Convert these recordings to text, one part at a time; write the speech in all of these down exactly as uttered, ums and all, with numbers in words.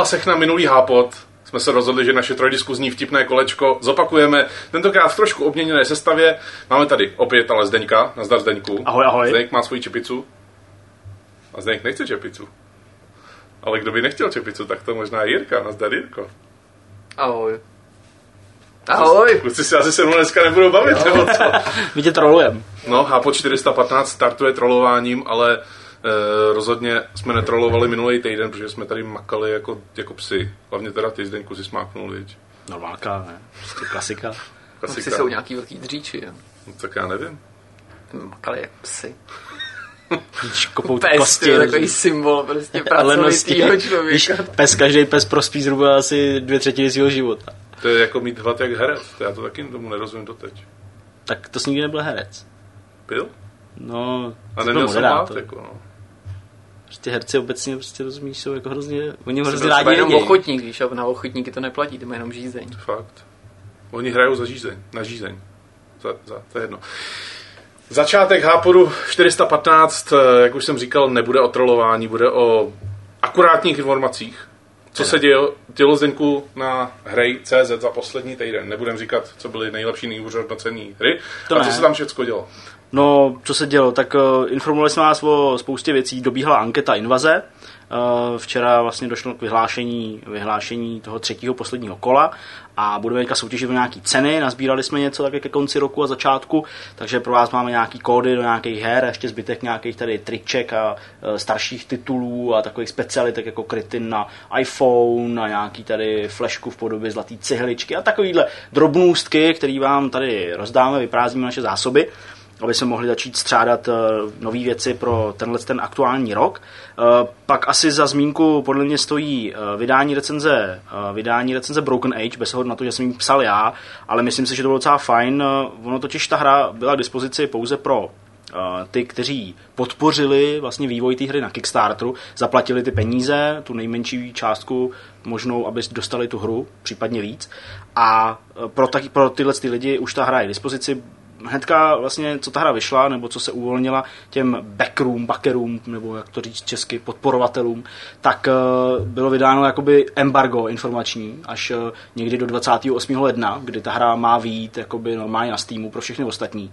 ohlasech na minulý hápot jsme se rozhodli, že naše trojdiskuzní vtipné kolečko zopakujeme. Tentokrát v trošku obměněné sestavě. Máme tady opět ale Zdeňka. Nazdar Zdeňku. Ahoj, ahoj. Zdeňk má svoji čepicu. A Zdeňk nechce čepicu. Ale kdo by nechtěl čepicu, tak to možná je Jirka. Nazdar Jirko. Ahoj. Ahoj. Kluci si asi se mnou dneska nebudou bavit, nebo co? My tě trolujem. No, hápot čtyři sta patnáct startuje trolováním, ale e, rozhodně jsme netrolovali minulý týden, protože jsme tady makali jako, jako psi. Hlavně teda ty, Zdeňku, si smáknul, viď? Normálka, ne? Prostě klasika. Klasika. Psi jsou nějaký velký dříči, jo? No, tak já nevím. Makali jak psy. Kopou ty Pes, kosti. je takový symbol prostě pracovitýho člověka. Pes, každý pes prospí zhruba asi dvě třetiny svého života. To je jako mít hlad jak herec. To já to taky tomu nerozumím doteď. Tak to jsi nikdy nebyl herec. Byl? No, a neměl jsem hlad, jako no. Prostě herci obecně, prostě rozumíš, jsou jako hrozně, oni Jsi hrozně rádi jenom jedějí. ochotník, víš, a na ochotníky to neplatí, to má jenom žízeň. Fakt. Oni hrajou za žízeň, na žízeň. Za, za, to je jedno. Začátek hápodu čtyři sta patnáct, jak už jsem říkal, nebude o trolování, bude o akurátních informacích. Co se dělo, dělo Zdeňku na hry tečka cé zet za poslední týden. Nebudem říkat, co byly nejlepší, nejhůř hodnocený hry. To a co ne. se tam všechno dělo? No, co se dělo, tak uh, informovali jsme vás o spoustě věcí. Dobíhala anketa Invaze. Uh, včera vlastně došlo k vyhlášení, vyhlášení toho třetího posledního kola a budeme teďka soutěžit o nějaký ceny. Nazbírali jsme něco tak ke konci roku a začátku, takže pro vás máme nějaký kódy do nějakých her, ještě zbytek nějakých tady triček a uh, starších titulů a takových specialitek jako krytin na iPhone a nějaký tady flashku v podobě zlatý cihličky a takovýhle drobnůstky, který vám tady rozdáme, vyprázdníme naše zásoby, aby jsme mohli začít střádat uh, nové věci pro tenhle ten aktuální rok. Uh, pak asi za zmínku podle mě stojí uh, vydání recenze uh, vydání recenze Broken Age, bez ohledu na to, že jsem ji psal já, ale myslím si, že to bylo docela fajn. Uh, ono totiž ta hra byla k dispozici pouze pro uh, ty, kteří podpořili vlastně vývoj té hry na Kickstarteru, zaplatili ty peníze, tu nejmenší částku možnou, aby dostali tu hru, případně víc. A uh, pro, taky, pro tyhle ty lidi už ta hra je k dispozici. Hnedka vlastně, co ta hra vyšla, nebo co se uvolnila těm backerům, backerům, nebo jak to říct česky, podporovatelům, tak uh, bylo vydáno jakoby embargo informační až uh, někdy do dvacátého osmého ledna, kdy ta hra má vyjít jakoby normálně na Steamu pro všechny ostatní.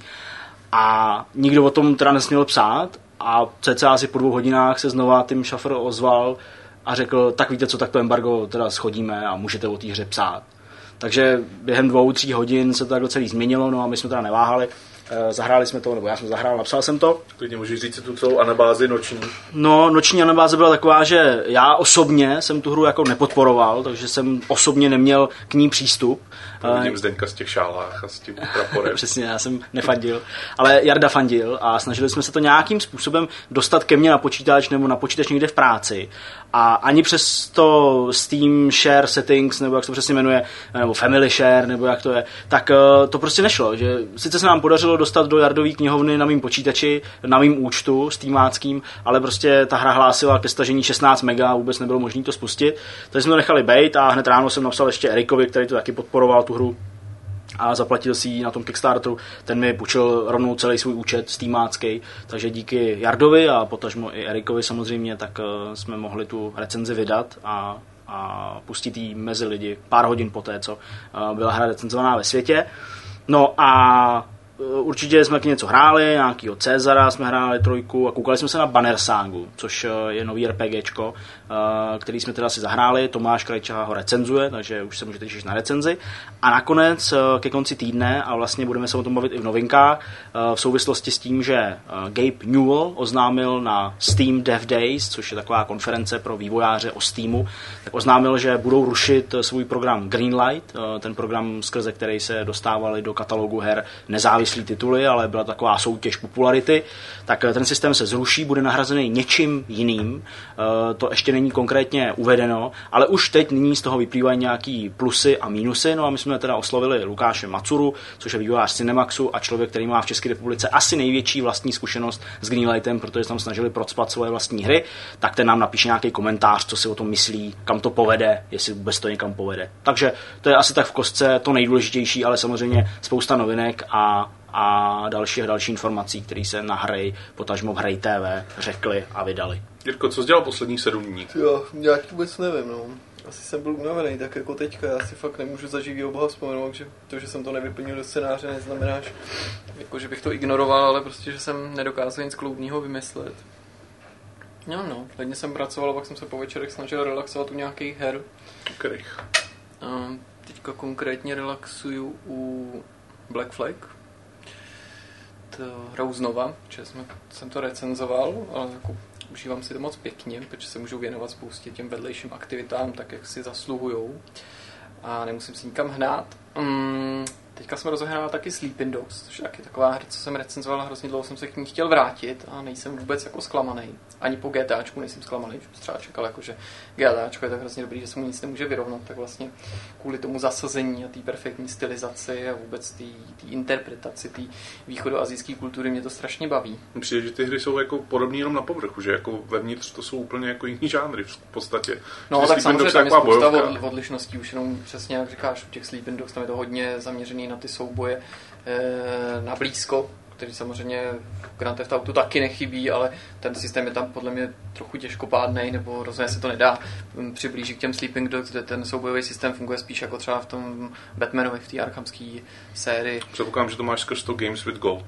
A nikdo o tom teda nesměl psát a cca asi po dvou hodinách se znova Tim Schafer ozval a řekl, tak víte co, tak to embargo teda schodíme a můžete o té hře psát. Takže během dvou, tří hodin se to takhle celý změnilo, no a my jsme teda neváhali. Zahráli jsme to, nebo já jsem zahrál, napsal jsem to. Klidně můžeš říct si tu celou anabázi noční. No, noční anabáze byla taková, že já osobně jsem tu hru jako nepodporoval, takže jsem osobně neměl k ní přístup. Vidím Zdeňka z těch šálách a s tím praporem. Přesně, já jsem nefandil, ale Jarda fandil a snažili jsme se to nějakým způsobem dostat ke mně na počítač nebo na počítač někde v práci. A ani přes to Steam Share Settings, nebo jak se to přesně jmenuje, nebo Family Share, nebo jak to je, tak to prostě nešlo. Že sice se nám podařilo dostat do Jardové knihovny na mým počítači, na mým účtu steamáckým, ale prostě ta hra hlásila ke stažení šestnáct mega, vůbec nebylo možné to spustit. Takže jsme to nechali bejt a hned ráno jsem napsal ještě Erikovi, který to taky podporoval tu hru a zaplatil si ji na tom Kickstarteru. Ten mi půjčil rovnou celý svůj účet steamácký, takže díky Jardovi a potažmo i Erikovi samozřejmě, tak uh, jsme mohli tu recenzi vydat a, a pustit ji mezi lidi pár hodin poté, co uh, byla hra recenzovaná ve světě. No a určitě jsme k něco hráli, nějakýho Cezara jsme hráli trojku a koukali jsme se na Banner Sagu, což je nový RPGčko, který jsme teda si zahráli. Tomáš Krajča ho recenzuje, takže už se můžete těšit na recenzi. A nakonec ke konci týdne, a vlastně budeme se o tom bavit i v novinkách, v souvislosti s tím, že Gabe Newell oznámil na Steam Dev Days, což je taková konference pro vývojáře o Steamu, tak oznámil, že budou rušit svůj program Greenlight, ten program, skrze který se dostávali do katalogu her nezávislí tituly, ale byla taková soutěž popularity, tak ten systém se zruší, bude nahrazený něčím jiným. To ještě není konkrétně uvedeno, ale už teď nyní z toho vyplývají nějaký plusy a mínusy. No a my jsme teda oslovili Lukáše Macuru, což je vývojář Cinemaxu a člověk, který má v České republice asi největší vlastní zkušenost s Greenlightem, protože se tam snažili procpat svoje vlastní hry, tak ten nám napíše nějaký komentář, co si o tom myslí, kam to povede, jestli vůbec to někam povede. Takže to je asi tak v kostce to nejdůležitější, ale samozřejmě spousta novinek a a dalších další informací, které se na hry, potažmo v Hry T V řekli a vydali. Jirko, co jsi dělal posledních sedm dní? Jo, já vůbec nevím, no. asi jsem byl unavený, tak jako teďka, já si fakt nemůžu za živýho boha vzpomenout, že to, že jsem to nevyplnil do scénáře, neznamená, že, jako, že bych to ignoroval, ale prostě, že jsem nedokázal nic kloudního vymyslet. No, no, hodně jsem pracoval, pak jsem se po večerech snažil relaxovat u nějakých her. Kterých? Um, teďka konkrétně relaxuju u Black Flag. To hraju znova, protože jsem, jsem to recenzoval, ale jako užívám si to moc pěkně, protože se můžu věnovat spoustě těm vedlejším aktivitám, tak jak si zasluhujou. A nemusím si nikam hnát. Um, teďka jsme rozehrál taky Sleeping Dogs, což je taky taková hra, co jsem recenzoval, hrozně dlouho jsem se k ní chtěl vrátit a nejsem vůbec jako zklamaný. Ani po GTAčku nejsem zklamaný, že třeba čekal, jako, že GTAčko je tak hrozně dobrý, že se mu nic nemůže vyrovnat, tak vlastně kvůli tomu zasazení a té perfektní stylizaci a vůbec té interpretaci té východoasijské kultury mě to strašně baví. Přijde, že ty hry jsou jako podobné jenom na povrchu, že jako vevnitř to jsou úplně jako jiný žánry v podstatě. No tak samozřejmě tam je spousta od, odlišností, už jenom přesně jak říkáš, u těch Sleeping Dogs tam je to hodně zaměřený na ty souboje e, na blízko, který samozřejmě v Grand Theft Autu taky nechybí, ale ten systém je tam podle mě trochu těžkopádnej, nebo rozhodně se to nedá přiblížit k těm Sleeping Dogs, kde ten soubojový systém funguje spíš jako třeba v tom Batmanovi, v té arkhamské sérii. Předpokládám, že to máš skrz to Games with Gold.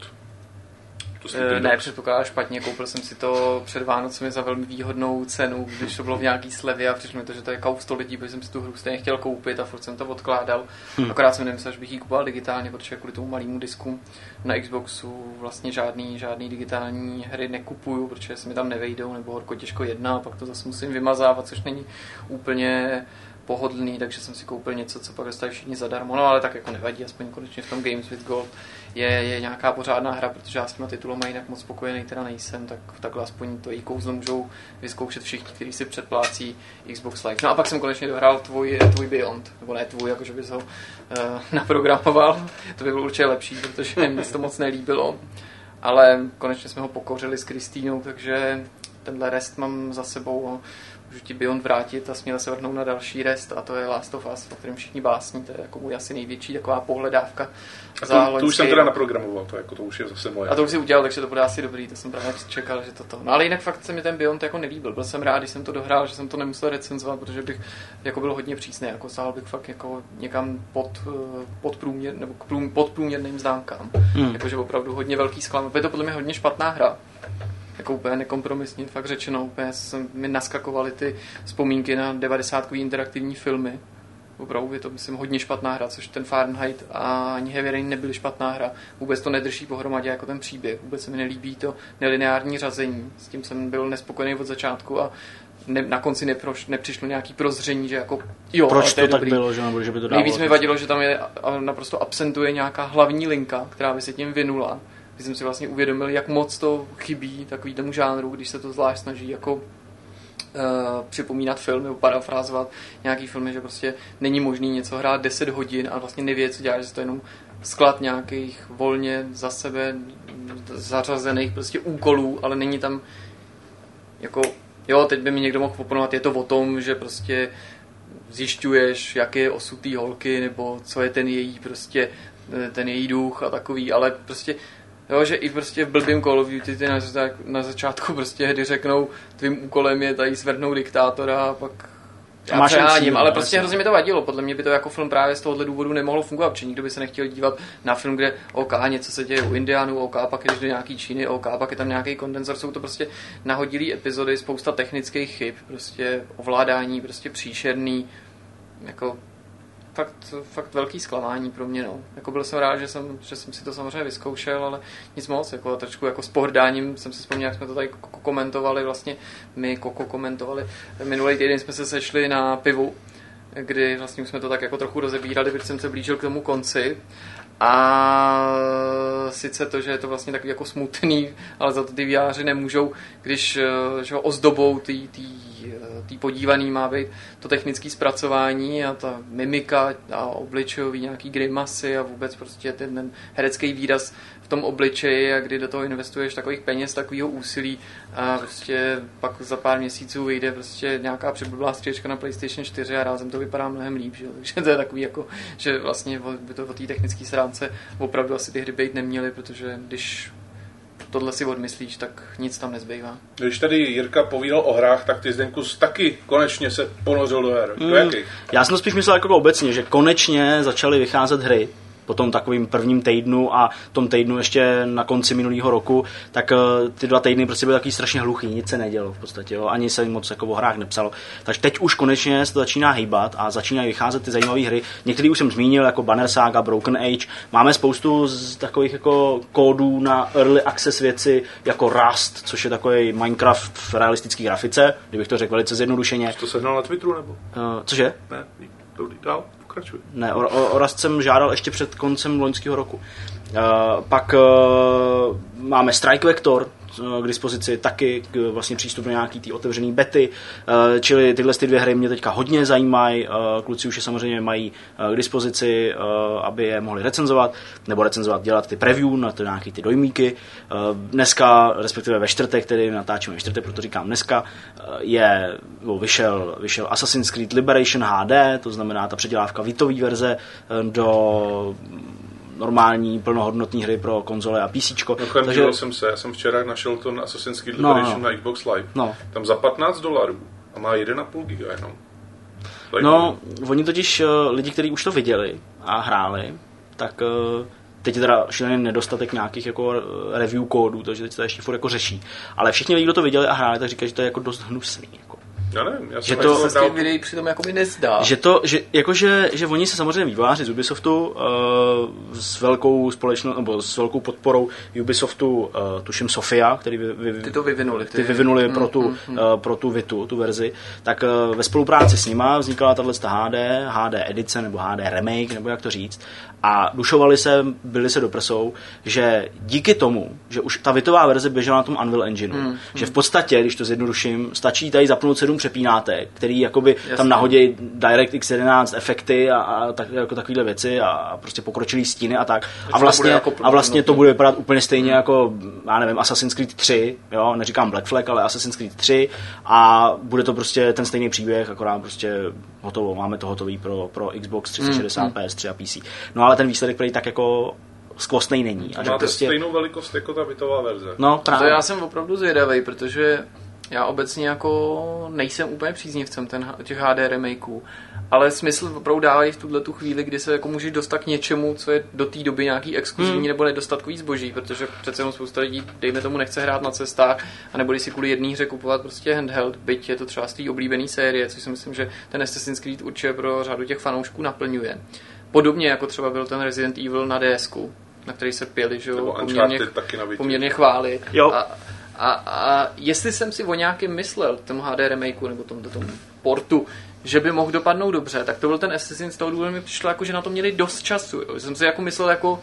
E, ne, předpokládám špatně, koupil jsem si to před Vánocemi za velmi výhodnou cenu, když to bylo v nějaký slevě a přišlo mi to, že to je kauf sto lidí, protože jsem si tu hru stejně chtěl koupit a furt jsem to odkládal. Hmm. Akorát jsem nemyslel, že bych ji kupoval digitálně, protože kvůli tomu malému disku na Xboxu vlastně žádný, žádný digitální hry nekupuju, protože se mi tam nevejdou, nebo horko těžko jedná, a pak to zase musím vymazávat, což není úplně pohodlný, takže jsem si koupil něco, co pak dostají všichni zadarmo, no ale tak jako nevadí, aspoň konečně v tom Games with Gold je, je nějaká pořádná hra, protože já s těma titulama jinak moc spokojený teda nejsem, tak takhle aspoň to její kouzlo můžou vyzkoušet všichni, kteří si předplácí Xbox Live. No a pak jsem konečně dohrál tvůj, tvůj Beyond, nebo ne tvůj, jakože bys ho uh, naprogramoval, to by bylo určitě lepší, protože mi se to moc nelíbilo, ale konečně jsme ho pokořili s Kristýnou, takže tenhle rest mám za sebou. Můžu ti Beyond vrátit a směle se vrhnout na další rest a to je Last of Us, o kterém všichni básní, to je jako můj asi největší taková pohledávka. A to, to už jsem teda naprogramoval, to, jako, to už je zase moje. A to už si udělal, takže to bude asi dobrý, to jsem právě čekal, že toto. No ale jinak fakt se mi ten Beyond jako nelíbil, byl jsem rád, když jsem to dohrál, že jsem to nemusel recenzovat, protože bych jako byl hodně přísný, jako stál bych fakt jako někam pod, pod průměr, nebo k prům, pod průměrným zdámkám, hmm. jakože opravdu hodně velký zklam, je to podle mě hodně špatná hra. Jako úplně nekompromisně, fakt řečeno, úplně jsem, mi naskakovaly ty vzpomínky na devadesátkový interaktivní filmy. Opravdu je to, myslím, hodně špatná hra, což ten Fahrenheit a ani Heavy Rain nebyly špatná hra. Vůbec to nedrží pohromadě jako ten příběh, vůbec se mi nelíbí to nelineární řazení. S tím jsem byl nespokojený od začátku a ne, na konci neproš, nepřišlo nějaký prozření, že jako jo, proč to, to tak dobrý. bylo, že, nebo že by to dávalo. Nejvíc mi vadilo, že tam je naprosto absentuje nějaká hlavní linka, která by se tím vynula. Když jsem si vlastně uvědomil, jak moc to chybí takový tomu žánru, když se to zvlášť snaží jako uh, připomínat filmy, nebo parafrázovat nějaký filmy, že prostě není možný něco hrát deset hodin a vlastně neví, co děláš, že to je jenom sklad nějakých volně za sebe zařazených prostě úkolů, ale není tam jako, jo, teď by mi někdo mohl oponovat, je to o tom, že prostě zjišťuješ, jaký je osud té holky, nebo co je ten její prostě, ten její duch a takový, ale prostě jo, že i prostě v blbým Call of Duty ty na, na začátku prostě hdy řeknou, tvým úkolem je tady zvednout diktátora a pak já přeháním, ale prostě hrozně mi to vadilo. Podle mě by to jako film právě z tohohle důvodu nemohlo fungovat, protože nikdo by se nechtěl dívat na film, kde OK, něco se děje u Indiánů, OK, pak jdeš do nějaký Číny, OK, pak je tam nějaký kondenzor, jsou to prostě nahodilý epizody, spousta technických chyb, prostě ovládání, prostě příšerný, jako Fakt, fakt velký zklamání pro mě, no. Jako byl jsem rád, že jsem, že jsem si to samozřejmě vyzkoušel, ale nic moc, jako trošku jako s pohrdáním jsem si vzpomněl, jak jsme to tady komentovali, vlastně my koko komentovali. Minulý týden jsme se sešli na pivu, kdy vlastně už jsme to tak jako trochu rozebírali, protože jsem se blížil k tomu konci. A sice to, že je to vlastně takový jako smutný, ale za to ty výjáři nemůžou, když že ozdobou tý, tý, tý podívaný má být to technické zpracování a ta mimika a obličejový nějaký grimasy a vůbec prostě ten, ten herecký výraz v tom obličeji a kdy do toho investuješ takových peněz, takového úsilí a prostě pak za pár měsíců vyjde prostě nějaká přiblblá stříčka na PlayStation čtyři a rázem to vypadá mnohem líp, že? Takže to je takový jako, že vlastně by to o té technické stránce opravdu asi ty hry být neměly, protože když tohle si odmyslíš, tak nic tam nezbývá. Když tady Jirka povídal o hrách, tak ty Zdenku taky konečně se ponořil do her. Mm, Do jakých? Já jsem to spíš myslel jako obecně, že konečně začaly vycházet hry po tom takovým prvním týdnu a tom týdnu ještě na konci minulého roku, tak ty dva týdny prostě byly takový strašně hluchý, nic se nedělo v podstatě, jo, ani se moc jako o hrách nepsalo. Takže teď už konečně se to začíná hýbat a začínají vycházet ty zajímavé hry. Některé už jsem zmínil, jako Banner Saga, Broken Age. Máme spoustu z takových jako kódů na early access věci, jako Rust, což je takový Minecraft v realistické grafice, kdybych to řekl velice zjednodušeně. Jsi to sehnal na Twitteru nebo? Uh, cože? Ne, dál. Pokračuj. Ne, o, o, o Rust jsem žádal ještě před koncem loňského roku. Uh, pak uh, máme Strike Vector uh, k dispozici, taky k, vlastně přístup do nějaký ty otevřený bety, uh, čili tyhle ty dvě hry mě teďka hodně zajímají, uh, kluci už je samozřejmě mají uh, k dispozici, uh, aby je mohli recenzovat, nebo recenzovat, dělat ty preview na to nějaký ty dojmíky. Uh, dneska, respektive ve čtvrtek, tedy natáčíme ve čtvrtek, proto říkám dneska, uh, je, no, vyšel, vyšel Assassin's Creed Liberation H D, to znamená ta předělávka Vitový verze uh, do normální plnohodnotné hry pro konzole a PCčko. No, takže jsem se, já jsem včera našel to na Assassin's Creed Liberation no, no. na Xbox Live. No. Tam za patnáct dolarů a má jedna celá pět giga jenom. Like no, no, oni totiž uh, lidi, kteří už to viděli a hráli, tak uh, teď je teda šílený nedostatek nějakých jako review kódů, takže teď se to ještě furt jako řeší. Ale všichni lidi, kdo to viděli a hráli, tak říkají, že to je jako dost hnusný. Jako. Já nevím, já že to se s tím videí přitom jakoby nezdá. Že to, že, jakože, že oni se samozřejmě vývojáři z Ubisoftu uh, s velkou společnou, nebo s velkou podporou Ubisoftu, uh, tuším Sofia, který vy, vy, ty to vyvinuli. Ty, ty vyvinuli mm, pro, tu, mm, mm. Uh, pro tu Vitu, tu verzi, tak uh, ve spolupráci s nima vznikla tato H D, H D edice nebo H D remake, nebo jak to říct, a dušovali se, byli se do prsou, že díky tomu, že už ta Vitová verze běžela na tom Unreal Engineu, mm, že v podstatě, když to zjednoduším, stačí tady zapnout sedm přepínátek, který jakoby Jasně. tam nahodí DirectX jedenáct efekty a, a tak, jako takovéhle věci a, a prostě pokročilý stíny a tak. A vlastně, jako a vlastně to bude vypadat úplně stejně mm. jako, já nevím, Assassin's Creed tři, jo, neříkám Black Flag, ale Assassin's Creed tři a bude to prostě ten stejný příběh, akorát prostě hotovo, máme to hotový pro, pro Xbox tři sta šedesát, mm. P S tři a P C. No ale ten výsledek prý tak jako skvostnej není. A máte prostě stejnou velikost jako ta Vitová verze. No, právě. To já jsem opravdu zvědavej, protože já obecně jako nejsem úplně příznivcem ten, těch H D remakeů, ale smysl opravdu dávají v tuhle tu chvíli, kdy se jako můžeš dostat k něčemu, co je do té doby nějaký exkluzivní hmm. nebo nedostatkový zboží, protože přece jenom spousta lidí, dejme tomu, nechce hrát na cestách, anebo když si kvůli jedné hře kupovat prostě handheld, byť je to třeba z té oblíbené série, což si myslím, že ten Assassin's Creed určitě pro řadu těch fanoušků naplňuje. Podobně jako třeba byl ten Resident Evil na DSku, na který se pěli, že jo, poměrně, poměrně chvály. Jo. A, A, a jestli jsem si o nějakém myslel, tomu H D remakeu nebo tomu, tomu portu, že by mohl dopadnout dobře, tak to byl ten Assassin's, z toho důvodu mi přišlo, jako, že na to měli dost času. Jo. Jsem si jako myslel, jako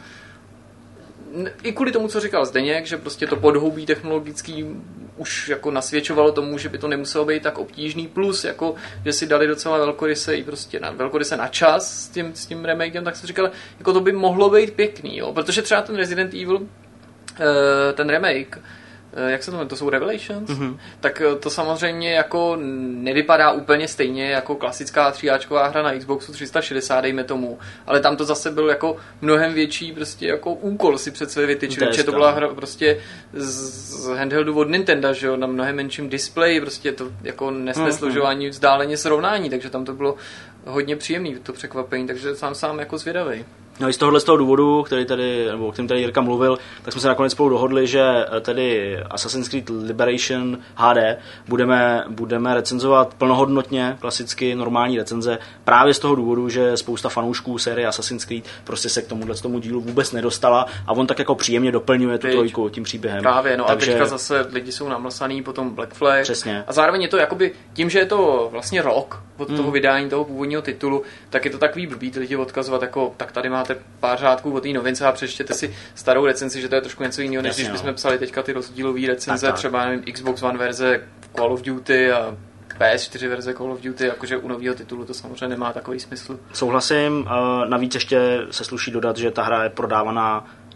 i kvůli tomu, co říkal Zdeněk, že prostě to podhoubí technologický už jako nasvědčovalo tomu, že by to nemuselo být tak obtížný, plus jako, že si dali docela velkoryse i prostě na, velkoryse na čas s tím, s tím remakem, tak jsem říkal, jako to by mohlo být pěkný, jo. Protože třeba ten Resident Evil, ten remake, jak se to jmenuje, to jsou Revelations, mm-hmm. tak to samozřejmě jako nevypadá úplně stejně jako klasická tříáčková hra na Xboxu tři sta šedesát, dejme tomu, ale tam to zase byl jako mnohem větší prostě jako úkol si před své vytyčit, že to byla hra prostě z handheldu od Nintendo, že jo, na mnohem menším displeji, prostě to jako nesneslo mm-hmm. ani vzdáleně srovnání, takže tam to bylo hodně příjemný, to překvapení, takže sám sám jako zvědavej. No i z tohohle z toho důvodu, který tady, nebo o kterém tady Jirka mluvil, tak jsme se nakonec spolu dohodli, že tedy Assassin's Creed Liberation H D budeme, budeme recenzovat plnohodnotně, klasicky normální recenze, právě z toho důvodu, že spousta fanoušků série Assassin's Creed prostě se k tomuhle z tomu dílu vůbec nedostala a on tak jako příjemně doplňuje tu Teď. trojku tím příběhem. Právě, no Takže... a teďka zase lidi jsou namlsaný potom Black Flag. Přesně. A zároveň je to jakoby, tím, že je to vlastně rok od toho hmm. vydání toho původního titulu, tak je to takový blbý ty lidi odkazovat jako, tak tady máte pár řádků o té novince a přečtěte si starou recenzi, že to je trošku něco jiného, než když bychom psali teďka ty rozdílové recenze, tak, tak. třeba nevím, Xbox One verze Call of Duty a P S čtyři verze Call of Duty, jakože u nového titulu to samozřejmě nemá takový smysl. Souhlasím, navíc ještě se sluší dodat, že ta hra je prodávaná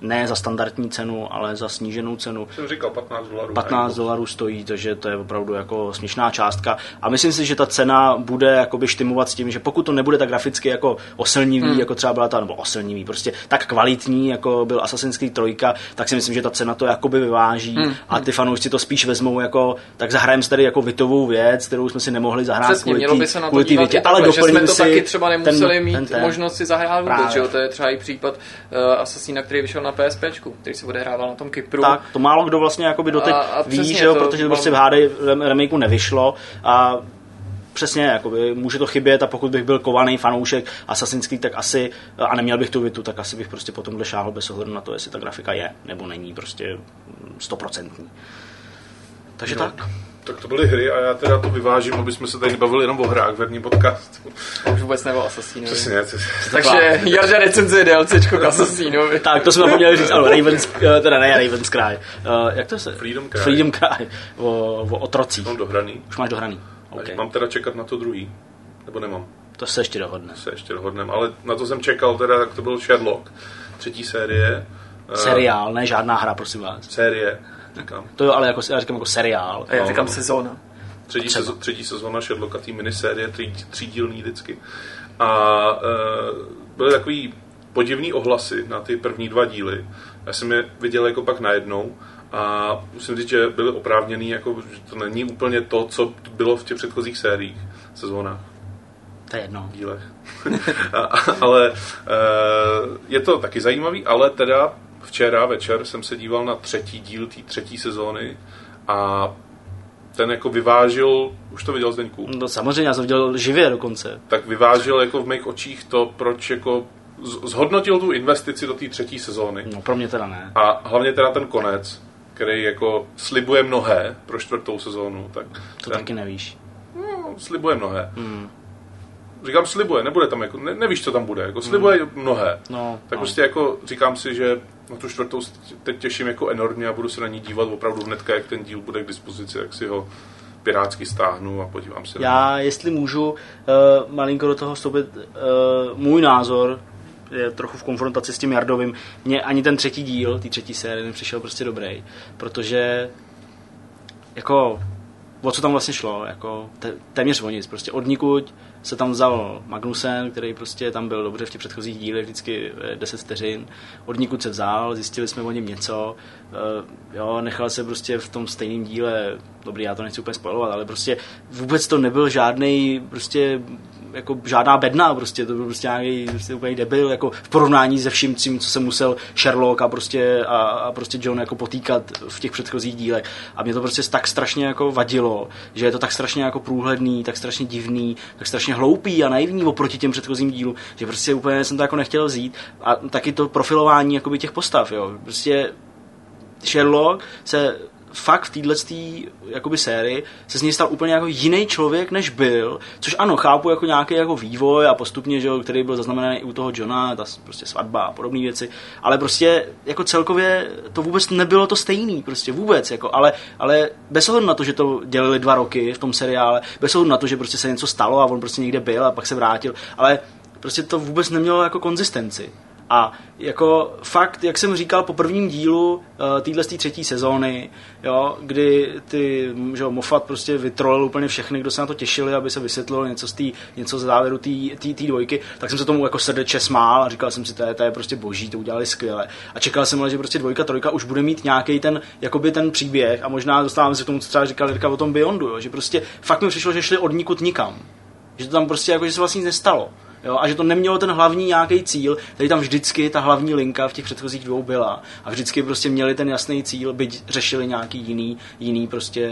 ne za standardní cenu, ale za sníženou cenu. Jsem říkal patnáct dolarů. patnáct dolarů stojí, takže to je opravdu jako směšná částka. A myslím si, že ta cena bude jakoby štimovat s tím, že pokud to nebude tak graficky jako oslnivý, hmm. jako třeba byla ta, nebo oslnivý, prostě tak kvalitní, jako byl Assassin's Creed tři, tak si myslím, že ta cena to jakoby vyváží hmm. a ty fanoušci to spíš vezmou jako, tak zahrajeme tady jako vitovou věc, kterou jsme si nemohli zahrát. Přesně, kvůli tý, se na kvůli tý větě, ale takhle, že jsme to si taky třeba nemuseli ten, mít ten, ten, možnost si zahrát vůbec, že jo? To je třeba i případ uh, Assassina, který vyšel na PSPčku, který se odehrával na tom Kypru. Tak, to málo kdo vlastně jakoby doteď a, a ví, že jo, protože to prostě v H D remakeu nevyšlo a přesně, jakoby, může to chybět a pokud bych byl kovaný fanoušek Assassin's Creed, tak asi, a neměl bych tu vitu, tak asi bych prostě potom šáhl bez ohledu na to, jestli ta grafika je nebo není prostě stoprocentní. Takže no, tak. Tak to byly hry a já teda to vyvážím, aby jsme se tady bavili jenom o hrách v herním podcastu. Už vůbec nebo Assassinovi. Přesně. Takže Jarda recenzuje DLCčko k Assassinovi. Tak, to jsme zapomněli říct, ale Raven's, teda ne Raven's Cry. Uh, jak to se? Freedom Cry. Freedom Cry. O, o otrocích. Mám dohraný. Už máš dohraný. Okay. Mám teda čekat na to druhý, nebo nemám? To se ještě dohodne. Se ještě dohodnem, ale na to jsem čekal teda, tak to byl Sherlock, třetí série. Seriál, ne žádná hra, prosím vás. Série, říkám. To jo, ale jako, já říkám jako seriál. A já no, říkám no. sezóna. Třetí, sezó, třetí sezóna Sherlocka, tý minisérie, tří, třídílný vždycky. A e, byly takový podivný ohlasy na ty první dva díly. Já jsem je viděl jako pak najednou. A musím říct, že byly oprávněný, jako, že to není úplně to, co bylo v těch předchozích sériích, sezónách. To je jedno. Dílech. Ale je to taky zajímavý, ale teda včera večer jsem se díval na třetí díl té třetí sezóny a ten jako vyvážil, už to viděl Zdeňku? No samozřejmě, já jsem viděl živě dokonce. Tak vyvážil jako v mých očích to, proč jako zhodnotil tu investici do té třetí sezóny. No pro mě teda ne. A hlavně teda ten konec, který jako slibuje mnohé pro čtvrtou sezónu. Tak to ten, taky nevíš. No, slibuje mnohé. Hmm. Říkám slibuje, nebude tam jako, ne, nevíš, co tam bude, jako slibuje hmm. mnohé. No, tak no. prostě jako říkám si, že na tu čtvrtou teď těším jako enormně a budu se na ní dívat opravdu hnedka, jak ten díl bude k dispozici, jak si ho pirátsky stáhnu a podívám se. Já, jestli můžu uh, malinko do toho vstoupit, uh, můj názor je trochu v konfrontaci s tím Jardovým. Mně ani ten třetí díl, ty třetí série nepřišel prostě dobrý, protože jako o co tam vlastně šlo, jako te, téměř o nic, prostě od nikud se tam vzal Magnussen, který prostě tam byl dobře v těch předchozích dílech, vždycky deset vteřin, od nikud se vzal, zjistili jsme o něm něco, uh, jo, nechal se prostě v tom stejném díle, dobrý, já to nechci úplně spoilovat, ale prostě vůbec to nebyl žádnej, prostě jako žádná bedna, prostě to byl prostě nějaký prostě úplně debil, jako v porovnání se vším tím, co se musel Sherlock a prostě, a, a prostě John jako potýkat v těch předchozích dílech. A mě to prostě tak strašně jako vadilo, že je to tak strašně jako průhledný, tak strašně divný, tak strašně hloupý a naivní oproti těm předchozím dílům, že prostě úplně jsem to jako nechtěl vzít. A taky to profilování jakoby těch postav, jo. Prostě Sherlock se fakt v této jakoby sérii se z něj stal úplně jako jiný člověk, než byl, což ano, chápu jako nějaký jako vývoj a postupně, že, který byl zaznamenaný i u toho Johna, ta prostě svatba a podobné věci, ale prostě jako celkově to vůbec nebylo to stejný, prostě vůbec, jako, ale, ale bez ohledu na to, že to dělali dva roky v tom seriále, bez ohledu na to, že prostě se něco stalo a on prostě někde byl a pak se vrátil, ale prostě to vůbec nemělo jako konzistenci. A jako fakt, jak jsem říkal po prvním dílu uh, téhle třetí sezóny, jo, kdy ty, že Moffat prostě vytrolil úplně všechny, kdo se na to těšili, aby se vysvětlilo něco z, tý, něco z závěru té dvojky, tak jsem se tomu jako srdečně smál a říkal jsem si, to je, to je prostě boží, to udělali skvěle. A čekal jsem ale, že prostě dvojka, trojka už bude mít nějaký ten, jakoby ten příběh a možná dostáváme se k tomu, co třeba říkal Jirka o tom Beyondu, jo, že prostě fakt mi přišlo, že šli od nikud nikam. Že to tam prostě jako, že se vlastně nic nestalo. Jo, a že to nemělo ten hlavní nějaký cíl, tady tam vždycky ta hlavní linka v těch předchozích dvou byla a vždycky prostě měli ten jasný cíl, byť řešili nějaký jiný, jiný prostě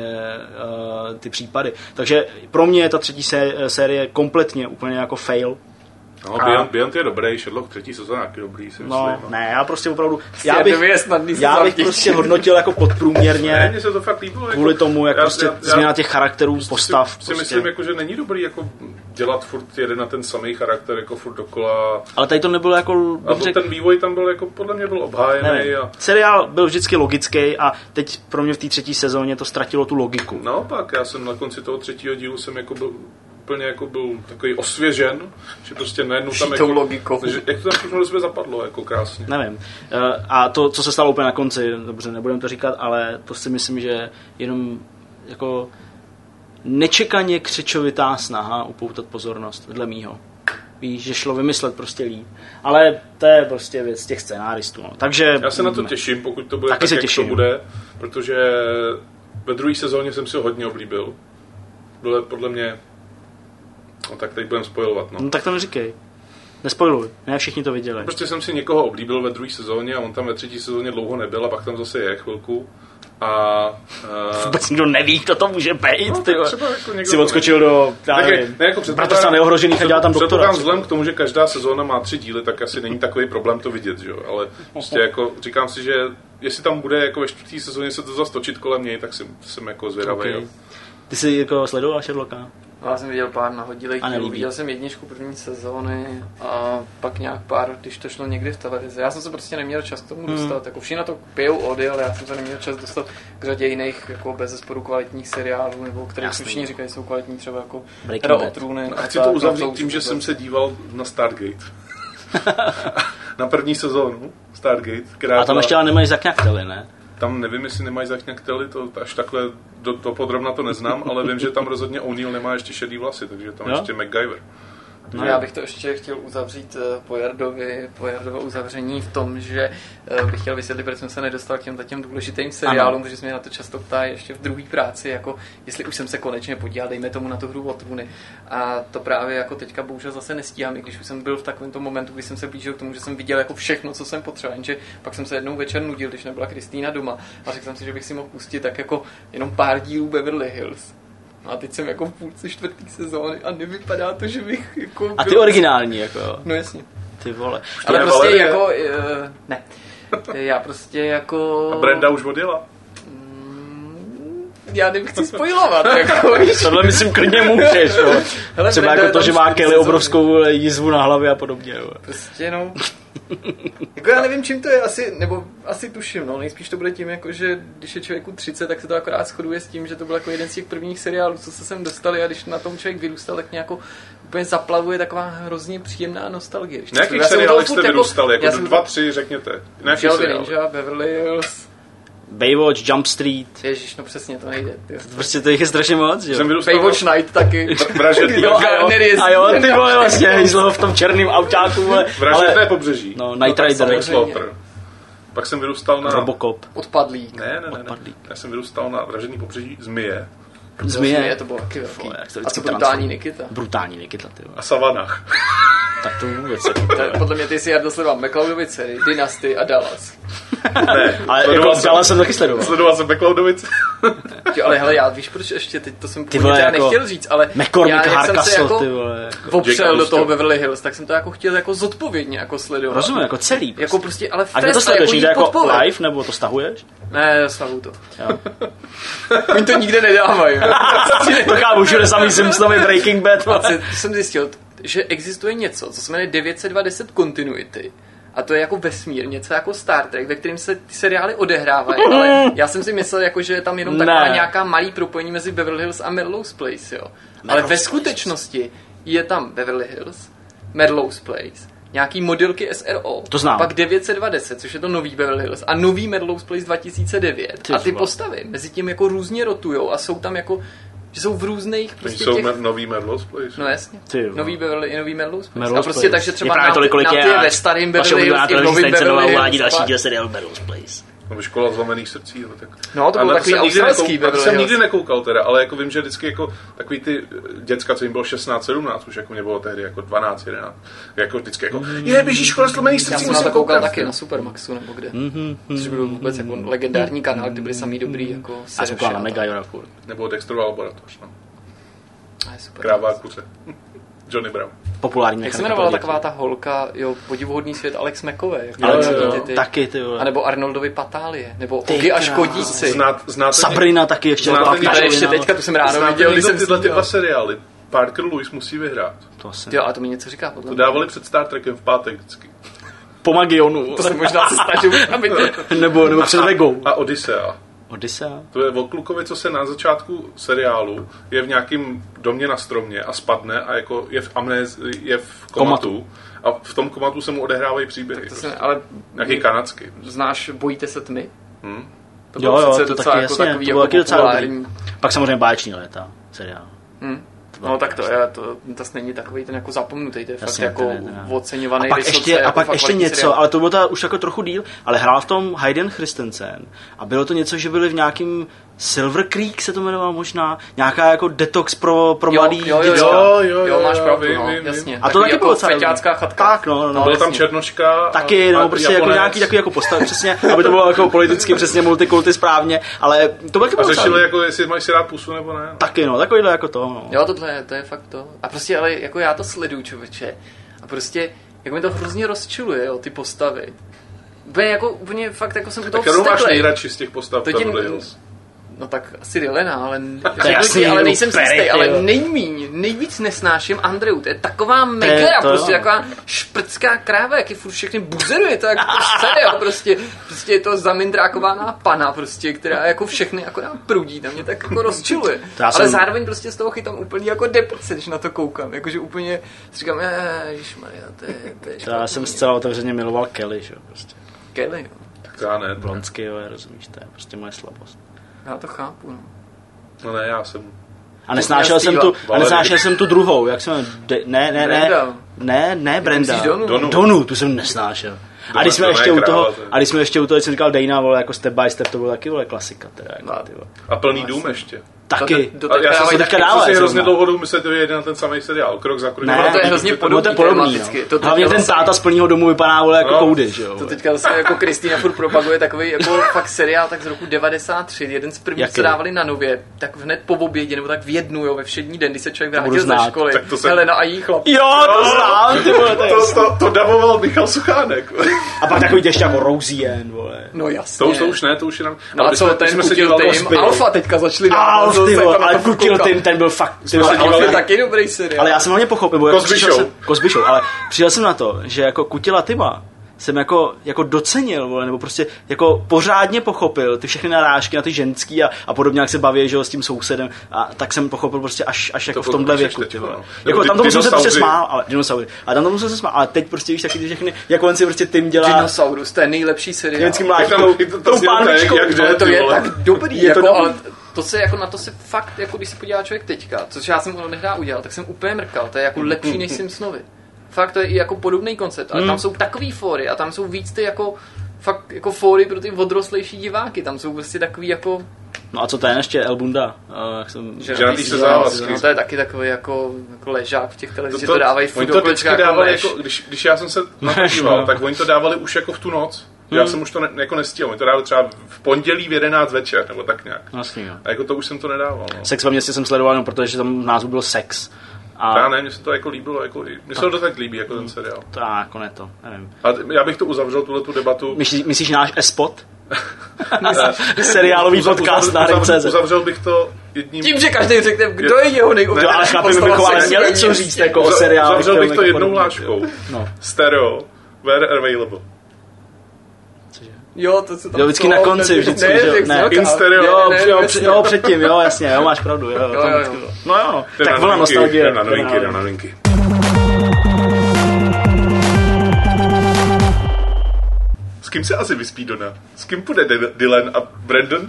uh, ty případy. Takže pro mě je ta třetí sé- série kompletně úplně jako fail. No, Beyond, Beyond je dobrý, Sherlock třetí sezóna je dobrý, si no, myslím. ne, já prostě opravdu, já bych, já bych prostě hodnotil jako podprůměrně, ne, mně se to fakt líbilo, kvůli jako, tomu, jak já, prostě já, změna těch charakterů, postav. Si, si prostě. myslím, jako, že není dobrý jako dělat furt jeden na ten samý charakter, jako furt dokola. Ale tady to nebylo jako... A to řek... ten vývoj tam byl, jako podle mě byl obhájený. A... Seriál byl vždycky logický a teď pro mě v té třetí sezóně to ztratilo tu logiku. Naopak, já jsem na konci toho třetího dílu jsem jako byl úplně jako byl takový osvěžen, že prostě najednou tam jako, logikou. Že, jak to tam všechno do sebe zapadlo, jako krásně. Nevím. A to, co se stalo úplně na konci, dobře, nebudem to říkat, ale to si myslím, že jenom jako nečekaně křečovitá snaha upoutat pozornost, dle mýho. Víš, že šlo vymyslet prostě líp. Ale to je prostě věc těch scénáristů. No. Takže já se na to těším, pokud to bude tak, jak těším. To bude, protože ve druhé sezóně jsem si ho hodně oblíbil. Bylo podle mě... No tak teď budem spoilovat, no. No tak to neříkej. Nespoiluj, ne všichni to viděli. Prostě jsem si někoho oblíbil ve druhé sezóně a on tam ve třetí sezóně dlouho nebyl a pak tam zase je chvilku. A... Uh... Vůbec nikdo neví, kdo to může být. No, ty jako si odskočil do... Ne, jako Bratrstva neohrožených a dělá tam doktora. Vzhledem k tomu, že každá sezóna má tři díly, tak asi není takový problém to vidět, že jo. Ale prostě jako říkám si, že jestli tam bude jako ve čtvrtý sezóně se to zase točit kolem něj, tak jsem, jsem jako zvědavý. Okay. Ty jsi jako sledoval Sherlocka? Já jsem viděl pár nahodilek, viděl jsem jedničku první sezóny a pak nějak pár, když to šlo někdy v televizi. Já jsem se prostě neměl čas k tomu dostat, hmm. jako všichni na to pijou ody, ale já jsem se neměl čas dostat k řadě jiných jako bezesporu kvalitních seriálů, nebo kterých všichni říkají, jsou kvalitní, třeba jako Hra o trůny. No, a chci to uzavřít tím, že jsem se díval na Stargate. Na první sezónu Stargate. Která a tam byla... ještě ale nemají zakňakteli, ne? Tam nevím, jestli nemají zakňakteli, to až takhle do, do podrobna to neznám, ale vím, že tam rozhodně O'Neill nemá ještě šedý vlasy, takže tam jo? ještě MacGyver. No, já bych to ještě chtěl uzavřít po Jardovi, po Jardovo uzavření v tom, že bych chtěl vysvětlit, proč jsem se nedostal k těm těm důležitým seriálům, protože se mě na to často ptají ještě v druhé práci, jako jestli už jsem se konečně podíval, dejme tomu na tu Hru o trůny. A to právě jako teďka bohužel zase nestíhám, i když už jsem byl v takovém momentu, kdy jsem se blížil k tomu, že jsem viděl jako všechno, co jsem potřeboval, jenže pak jsem se jednou večer nudil, když nebyla Kristýna doma a řekl jsem si, že bych si mohl pustit tak jako jenom pár dílů Beverly Hills. A teď jsem jako v půlce čtvrtý sezóny a nevypadá to, že bych jako... A ty originální, jako... No jasně. Ty vole. Ale prostě Valerie. jako... Uh, ne. Já prostě jako... A Brenda už odjela? Mm, já nechci spojovat, jako... Tohle myslím klidně můžeš, jo. Hele, třeba Brenda jako to, že má Kelly obrovskou jizvu na hlavě a podobně, jo. Prostě no... Jako já nevím, čím to je, asi, nebo asi tuším, no, nejspíš to bude tím, jako, že když je člověku třicet, tak se to akorát shoduje s tím, že to byl jako jeden z těch prvních seriálů, co se sem dostali a když na tom člověk vyrůstal, tak nějak úplně zaplavuje taková hrozně příjemná nostalgie. Na jakých seriálech jste vyrůstali? Jako, jako dva, tři, řekněte. Na jakých seriálech? Ninja, Beverly Hills, Baywatch, Jump Street. Ježiš, no přesně, to nejde. Tyjo. Prostě to jich je strašně moc, jo. Baywatch Night taky. Vražedný jo, a jo, ty vole, vlastně, hejzlo v tom černým autáku, vole. Vražedné pobřeží. No, Night Rider. Pak jsem vyrůstal na... Robocop. Odpadlík. Ne, ne, ne, ne. Já jsem vyrůstal na Vražedný pobřeží Zmije. Zmije? Zmije, to bylo taky velký. A co brutální Nikita. Brutální Nikita, ty vole. A Savanách. Tak to vůbec. Podle mě ty si Jardo sledoval McCloudovice, Dynasty a Dallas. Ne, ale jako jsem, Dallas jsem taky sledoval. Sledoval jsem McCloudovice. Ale hele, já víš proč ještě, teď to jsem původně teda jako nechtěl říct, ale McCormick, já jak jsem se jako, jako opřel do toho Beverly Hills, tak jsem to jako chtěl jako zodpovědně jako sledovat. Rozumím, jako celý. Prostě. Jako prostě, ale v a kde to sleduješ, jde jako podporu. Live, nebo to stahuješ? Ne, stahuju to. Oni to nikde nedávají. To chápu, všude samý Simpsonovi Breaking Bad. Jsem zjistil, že existuje něco, co se jmenuje devět set dvacet Continuity. A to je jako vesmír, něco jako Star Trek, ve kterém se ty seriály odehrávají, ale já jsem si myslel, jako, že je tam jenom taková ne. nějaká malý propojení mezi Beverly Hills a Melrose Place, jo. Ale ve skutečnosti je tam Beverly Hills, Melrose Place, nějaký modelky S R O, to znám. Pak devět set dvacet, což je to nový Beverly Hills, a nový Melrose Place dva tisíce devět. Ty a ty postavy mezi tím jako různě rotujou a jsou tam jako že jsou v různých prostě jsou těch... nový Melrose Place. No jasně. Ty, nový Beverly i nový Melrose Place. Melrose a prostě Place. takže třeba na, tolik, na ty ve starým Beverly Hills i v novým Beverly Hills. Uvádí další díl seriálu Melrose Place. Nebo Škola zlomených srdcí. Tak. No to byl takový australský Beverly Hills. jsem nikdy nekoukal teda, ale jako vím, že vždycky jako takový ty děcka, co jim bylo šestnáct sedmnáct, už jako mě bylo tehdy jako dvanáct jedenáct. Jako vždycky jako, je, běží Škola zlomených srdcí. Já jsem na to koukal taky na Supermaxu nebo kde. Což byl vůbec jako legendární kanál, kde byly samý dobrý jako a jsem koukal na Megajora furt. Nebo Dexterova laboratoř, no. Kráva kuře. Johnny Brown. Populární. Jak se jmenovala taková ta holka, jo, Podivuhodný svět Alex McCové. Taky, ty vole. A nebo Arnoldovi Patálie, nebo Ogi a škodíci. Znát, znáte Sabrina taky ještě. Ale ještě teďka, tu jsem ráno viděl, když jsem tyhle ty dva seriály. Parker Lewis musí vyhrát. To asi. Jo, a to mi něco říká podle. To dávali před Star Trekem v pátek vždycky. Po Magionu. To se možná se snažil, aby nebo, nebo před Vegou. A Odyssea. Odyssea? To je o klukovi, co se na začátku seriálu je v nějakém domě na stromě a spadne a jako je v amnéz, je v komatu. A v tom komatu se mu odehrávají příběhy. To se, ale nějaký kanadský. Znáš Bojíte se tmy? Hmm. To bylo jo, jo, přece to docela taky, jako jasně, takový to bylo jako taky docela populární. Pak samozřejmě Báječní léta, seriál. Hmm. No tak to je, to, to není takový ten jako zapomnutý, to je Jasně, fakt jako ten je, ten je. oceňovaný A pak vysoce, ještě, jako a pak fakt ještě kvalitní něco, seriál. ale to bylo to už jako trochu díl, ale hrál v tom Hayden Christensen a bylo to něco, že byli v nějakým Silver Creek se to jmenovalo možná, nějaká jako detox pro, pro Jo, mladý jo, jo, děcka. Jo, jo, Jo, máš jo, pravdu, vím, no, vím, jasně. A to taky jako bylo docela feťácká chatka. Tak, no, no. Byl tam jasně. Černoška. Taky, no, prostě jako nějaký takový jako postav, přesně, aby to bylo jako politicky přesně multikulty správně, ale to taky A bylo řešili, docela- jako, jestli máš si rád pusu nebo ne. Taky, no, takovýhle jako to, no. Jo, tohle je, to je fakt to. A prostě, ale jako já to sleduju, člověče. A prostě, jako mi to hrozně rozčiluje, jo, ty postavy. Úplně jako, úplně fakt jako jsem u toho Tak jenom máš vzteklej. nejradši z těch postav To ti- Beverly Hills. No tak asi Dylena, ale, je jasný, ale no, nejsem si Perry, jistý, ale jo. nejmíň, nejvíc nesnáším Andreu, to je taková megera, to prostě jo. taková šprcká kráva, jak je furt všechny buzeruje, to je jako scény, jo, prostě, prostě je to zamindrákovaná pana, prostě, která jako všechny akorát prudí, tam mě tak jako rozčiluje, To já ale jsem- zároveň prostě z toho chytám úplně jako deprese, když na to koukám, jakože úplně si říkám, ježišmarja, to je, to je To já jsem zcela otevřeně miloval Kelly, že jo, prostě. Kelly, jo. Tak já ne. Blonsky, jo, rozumíš, to je prostě moje slabost. Já to chápu, no. No ne, já jsem... A nesnášel Já jsem Steva. tu, a Valerie. nesnášel jsem tu druhou, jak jsem, de, ne, ne, ne, Brenda. ne, ne, Brenda. Myslíš Donu? Donu. Donu, tu jsem nesnášel. A když jsme Dona je ještě u kráva, toho, to je. a když jsme ještě u toho, jak jsem říkal Dana, vole, jako step by step, to bylo taky, vole, klasika, teda, jako, ty vole. A plný dům ještě. Taky. To- to- A já jsem dávají si teďka teďka dávat, si hrozně zrovna. dlouho myslet, že jede na ten samý seriál, krok za krokem. Ne, to je hrozně no, podobný to je podobný, tematicky. no. To- to Hlavně dělal ten jsem- táta z plného domu vypadá, vole, jako No. koudy, že jo. To vole. teďka zase jako Kristýna furt propaguje takový jako fakt seriál tak z roku devadesát tři, jeden z prvních, Jaký? co dávali na Nově, tak hned po obědě nebo tak v jednu, jo, ve všední den, kdy se člověk budu vrátil ze znát. školy. Tak to se- Helena a jí chlap. Jo, to znám, ty vole, to je To, jasný. to, to davoval Michal Suchánek. A pak takový ještě jako Roseanne, vole. No jasně. To už, to už ne, to už je nám... No a co, ten kutil tým, Alfa teďka začali dávat. Alf, to ty jsem vole, tam na ale to kutil koukal. tým, ten byl fakt, ty se vole, dívali- Alf je ale, taky dobrý seriál. ale já jsem hlavně pochopil, bo jako Cosby přišel Show. jsem, Cosby Show, ale přijel jsem na to, že jako Kutila Tima jsem jako, jako docenil, vole, nebo prostě jako pořádně pochopil ty všechny narážky na ty ženský a, a podobně, jak se baví, že jo, s tím sousedem, a tak jsem pochopil prostě až, až jako To v tomhle pokračuješ věku, teď, ty vole. no. Jako Nebo tam tomu ty jsem se prostě dinosaury. smál, ale dinosaury, a tam tomu jsem se smál, ale teď prostě víš taky ty všechny, jako on si prostě Tim dělá Dinosaurus, to je nejlepší seriál. vždycky mlátí tam- tou, to- to tou znělo tak, pánvičkou, jak vole, jde, to ty je vole. tak dobrý, Je to jako, dobrý. ale to se jako na to se fakt, jako když se podívá člověk teďka, což já jsem ono nehdá udělal, tak jsem úplně mrkal, to je jako lepší než Simpsonovi. Fakt to je i jako podobný koncept, ale Mm. tam jsou takový fóry a tam jsou víc ty jako fakt jako fóry pro ty odrostlejší diváky, tam jsou prostě takový jako No a co to je ještě El Bunda? Uh, jak jsem... Ženatý se no, závazky. no, to je taky takový jako, jako ležák v těch To, televizích, že to, to dávají oni furt to dokola vždycky jako dávali, lež. jako, když, když já jsem se na to Lež, díval, no. tak oni to dávali už jako v tu noc. Já Hmm. jsem už to ne, jako nestíhal, oni to dávali třeba v pondělí v jedenáct večer, nebo tak nějak. Vlastně, jo. A jako to už jsem to nedával. No. Sex ve městě jsem sledoval, no, protože tam v názvu byl sex. A Já ne, mně se to jako líbilo, jako, mně se to tak líbí, jako ten seriál. to já jako ne to, nevím. A t- já bych to uzavřel, tuhle tu debatu. Myslíš, myslíš náš e-spot? Seriálový Uzav- podcast uzav- na uzavřel, Hrm.cz. uzavřel bych to jedním... Tím, že každý řekne, kdo je jeho Ne, nejoblíbenější ale chlapi by postava bychom ale Sex měli ve co městě. říct jako o Uza- seriálech. Uzavřel bych filmech to a jednou podobně, hláškou. jo. No, Stereo, where available. cože? Jo, to se tam Jo, vždycky na psalo, konci, ne, vždycky, ne, že jo, jak ne. znělka. In stereo. Jo, Ne, jo, ne, před, ne. jo, předtím, jo, jasně, jo, máš pravdu, jo, jo, Jo, tam jo, vždycky jo. bylo. No jo, no, Jdem tak na vlna novinky, nostalgie. jdem na novinky, jdem na novinky. S kým se asi vyspí Dona? S kým půjde D- Dylan a Brandon?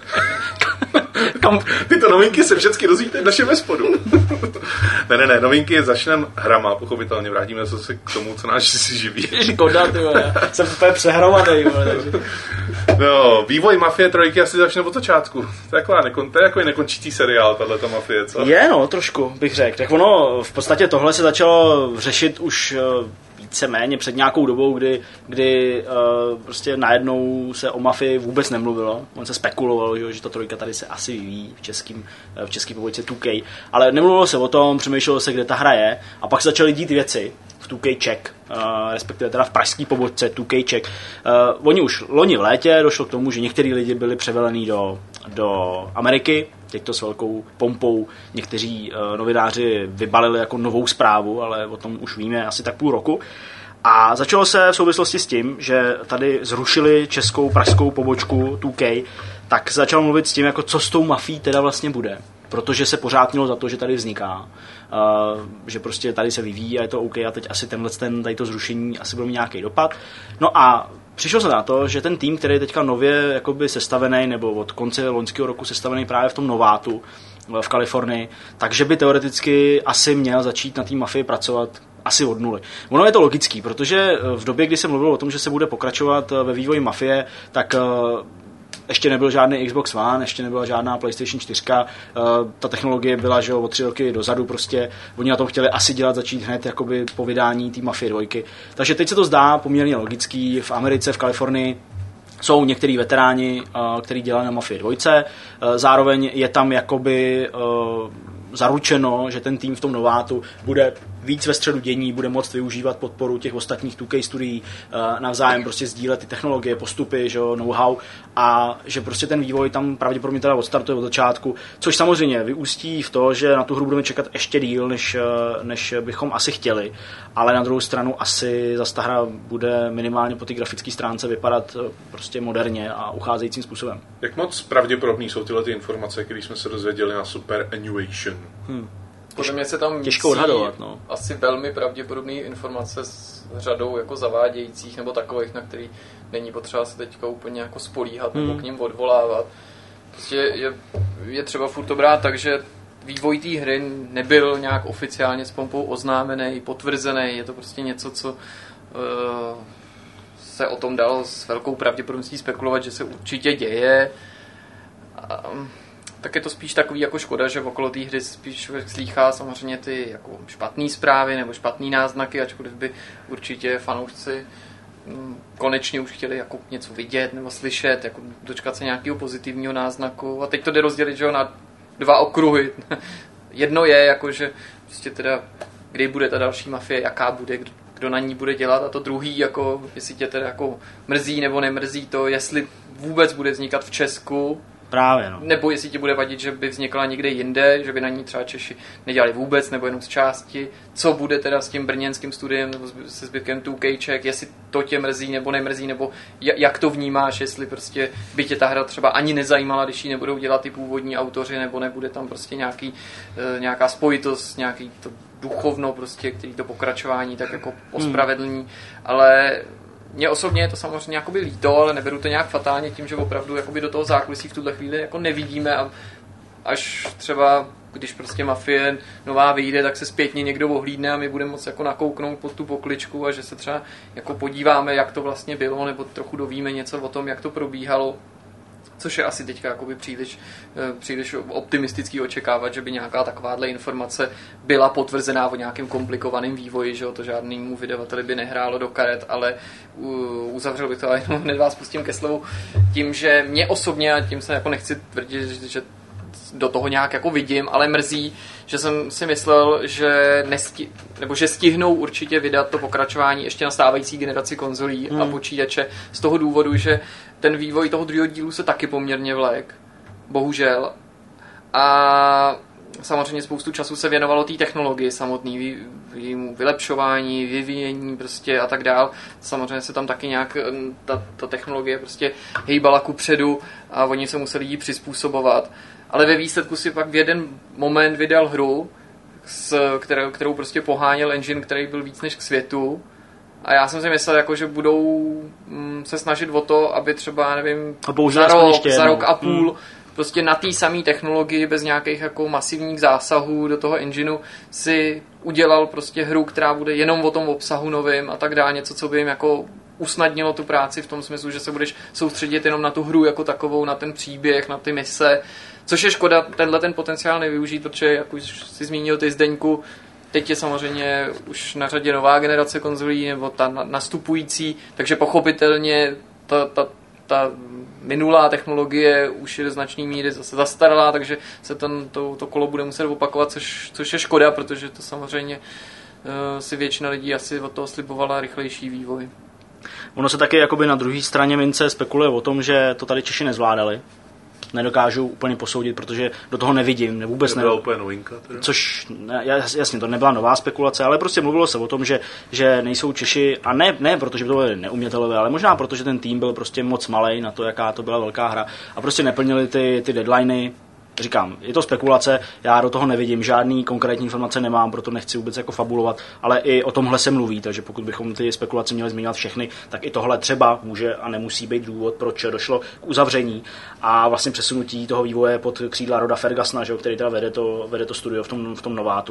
Kam, Tyto novinky se všechny dozvíte v našem vespodu. ne, ne, ne, novinky začneme hrama, pochopitelně, vrátíme se zase k tomu, co nás si živí. škoda, ty vole, já jsem úplně přehromadej, vole, takže. No, vývoj Mafie trojky asi začne od začátku. To je, taková nekon, to je jako nekončící seriál, tato Mafie, co? Je, no, trošku, bych řekl. Tak ono, v podstatě tohle se začalo řešit už uh, víceméně před nějakou dobou, kdy, kdy uh, prostě najednou se o mafii vůbec nemluvilo. On se spekulovalo, že, že ta trojka tady se asi vyvíjí v českým, v český pobočce two K. Ale nemluvilo se o tom, přemýšlelo se, kde ta hra je. A pak se začaly dít věci v two K Czech, uh, respektive teda v pražský pobočce two K Czech. Uh, oni už loni v létě došlo k tomu, že některý lidi byli převelení do, do Ameriky, teď to s velkou pompou někteří uh, novináři vybalili jako novou zprávu, ale o tom už víme asi tak půl roku. A začalo se v souvislosti s tím, že tady zrušili českou pražskou pobočku two K, tak začal mluvit s tím, jako co s tou mafií teda vlastně bude. Protože se pořád mělo za to, že tady vzniká, uh, že prostě tady se vyvíjí a je to OK a teď asi tenhle ten, tady to zrušení asi bude mít nějaký dopad. No a přišel se na to, že ten tým, který je teďka nově jakoby sestavený, nebo od konce loňského roku sestavený právě v tom Novátu v Kalifornii, takže by teoreticky asi měl začít na té mafii pracovat asi od nuly. Ono je to logický, protože v době, kdy se mluvilo o tom, že se bude pokračovat ve vývoji mafie, tak ještě nebyl žádný Xbox One, ještě nebyla žádná PlayStation čtyři, ta technologie byla, že jo, o tři roky dozadu prostě, oni na tom chtěli asi dělat, začít hned jakoby po vydání té Mafie dvojky. Takže teď se to zdá poměrně logický, v Americe, v Kalifornii jsou některý veteráni, kteří dělají na Mafii dvojce, zároveň je tam jakoby zaručeno, že ten tým v tom Novátu bude víc ve středu dění, bude moct využívat podporu těch ostatních two K studií, navzájem prostě sdílet ty technologie, postupy, že, know-how a že prostě ten vývoj tam pravděpodobně teda odstartuje od začátku, což samozřejmě vyústí v to, že na tu hru budeme čekat ještě díl, než, než bychom asi chtěli, ale na druhou stranu asi zase ta hra bude minimálně po té grafické stránce vypadat prostě moderně a ucházejícím způsobem. Jak moc pravděpodobný jsou tyhle ty informace, které jsme se dozvěděli na Superannuation? Hmm. Podle mě se tam těžko odhadovat, no. Asi velmi pravděpodobné informace s řadou jako zavádějících nebo takových, na který není potřeba se teďka úplně jako spolíhat hmm. nebo k ním odvolávat. Prostě je, je třeba furt to brát tak, že vývoj té hry nebyl nějak oficiálně s pompou oznámený, potvrzený, je to prostě něco, co uh, se o tom dalo s velkou pravděpodobností spekulovat, že se určitě děje. Um, tak je to spíš takový jako škoda, že okolo té hry spíš člověk slýchá samozřejmě ty jako špatné zprávy nebo špatné náznaky, ačkoliv by určitě fanoušci konečně už chtěli jako něco vidět nebo slyšet, jako dočkat se nějakého pozitivního náznaku. A teď to jde rozdělit, že jo, na dva okruhy. Jedno je, jako, že prostě teda, kdy bude ta další mafie, jaká bude, kdo na ní bude dělat, a to druhý, jako, jestli tě teda jako mrzí nebo nemrzí to, jestli vůbec bude vznikat v Česku. Právě, no. Nebo jestli ti bude vadit, že by vznikla někde jinde, že by na ní třeba Češi nedělali vůbec, nebo jenom z části. Co bude teda s tím brněnským studiem nebo se zbytkem two Kček, jestli to tě mrzí nebo nemrzí, nebo jak to vnímáš, jestli prostě by tě ta hra třeba ani nezajímala, když ji nebudou dělat ty původní autoři, nebo nebude tam prostě nějaký, nějaká spojitost, nějaký to duchovno prostě, který to pokračování tak jako ospravedlní, hmm. ale mně osobně je to samozřejmě jakoby líto, ale neberu to nějak fatálně tím, že opravdu jakoby do toho zákulisí v tuhle chvíli jako nevidíme a až třeba, když prostě Mafie nová vyjde, tak se zpětně někdo ohlídne a my budeme moct jako nakouknout pod tu pokličku a že se třeba jako podíváme, jak to vlastně bylo, nebo trochu dovíme něco o tom, jak to probíhalo. Což je asi teďka jakoby příliš, příliš optimistický očekávat, že by nějaká takováhle informace byla potvrzená o nějakém komplikovaném vývoji, že to žádnému vydavateli by nehrálo do karet, ale uzavřel bych to a jenom hned vás pustím ke slovu tím, že mě osobně, a tím se jako nechci tvrdit, že do toho nějak jako vidím, ale mrzí, že jsem si myslel, že, nesti- nebo že stihnou určitě vydat to pokračování ještě na stávající generaci konzolí hmm. a počítače z toho důvodu, že ten vývoj toho druhého dílu se taky poměrně vlek, bohužel. A samozřejmě spoustu času se věnovalo té technologii samotný, jejímu vylepšování, vyvíjení prostě a tak dál. Samozřejmě se tam taky nějak ta, ta technologie prostě hejbala kupředu a oni se museli jí přizpůsobovat. Ale ve výsledku si pak v jeden moment vydal hru, s kterou, kterou prostě poháněl engine, který byl víc než k světu. A já jsem si myslel, jako, že budou mm, se snažit o to, aby třeba, nevím, za rok, ještě, za rok a půl hmm. prostě na té samé technologii bez nějakých jako masivních zásahů do toho engineu si udělal prostě hru, která bude jenom o tom obsahu novým a tak dále, něco, co by jim jako usnadnilo tu práci v tom smyslu, že se budeš soustředit jenom na tu hru jako takovou, na ten příběh, na ty mise, což je škoda tenhle ten potenciál nevyužít, protože jak už si zmínil ty Zdeňku, teď je samozřejmě už na řadě nová generace konzolí nebo ta nastupující, takže pochopitelně ta, ta, ta minulá technologie už je do značné míry zase zastaralá, takže se ten, to, to kolo bude muset opakovat, což, což je škoda, protože to samozřejmě uh, si většina lidí asi od toho slibovala rychlejší vývoj. Ono se taky jakoby na druhé straně mince spekuluje o tom, že to tady Češi nezvládali. nedokážu úplně posoudit, protože do toho nevidím, ne, vůbec nebyla ne. úplně novinka. Teda. Což, jasně, to nebyla nová spekulace, ale prostě mluvilo se o tom, že, že nejsou Češi, a ne, ne protože by to byly neumětelové, ale možná protože ten tým byl prostě moc malej na to, jaká to byla velká hra a prostě neplnili ty, ty deadliny. Říkám, je to spekulace, já do toho nevidím, žádný konkrétní informace nemám, proto nechci vůbec jako fabulovat, ale i o tomhle se mluví, takže pokud bychom ty spekulace měli zmiňovat všechny, tak i tohle třeba může a nemusí být důvod, proč došlo k uzavření a vlastně přesunutí toho vývoje pod křídla Roda Fergusona, že, který teda vede to, vede to studio v tom, v tom Novátu.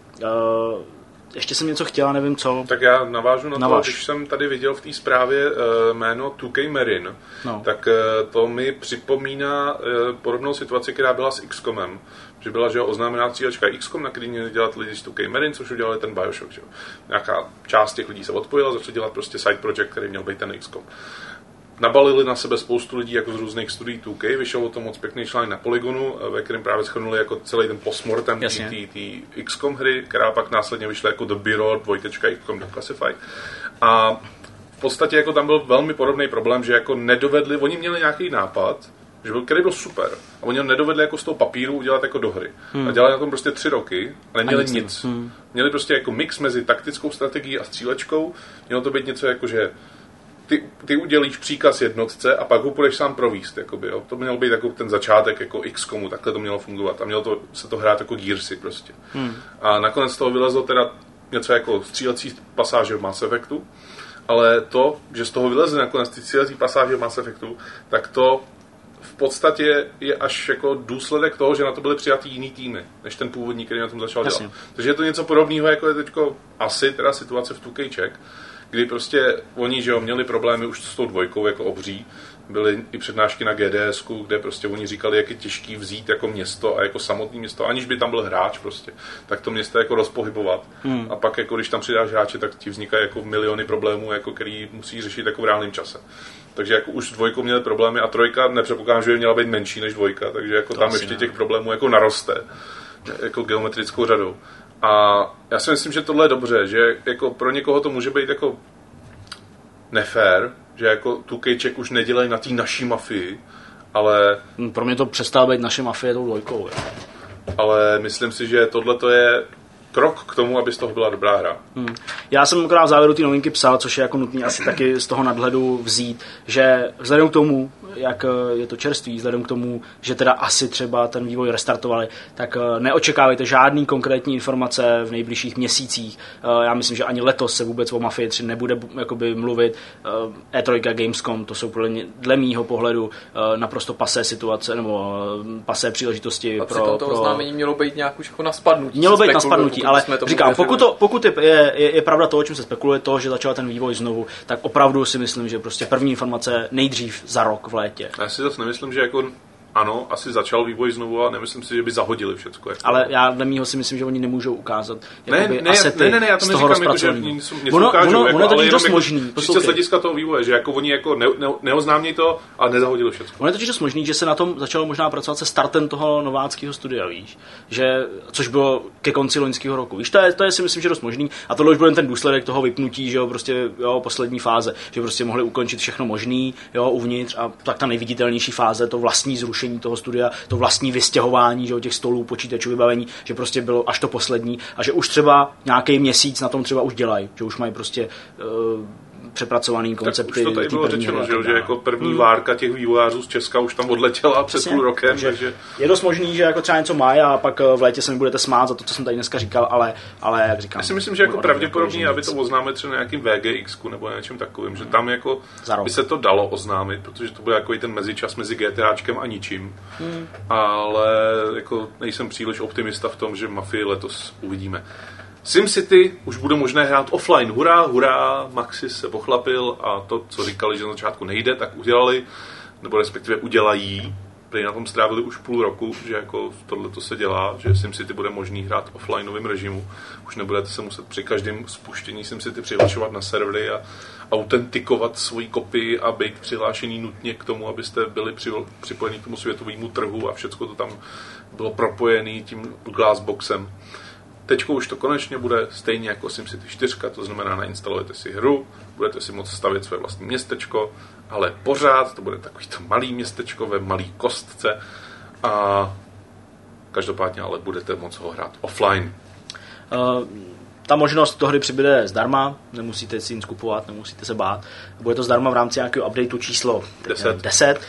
Uh, Ještě jsem něco chtěla, nevím co. Tak já navážu na Naváž. to, když jsem tady viděl v té zprávě uh, jméno two K Marin, no. tak uh, to mi připomíná uh, podobnou situaci, která byla s X COMem. Že byla, že oznámená střílečka X COM, na který měli dělat lidi z two K Marin, což udělali ten Bioshock. Že? Nějaká část těch lidí se odpojila, začali dělat prostě side project, který měl být ten X COM. Nabalili na sebe spoustu lidí jako z různých studií two K, vyšel o tom moc pěkný článek na Polygonu, ve kterém právě shrnuli jako celý ten postmortem té X COM hry, která pak následně vyšla jako The Bureau, dvojtečka X COM Declassified. A v podstatě jako tam byl velmi podobný problém, že jako nedovedli, oni měli nějaký nápad, že byl, který byl super, a oni ho nedovedli jako z toho papíru udělat jako do hry. Hmm. A dělali na tom prostě tři roky, ale neměli nic. nic. Hmm. Měli prostě jako mix mezi taktickou strategií a střílečkou, mělo to být něco jako, že Ty, ty udělíš příkaz jednotce a pak ho půjdeš sám províst. Jakoby, jo. To měl být jako ten začátek jako X COMu, takhle to mělo fungovat. A mělo to, se to hrát jako Gearsy prostě. Hmm. A nakonec z toho vylezlo teda něco jako střílecí pasáže v Mass Effectu, ale to, že z toho vylezly nakonec ty střílecí pasáže v Mass Effectu, tak to v podstatě je až jako důsledek toho, že na to byly přijatý jiný týmy, než ten původní, který na tom začal dělat. Jasně. Takže je to něco podobného, jako je teďko asi teda situace v two K Czech, kdy prostě oni, že jo, měli problémy už s tou dvojkou jako obří. Byly i přednášky na G D S ku, kde prostě oni říkali, jak je těžký vzít jako město a jako samotné město, aniž by tam byl hráč prostě, tak to město jako rozpohybovat. Hmm. A pak jako když tam přidáš hráče, tak ti vznikají jako miliony problémů, jako který musí řešit jako v reálném čase. Takže jako už s dvojkou měli problémy a trojka nepředpokládám, že by měla být menší než dvojka, takže jako to tam ještě ne. těch problémů jako naroste jako geometrickou řadou. A já si myslím, že tohle je dobře, že jako pro někoho to může být jako nefér, že jako two K Czech už nedělají na té naší mafii, ale... Pro mě to přestává být naše mafie tou dvojkou. Je. Ale myslím si, že tohle to je krok k tomu, aby z toho byla dobrá hra. Hmm. Já jsem akorát v závěru ty novinky psal, což je jako nutný asi taky z toho nadhledu vzít, že vzhledem k tomu, jak je to čerství, vzhledem k tomu, že teda asi třeba ten vývoj restartovali, tak neočekávejte žádný konkrétní informace v nejbližších měsících. Já myslím, že ani letos se vůbec o Mafii tři nebude jakoby mluvit. E tři, Gamescom, to jsou podle, dle mýho pohledu naprosto pasé situace, nebo pasé příležitosti. A pro, toho pro... oznámení mělo být nějak už jako na spadnutí. Mělo být na spadnutí, ale říkám, pokud, to, pokud je, je, je pravda to, o čem se spekuluje, to, že začal ten vývoj znovu, tak opravdu si myslím, že prostě první informace nejdřív za rok v létě. Já si zase nemyslím, že jako ano, asi začal vývoj znovu a nemyslím si, že by zahodili všecko. Jako. Ale já dle mýho si myslím, že oni nemůžou ukázat ne, ne, ne, ne, ne, já to neříkám, jako, že něco ono, ukážou, ono, jako, ono ale je jenom jako, možný, čistě z hlediska toho vývoje, že jako oni jako ne, ne, neoznámí to a nezahodili všecko. Ono je totiž dost možný, že se na tom začalo možná pracovat se startem toho nováckého studia, víš, že, což bylo ke konci loňského roku. Víš, to je, to je si myslím, že dost možný a tohle už byl ten důsledek toho vypnutí, že jo, prostě jo, poslední fáze, že prostě mohli ukončit všechno možný, jo, uvnitř a tak ta nejviditelnější fáze, to vlastní zrušení toho studia, to vlastní vystěhování, že, těch stolů, počítačů, vybavení, že prostě bylo až to poslední a že už třeba nějaký měsíc na tom třeba už dělají, že už mají prostě uh, přepracovaný koncepty. Tak už to tady bylo řečeno, že, že jako první hmm. várka těch vývojářů z Česka už tam odletěla před půl rokem. Takže, takže je dost možný, že jako třeba něco mají a pak v létě se mi budete smát za to, co jsem tady dneska říkal, ale, ale jak říkám. Já si myslím, že jako pravděpodobně, aby to oznámili třeba nějakým V G X ku nebo něčem takovým, že tam jako by se to dalo oznámit, protože to bude jako ten mezičas mezi GTAčkem a ničím. Hmm. Ale jako nejsem příliš optimista v tom, že Mafii letos uvidíme. SimCity už bude možné hrát offline. Hurá, hurá, Maxis se pochlapil a to, co říkali, že na začátku nejde, tak udělali, nebo respektive udělají. Prý na tom strávili už půl roku, že jako tohle to se dělá, že SimCity bude možný hrát offlineovým režimu. Už nebudete se muset při každém spuštění SimCity přihlašovat na servery a autentikovat svoji kopii a být přihlášený nutně k tomu, abyste byli připojeni k tomu světovému trhu a všechno to tam bylo propojené tím Glassboxem. teďko už to konečně bude stejně jako SimCity čtyři, to znamená, nainstalujete si hru, budete si moct stavět své vlastní městečko, ale pořád to bude takový to malý městečko ve malý kostce a každopádně ale budete moct ho hrát offline. Uh... Ta možnost toho hry přibude zdarma, nemusíte si nic kupovat, nemusíte se bát. Bude to zdarma v rámci nějakého updateu číslo deset,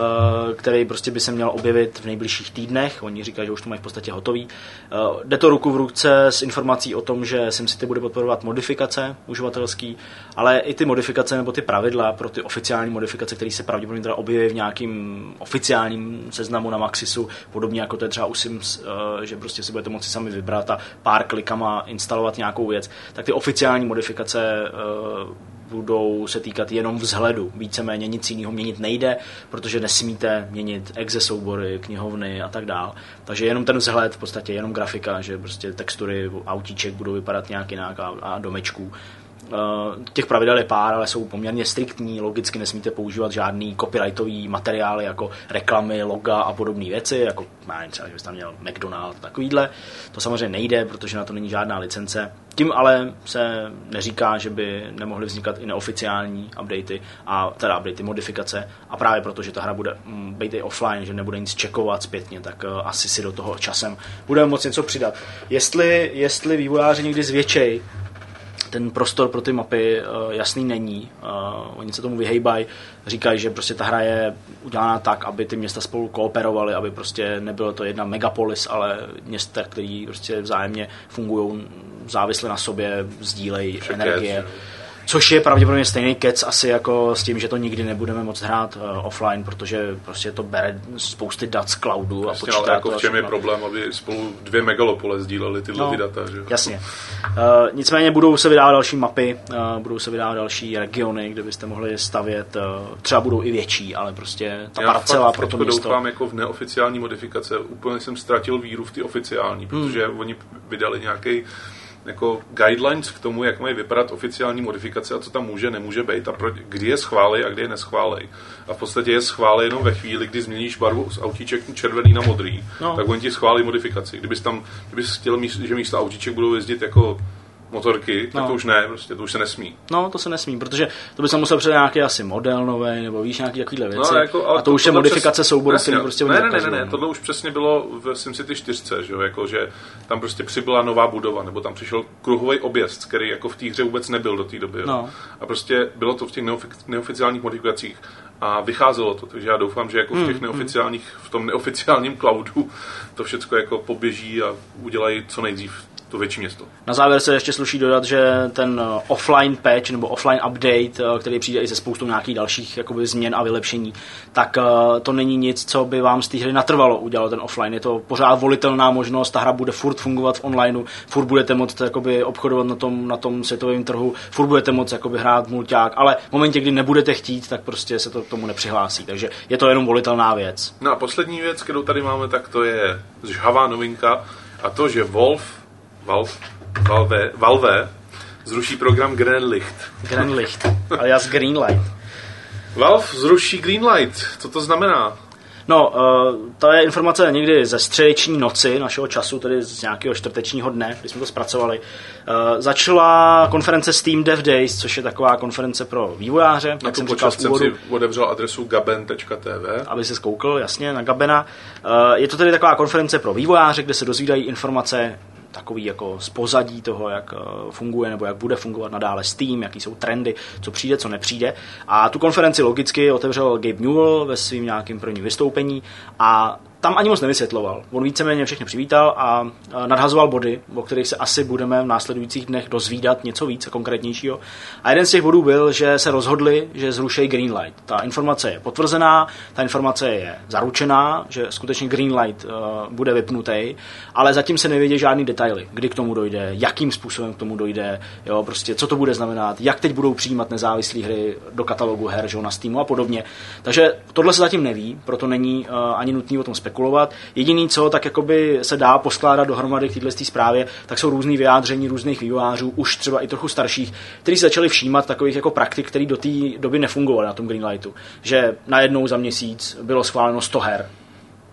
který prostě by se měl objevit v nejbližších týdnech. Oni říkají, že už to mají v podstatě hotový. Jde to ruku v ruce s informací o tom, že SimCity bude podporovat modifikace uživatelský, ale i ty modifikace nebo ty pravidla pro ty oficiální modifikace, které se pravděpodobně teda objeví v nějakým oficiálním seznamu na Maxisu, podobně jako to je třeba u Sims, že prostě si budete moci sami vybrat a pár klikama instalovat nějakou věc, tak ty oficiální modifikace uh, budou se týkat jenom vzhledu. Víceméně nic jiného měnit nejde, protože nesmíte měnit exe soubory, knihovny a tak dál. Takže jenom ten vzhled, v podstatě jenom grafika, že prostě textury autíček budou vypadat nějak jinak a, a domečků. Uh, těch pravidel je pár, ale jsou poměrně striktní, logicky nesmíte používat žádný copyrightový materiály jako reklamy, loga a podobné věci, jako nevím, třeba, že byste tam měl McDonald, takovýhle. To samozřejmě nejde, protože na to není žádná licence. Tím ale se neříká, že by nemohly vznikat i neoficiální updaty, a teda updaty, modifikace, a právě proto, že ta hra bude mm, být i offline, že nebude nic checkovat zpětně, tak uh, asi si do toho časem budeme moct něco přidat. Jestli, jestli vývojáři někdy zvětšej ten prostor pro ty mapy uh, jasný není. Uh, oni se tomu vyhejbají, říkají, že prostě ta hra je udělána tak, aby ty města spolu kooperovaly, aby prostě nebylo to jedna megapolis, ale města, které prostě vzájemně fungují závisle na sobě, sdílejí energie. Což je pravděpodobně stejný kec asi jako s tím, že to nikdy nebudeme moct hrát uh, offline, protože prostě to bere spousty dat z cloudu a počítá ale jako to. V čem je problém, aby spolu dvě megalopole sdílely tyhle no, ty data, že? Jasně. Uh, nicméně budou se vydávat další mapy, uh, budou se vydávat další regiony, kde byste mohli stavět, uh, třeba budou i větší, ale prostě ta Já parcela pro to město. doufám jako v neoficiální modifikace, úplně jsem ztratil víru v ty oficiální, protože hmm. oni vydali nějaký jako guidelines k tomu, jak mají vypadat oficiální modifikace a co tam může, nemůže být a pro, kdy je schválej a kdy je neschválej. A v podstatě je schválej jenom ve chvíli, kdy změníš barvu z autíček červený na modrý, no. Tak oni ti schválí modifikaci. Kdybys tam, kdybys chtěl, že místo autíček budou jezdit jako motorky, tak no. to už ne, prostě to už se nesmí. No, to se nesmí, protože to by se musel předat nějaký asi model nový, nebo víš, nějaký takovýhle věci. No, jako, a to, to už je modifikace přes... souboru, který prostě ne, ne, ne, ne, ne, tohle už přesně bylo v SimCity čtyři, že jo, jako, že tam prostě přibyla nová budova, nebo tam přišel kruhový objezd, který jako v té hře vůbec nebyl do té doby. No. A prostě bylo to v těch neofi- neoficiálních modifikacích a vycházelo to, takže já doufám, že jako v těch neoficiálních, v tom neoficiálním cloudu to všechno jako poběží a udělají co nejdřív to větší město. Na závěr se ještě sluší dodat, že ten offline patch nebo offline update, který přijde i se spoustou nějakých dalších jakoby změn a vylepšení, tak to není nic, co by vám z té hry natrvalo udělat ten offline. Je to pořád volitelná možnost, ta hra bude furt fungovat v onlineu, furt budete moct jakoby obchodovat na tom, na tom světovém trhu, furt budete moct jakoby hrát mulťák, ale v momentě, kdy nebudete chtít, tak prostě se to k tomu nepřihlásí. Takže je to jenom volitelná věc. No a poslední věc, kterou tady máme, tak to je žhavá novinka a to, že Valve Valve, Valve, Valve zruší program Greenlight. Greenlight, alias Greenlight. Valve zruší Greenlight. Co to znamená? No, uh, to je informace někdy ze středeční noci našeho času, tedy z nějakého čtvrtečního dne, kdy jsme to zpracovali. Uh, začala konference Steam Dev Days, což je taková konference pro vývojáře. Na tu počas jsem si otevřel adresu gaben tečka té vé. Aby se zkoukl, jasně, na Gabena. Uh, je to tedy taková konference pro vývojáře, kde se dozvídají informace takový jako z pozadí toho, jak funguje nebo jak bude fungovat nadále Steam, jaký jsou trendy, co přijde, co nepřijde. A tu konferenci logicky otevřel Gabe Newell ve svým nějakým prvním vystoupení a tam ani moc nevysvětloval. On víceméně všechny přivítal a nadhazoval body, o kterých se asi budeme v následujících dnech dozvídat něco víc konkrétnějšího. A jeden z těch bodů byl, že se rozhodli, že zruší Greenlight. Ta informace je potvrzená, ta informace je zaručená, že skutečně Greenlight uh, bude vypnutý, ale zatím se nevědí žádný detaily, kdy k tomu dojde, jakým způsobem k tomu dojde, jo, prostě co to bude znamenat, jak teď budou přijímat nezávislé hry do katalogu her, že, na Steamu a podobně. Takže tohle se zatím neví, proto není uh, ani nutný o tom spekulovat. Jediný, co tak jakoby se dá poskládat dohromady k této zprávě, tak jsou různý vyjádření různých vývojářů, už třeba i trochu starších, kteří se začali všímat takových jako praktik, které do té doby nefungovaly na tom Greenlightu. Že najednou za měsíc bylo schváleno sto her.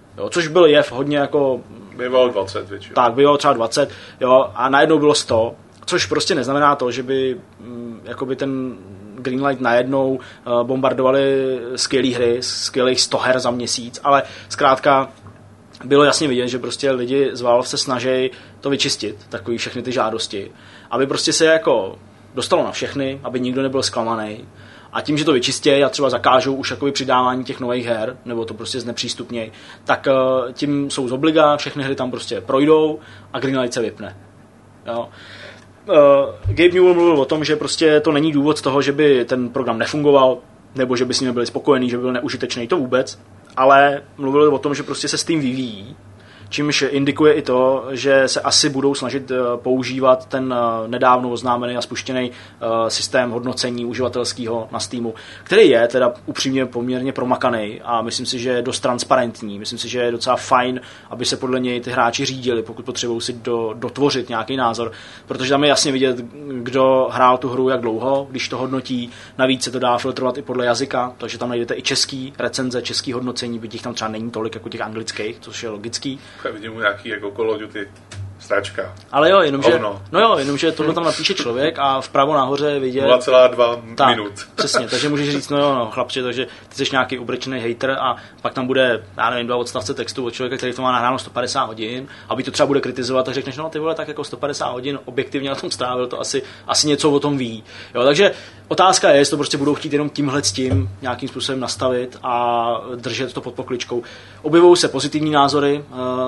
Jo, což byl jev hodně jako... Bývalo dvacet většinou. Tak, bylo třeba dvacet, jo, a najednou bylo sto, což prostě neznamená to, že by mm, jakoby ten Greenlight najednou uh, bombardovali skvělé hry, skvělých sto her za měsíc, ale zkrátka bylo jasně vidět, že prostě lidi z Valve se snaží to vyčistit, takový všechny ty žádosti, aby prostě se jako dostalo na všechny, aby nikdo nebyl zklamaný. A tím, že to vyčistějí a třeba zakážou už jakoby přidávání těch nových her, nebo to prostě znepřístupnějí, tak uh, tím jsou z obliga, všechny hry tam prostě projdou a Greenlight se vypne. Jo. Uh, Gabe Newell mluvil o tom, že prostě to není důvod toho, že by ten program nefungoval, nebo že by s ním byli spokojení, že by byl neužitečný, to vůbec, ale mluvil o tom, že prostě se s tím vyvíjí, čímž indikuje i to, že se asi budou snažit používat ten nedávno oznámený a spuštěný systém hodnocení uživatelského na Steamu, který je teda upřímně poměrně promakaný a myslím si, že je dost transparentní. Myslím si, že je docela fajn, aby se podle něj ty hráči řídili, pokud potřebují si do, dotvořit nějaký názor, protože tam je jasně vidět, kdo hrál tu hru jak dlouho, když to hodnotí. Navíc se to dá filtrovat i podle jazyka, takže tam najdete i český recenze, český hodnocení, byť jich tam třeba není tolik jako těch anglických, což je logický. Vidím mu nějaký jako Call of Duty stáčka. Ale jo, jenomže, no jo, jenomže tohle tam napíše člověk a vpravo nahoře vidět... nula celá dva minut. Přesně, takže můžeš říct, no jo, no, chlapče, takže ty jsi nějaký ubrečený hater a pak tam bude, já nevím, dva odstavce textu od člověka, který to má nahráno sto padesát hodin, aby to třeba bude kritizovat, tak řekneš, no ty vole, tak jako sto padesát hodin objektivně na tom strávil, to asi, asi něco o tom ví. Jo, takže otázka je, jestli to prostě budou chtít jenom tímhle s tím nějakým způsobem nastavit a držet to pod pokličkou. Objevují se pozitivní názory,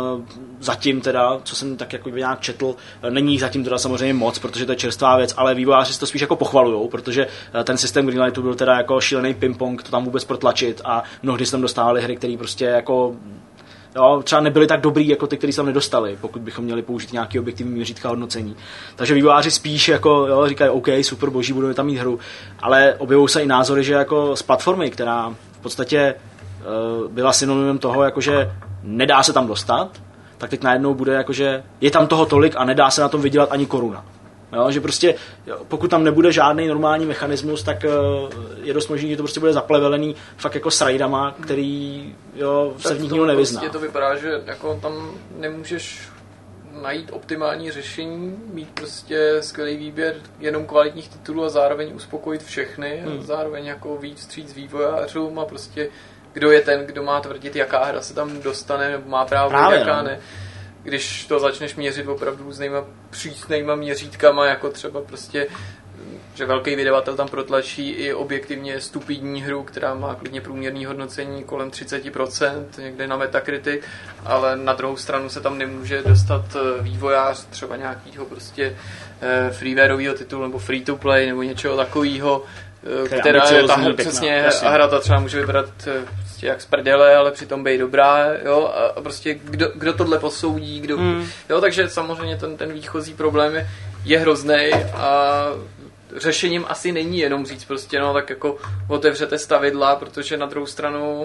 zatím teda, co jsem tak jako nějak četl, není zatím teda samozřejmě moc, protože to je čerstvá věc, ale vývojáři si to spíš jako pochvalujou, protože ten systém Greenlightu byl teda jako šílený ping-pong, to tam vůbec protlačit a mnohdy se tam dostávali hry, které prostě jako jo, třeba nebyly tak dobrý jako ty, který se tam nedostali, pokud bychom měli použít nějaký objektivní měřítka hodnocení. Takže vývojáři spíš jako jo, říkají, OK, super, boží, budeme tam mít hru, ale objevují se i názory, že jako z platformy, která v podstatě uh, byla synonymem toho, jakože nedá se tam dostat, tak teď najednou bude jakože je tam toho tolik a nedá se na tom vydělat ani koruna. Jo, že prostě jo, pokud tam nebude žádný normální mechanismus, tak uh, je dost možný, že to prostě bude zaplevelený fakt jako s raidama, který jo, se v nich nikdo nevyzná. Prostě to vypadá, že jako tam nemůžeš najít optimální řešení, mít prostě skvělý výběr jenom kvalitních titulů a zároveň uspokojit všechny, hmm. a zároveň jako víc vstříc vývojářům a prostě kdo je ten, kdo má tvrdit, jaká hra se tam dostane, nebo má právo, Právě, jaká no. ne. Když to začneš měřit opravdu různýma přísnýma měřítkama, jako třeba prostě, že velký vydavatel tam protlačí i objektivně stupidní hru, která má klidně průměrný hodnocení kolem třicet procent, někde na Metacritic, ale na druhou stranu se tam nemůže dostat vývojář třeba nějakýho prostě freewareového titulu nebo free to play nebo něčeho takového, která je ta hra, přesně, a hra ta třeba může vypadat prostě jak z prdele, ale přitom být dobrá, jo, a prostě kdo, kdo tohle posoudí, kdo, hmm. jo, takže samozřejmě ten, ten výchozí problém je, je hroznej a řešením asi není jenom říct prostě, no tak jako otevřete stavidla, protože na druhou stranu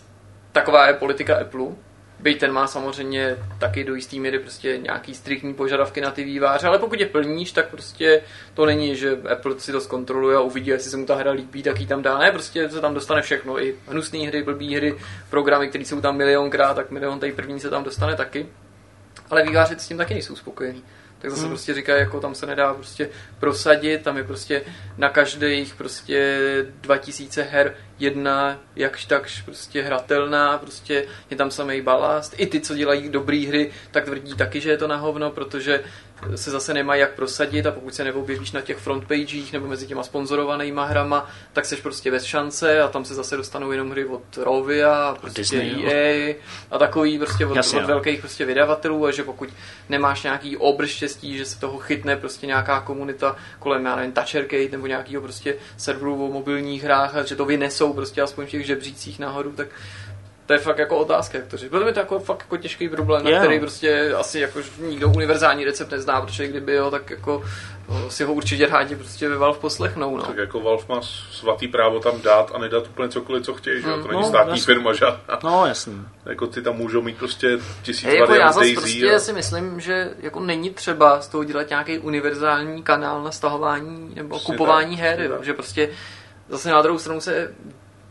taková je politika Apple. Byť ten má samozřejmě taky do jistý míry prostě nějaký striktní požadavky na ty výváře, ale pokud je plníš, tak prostě to není, že Apple si to zkontroluje a uvidí, jestli se mu ta hra líbí, tak ji tam dá. Ne, prostě se tam dostane všechno, i hnusné hry, blbý hry, programy, které jsou tam milionkrát, tak milion tady první se tam dostane taky. Ale výváři s tím taky nejsou spokojení. Tak zase hmm. prostě říkají, jako tam se nedá prostě prosadit, tam je prostě na každých prostě dva tisíce her jedna jakž takž prostě hratelná, prostě je tam samej balast. I ty, co dělají dobrý hry, tak tvrdí taky, že je to na hovno, protože se zase nemají jak prosadit a pokud se neobjevíš na těch frontpagech nebo mezi těma sponzorovanýma hrama, tak seš prostě bez šance a tam se zase dostanou jenom hry od Rovia a prostě Disney, E A a takový prostě od, Jasně, od velkých prostě vydavatelů a že pokud nemáš nějaký obr štěstí, že se toho chytne prostě nějaká komunita kolem, já nevím, Touchercade nebo nějakýho prostě serverů o mobilních hrách a že to vynesou prostě aspoň v těch žebřících nahoru, tak to je fakt jako otázka, jak to říct. Protože to je jako fakt jako těžký problém, yeah. na který prostě asi jako nikdo univerzální recept nezná, protože kdyby jo, tak jako si ho určitě rádi prostě ve Valve poslechnou. No. Tak jako Valve má svatý právo tam dát a nedat úplně cokoliv, co chtějí, že mm, to není no, státní jasný. Firma žádná. No, jasný. Jako ty tam můžou mít prostě tisíc variant jako já Daisy. Prostě a... si myslím, že jako není třeba z toho dělat nějaký univerzální kanál na stahování nebo prostě kupování tak, her, jo, že prostě zase na druhou stranu se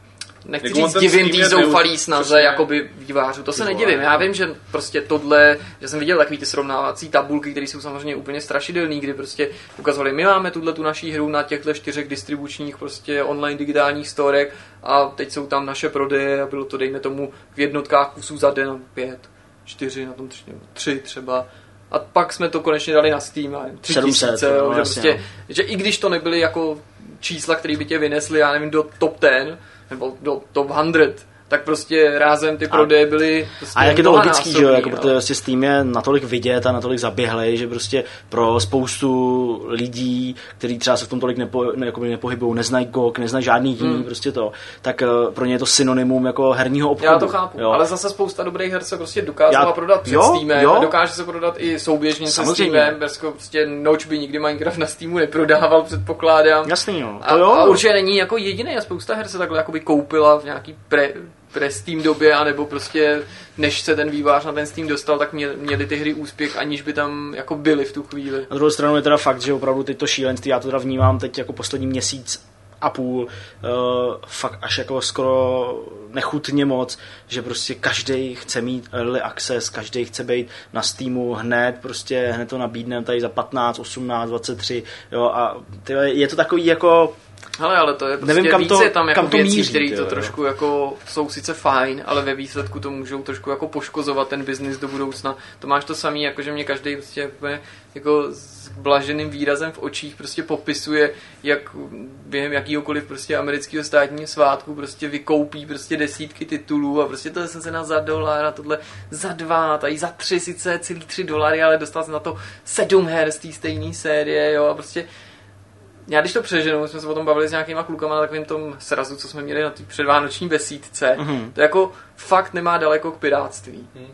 nechci Jako říct divím tý zoufalý snaze jakoby vývářů, to se nedivím, já vím, že prostě tohle, že jsem viděl takový ty srovnávací tabulky, které jsou samozřejmě úplně strašidelný, kdy prostě ukazovali, my máme tuhle tu naší hru na těchto čtyřech distribučních prostě online digitálních storek a teď jsou tam naše prodeje a bylo to dejme tomu v jednotkách kusů za den pět, čtyři, na tom tři, tři třeba. A pak jsme to konečně dali na Steam a tři tisíce, jo, no, že, prostě, že i když to nebyly jako čísla, které by tě vynesly, já nevím, do top deset nebo do top sto, tak prostě rázem ty prodeje byly prostě a jak je to logický, že jo, jako protože prostě Steam je natolik vidět a natolik zaběhlej, že prostě pro spoustu lidí, kteří třeba se v tom tolik nepo, ne, nepohybují, neznají G O G, neznají žádný jiný hmm. prostě to, tak uh, pro ně je to synonymum jako herního obchodu. Já to chápu, jo. Ale zase spousta dobrých her se prostě dokázala Já, prodat před jo, Steamem, jo. dokáže se prodat i souběžně se Steamem, bezko prostě Noč by nikdy Minecraft na Steamu neprodával, předpokládám. Jasný, jo. A, jo. a určitě není jako jediný a spousta her se takhle jakoby koupila v nějaký pre pre Steam době, anebo prostě než se ten vývář na ten Steam dostal, tak měli, měli ty hry úspěch, aniž by tam jako byly v tu chvíli. Na druhou stranu je teda fakt, že opravdu tyto šílenství, já to teda vnímám teď jako poslední měsíc a půl, uh, fakt až jako skoro nechutně moc, že prostě každý chce mít early access, každý chce být na Steamu hned, prostě hned to nabídnem tady za patnáct, osmnáct, dvacet tři, jo, a tyhle, je to takový jako ale, ale to je prostě nevím, kam více to, tam jako kam to věcí, míří, které tyjo, to trošku jako jsou sice fajn, ale ve výsledku to můžou trošku jako poškozovat ten biznis do budoucna. To máš to samý, jako že mě každý prostě jako s blaženým výrazem v očích prostě popisuje, jak během jakýhokoliv prostě amerického státního svátku prostě vykoupí prostě desítky titulů a prostě to jsem se na za dolar a tohle za dva, tady za tři sice celý tři dolary, ale dostal jsem na to sedm her z té stejné série, jo, a prostě já když to přeženu, jsme se o tom bavili s nějakýma klukama na takovém tom srazu, co jsme měli na té předvánoční besídce, mm-hmm. to jako fakt nemá daleko k pirátství. Mm.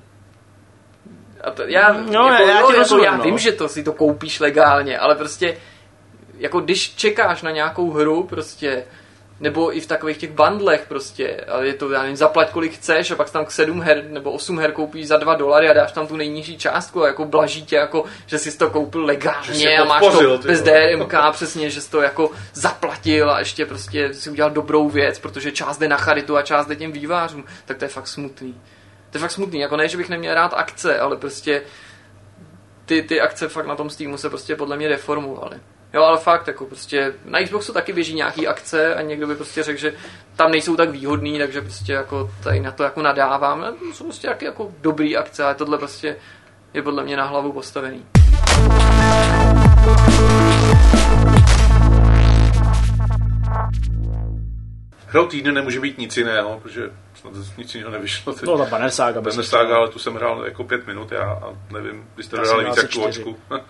A to, já, no, jako, já, jo, jako, rozumím, já no. vím, že to si to koupíš legálně, ale prostě jako když čekáš na nějakou hru prostě, nebo i v takových těch bundlech prostě, ale je to, já nevím, zaplať kolik chceš a pak tam k sedm her nebo osm her koupíš za dva dolary a dáš tam tu nejnižší částku a jako blaží tě, jako, že jsi to koupil legálně a máš to bez D R M K přesně, že jsi to jako zaplatil a ještě prostě si udělal dobrou věc, protože část jde na charitu a část jde těm vývářům, tak to je fakt smutný. To je fakt smutný, jako ne, že bych neměl rád akce, ale prostě ty, ty akce fakt na tom Steamu se prostě podle mě deformovaly. Jo, ale fakt, jako prostě na Xboxu taky běží nějaký akce a někdo by prostě řekl, že tam nejsou tak výhodný, takže prostě jako tady na to jako nadávám. A jsou prostě jako, jako dobrý akce, ale tohle prostě je podle mě na hlavu postavený. Hrou týdne nemůže být nic jiného, protože snad nic jiného nevyšlo. Teď. No ta Banner Saga. Banner Saga, ale tu jsem hrál jako pět minut já a nevím, vy jste hrali víc jak tu očku. Uh,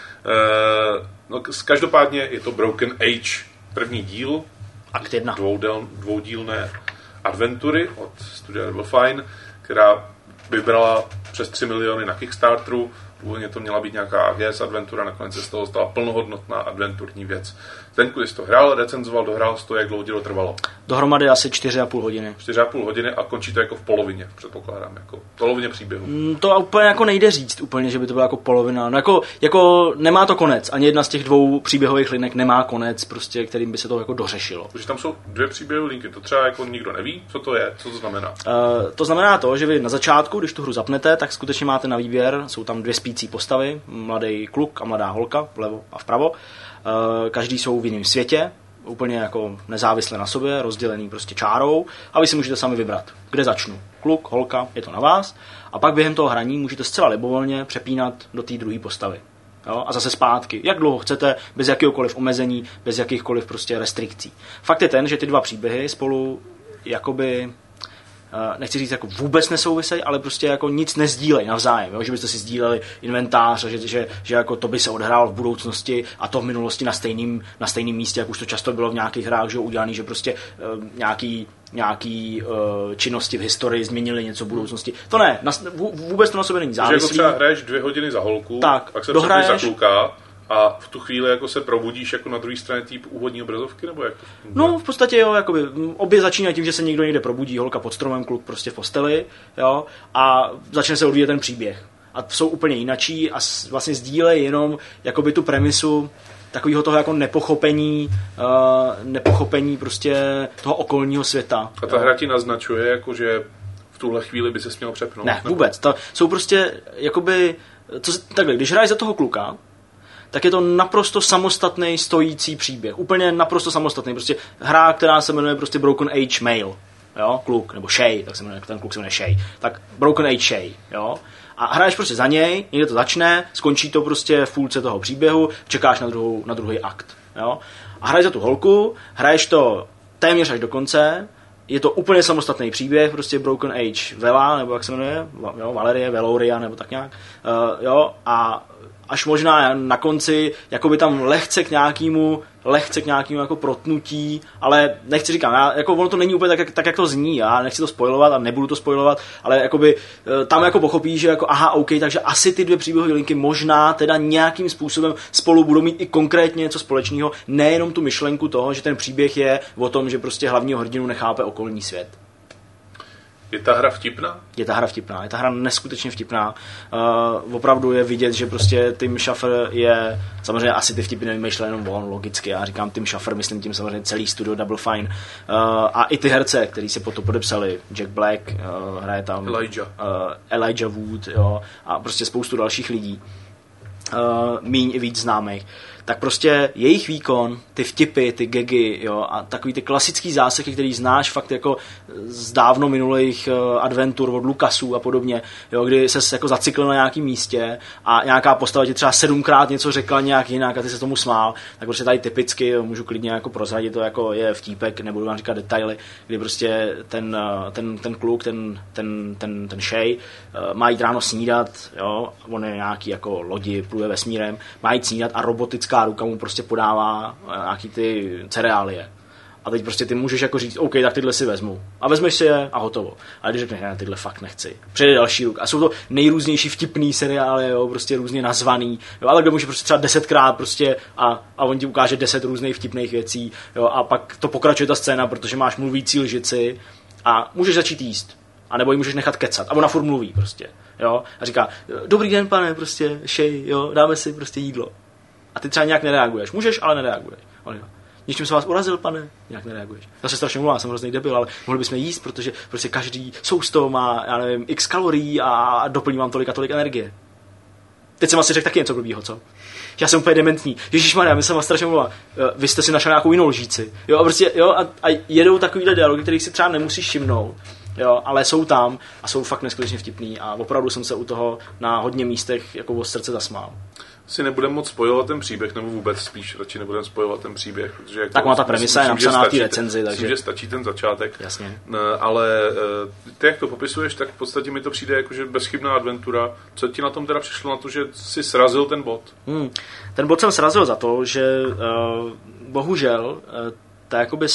no, každopádně je to Broken Age, první díl. Akt jedna. Dvoudel, dvoudílné adventury od studia Double Fine, která vybrala přes tři miliony na Kickstarteru. Původně to měla být nějaká A G S adventura, nakonec se z toho stala plnohodnotná adventurní věc. Zdeňku, jsi to hrál, recenzoval, dohrál to, jak dlouho dílo trvalo? Dohromady asi čtyři a půl hodiny. čtyři a půl hodiny a končí to jako v polovině, předpokládám, jako v polovině příběhu. Mm, to úplně jako nejde říct úplně, že by to byla jako polovina. No jako, jako nemá to konec, ani jedna z těch dvou příběhových linek nemá konec, prostě, kterým by se to jako dořešilo. Protože tam jsou dvě příběhové linky, to třeba jako nikdo neví, co to je, co to znamená. Uh, to znamená to, že vy na začátku, když tu hru zapnete, tak skutečně máte na výběr, jsou tam dvě spící postavy, mladý kluk a mladá holka, vlevo a vpravo. Uh, každý jsou v jiném světě, úplně jako nezávisle na sobě, rozdělený prostě čárou a vy si můžete sami vybrat, kde začnu. Kluk, holka, je to na vás a pak během toho hraní můžete zcela libovolně přepínat do té druhé postavy. Jo? A zase zpátky, jak dlouho chcete, bez jakéhokoliv omezení, bez jakýchkoliv prostě restrikcí. Fakt je ten, že ty dva příběhy spolu jakoby nechci říct jako vůbec nesouvisejí, ale prostě jako nic nezdílejí navzájem, jo? Že byste si sdíleli inventář, že, že, že jako to by se odhrálo v budoucnosti a to v minulosti na stejným, na stejným místě, jak už to často bylo v nějakých hrách, že udělaný, že prostě uh, nějaký, nějaký uh, činnosti v historii změnily něco v budoucnosti. To ne, na, vůbec to na sobě není závislý. Že jako třeba hraješ dvě hodiny za holku, tak, pak se dohraješ za kluka, a v tu chvíli jako se probudíš jako na druhé straně té úvodní obrazovky, nebo jak to funguje? No, v podstatě jo, jakoby, obě začínají tím, že se někdo někde probudí, holka pod stromem, kluk prostě v posteli, jo, a začne se odvíjet ten příběh. A jsou úplně jinačí a vlastně sdílejí jenom jakoby tu premisu takového toho jako nepochopení, uh, nepochopení prostě toho okolního světa. A ta hra ti naznačuje, jako že v tuhle chvíli by se směl přepnout? Ne, vůbec. To jsou prostě, jakoby, co, takhle, když hraješ za toho kluka, tak je to naprosto samostatný stojící příběh. Úplně naprosto samostatný. Prostě hra, která se jmenuje prostě Broken Age Male. Jo, kluk, nebo Shay, tak se jmenuje, ten kluk se jmenuje Shay. Tak Broken Age Shay, jo. A hraješ prostě za něj, někde to začne, skončí to prostě v půlce toho příběhu, čekáš na, druhou, na druhý akt, jo. A hraješ za tu holku, hraješ to téměř až do konce, je to úplně samostatný příběh, prostě Broken Age Vela, nebo jak se jmenuje, jo, Valerie, Veloria, nebo tak nějak, uh, jo, a až možná na konci, jakoby tam lehce k nějakému, lehce k nějakému jako protnutí, ale nechci říkám, já, jako ono to není úplně tak, jak, tak, jak to zní, já nechci to spoilovat a nebudu to spoilovat, ale jakoby tam jako pochopíš, že jako aha, OK, takže asi ty dvě příběhové linky možná teda nějakým způsobem spolu budou mít i konkrétně něco společného, nejenom tu myšlenku toho, že ten příběh je o tom, že prostě hlavního hrdinu nechápe okolní svět. Je ta hra vtipná? Je ta hra vtipná, je ta hra neskutečně vtipná. Uh, opravdu je vidět, že prostě Tim Schafer je, samozřejmě asi ty vtipy nevymýšlel jenom on, logicky, já říkám Tim Schafer, myslím tím samozřejmě celý studio Double Fine. Uh, a i ty herce, který se potom podepsali, Jack Black, uh, hraje tam Elijah. Uh, Elijah Wood, jo, a prostě spoustu dalších lidí. Uh, míň i víc známých, tak prostě jejich výkon, ty vtipy, ty gagy, jo, a takový ty klasický záseky, který znáš fakt jako z dávno minulých uh, adventur od Lucasů a podobně, jo, kdy ses jako zacykl na nějakém místě a nějaká postava ti třeba sedmkrát něco řekla nějak jinak a ty se tomu smál, tak prostě tady typicky, jo, můžu klidně jako prozradit, to jako je vtípek, nebudu vám říkat detaily, kdy prostě ten, ten, ten kluk, ten, ten, ten, ten Shay, uh, má jít ráno snídat, jo, on je nějaký jako lodi, pluje vesmírem, má jít snídat a robotická ruka mu prostě podává nějaký ty cereálie. A teď prostě ty můžeš jako říct, OK, tak tyhle si vezmu. A vezmeš si je a hotovo. Ale když řekneš, ne, tyhle fakt nechci. Přijde další ruk. A jsou to nejrůznější vtipný seriály, jo, prostě různě nazvaný. Jo, ale kdo může prostě třeba desetkrát prostě a, a on ti ukáže deset různých vtipných věcí. Jo, a pak to pokračuje ta scéna, protože máš mluvící lžici a můžeš začít jíst. A nebo ji můžeš nechat kecat. A ona furt mluví prostě. Jo, a říká, dobrý den, pane, prostě, Shay, jo, dáme si prostě jídlo. A ty třeba nějak nereaguješ. Můžeš, ale nereaguješ. Něčím se vás urazil, pane? Nějak nereaguješ. Já se strašně mluvám, jsem hrozný debil, ale mohli bychom jíst, protože prostě každý sousto má, já nevím, x kalorií a doplní vám tolik a tolik energie. Teď jsem asi řekl taky něco blbýho, co? Já jsem úplně dementní. Ježišmarja, my jsem vás strašně mluvám. Vy jste si našel nějakou jinou lžíci. Jo, a prostě, jo, a, a jedou takovýhle dialogy, kterých si třeba nemusíš všimnout. Jo, ale jsou tam a jsou fakt neskutečně vtipný a opravdu jsem se u toho na hodně místech jako od srdce zasmál. Si nebudeme moc spojovat ten příběh, nebo vůbec spíš radši nebudeme spojovat ten příběh, protože jako tak má ta premisa je napsaná v té recenzi, myslím, takže myslím, že stačí ten začátek. Jasně. Ale ty, jak to popisuješ, tak v podstatě mi to přijde jako, že bezchybná adventura. Co ti na tom teda přišlo na to, že jsi srazil ten bod? Hmm. Ten bod jsem srazil za to, že uh, bohužel uh, ta jakoby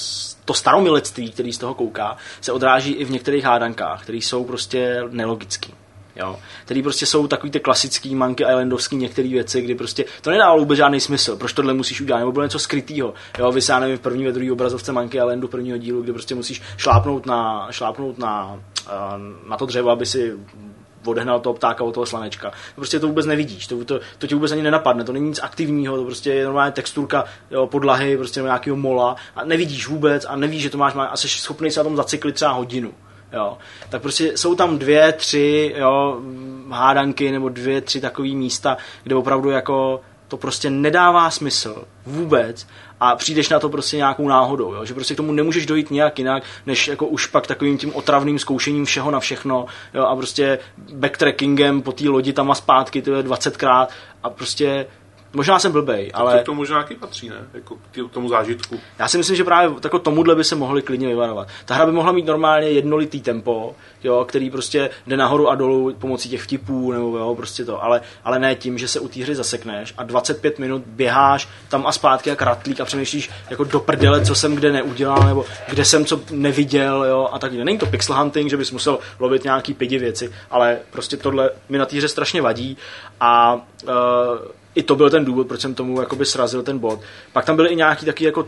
to staromilectví, který z toho kouká, se odráží i v některých hádankách, které jsou prostě nelogický. Jo, který prostě jsou takový ty klasický Monkey Islandovský některé věci, kdy prostě to nedává vůbec žádný smysl, proč tohle musíš udělat, nebo bylo něco skrytýho. Jo, vy se já nevím, v první ve druhé obrazovce Monkey Islandu prvního dílu, kdy prostě musíš šlápnout na, šlápnout na, na to dřevo, aby si odehnal toho ptáka od toho slanečka. Prostě to vůbec nevidíš, to, to, to ti vůbec ani nenapadne, to není nic aktivního, to prostě je normálně texturka, jo, podlahy, prostě nějakého mola a nevidíš vůbec a nevíš, že to máš a jsi schopný se na tom zacyklit třeba hodinu. Jo, tak prostě jsou tam dvě, tři jo, hádanky nebo dvě, tři takové místa, kde opravdu jako to prostě nedává smysl vůbec a přijdeš na to prostě nějakou náhodou, jo, že prostě k tomu nemůžeš dojít nějak jinak, než jako už pak takovým tím otravným zkoušením všeho na všechno, jo, a prostě backtrackingem po té lodi tam a zpátky to je dvacetkrát a prostě možná jsem blbej, ale... To k tomu možná nějaký patří, ne? Jako k tomu zážitku. Já si myslím, že právě jako tomuhle by se mohli klidně vyvarovat. Ta hra by mohla mít normálně jednolitý tempo, jo, který prostě jde nahoru a dolů pomocí těch vtipů, nebo jo, prostě to, ale, ale ne tím, že se u té hry zasekneš a dvacet pět minut běháš tam a zpátky jak ratlík a přemýšlíš jako do prdele, co jsem kde neudělal, nebo kde jsem co neviděl, jo, a tak dále. Není to pixel hunting, že bys musel lovit nějaký pidi věci, ale prostě tohle mi na té hře strašně vadí a uh, i to byl ten důvod, proč jsem tomu jakoby srazil ten bod. Pak tam byly i nějaký taky jako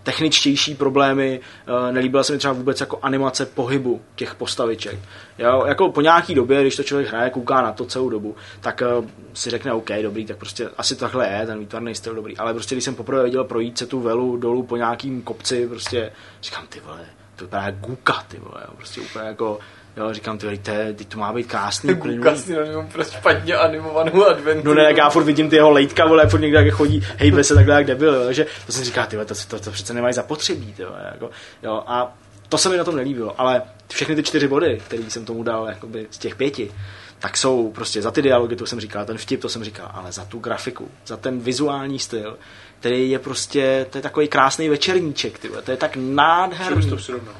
techničtější problémy, uh, nelíbila se mi třeba vůbec jako animace pohybu těch postaviček. Jo, jako po nějaký době, když to člověk hraje, kouká na to celou dobu, tak uh, si řekne OK, dobrý, tak prostě asi takhle je, ten výtvarný styl dobrý, ale prostě když jsem poprvé viděl projít se tu velu dolů po nějakým kopci, prostě říkám, ty vole, to vypadá jak Guka, ty vole, jo, prostě úplně jako, jo, říkám, ty, ty to má být krásný. Guka si nevím, pro špatně animovanou adventuru. No ne, jak já furt vidím ty jeho lejtka, vole, furt někde jak chodí, hejbe se takhle jak debil, jo, takže to jsem říkal, ty vole, to, to, to přece nemají zapotřebí, ty vole, jako, jo, a to se mi na tom nelíbilo, ale všechny ty čtyři body, které jsem tomu dal jakoby z těch pěti, tak jsou prostě za ty dialogy, to jsem říkal, ten vtip, to jsem říkal, ale za tu grafiku, za ten vizuální styl, který je prostě, to je takový krásný večerníček, ty vole, to je tak nádherný.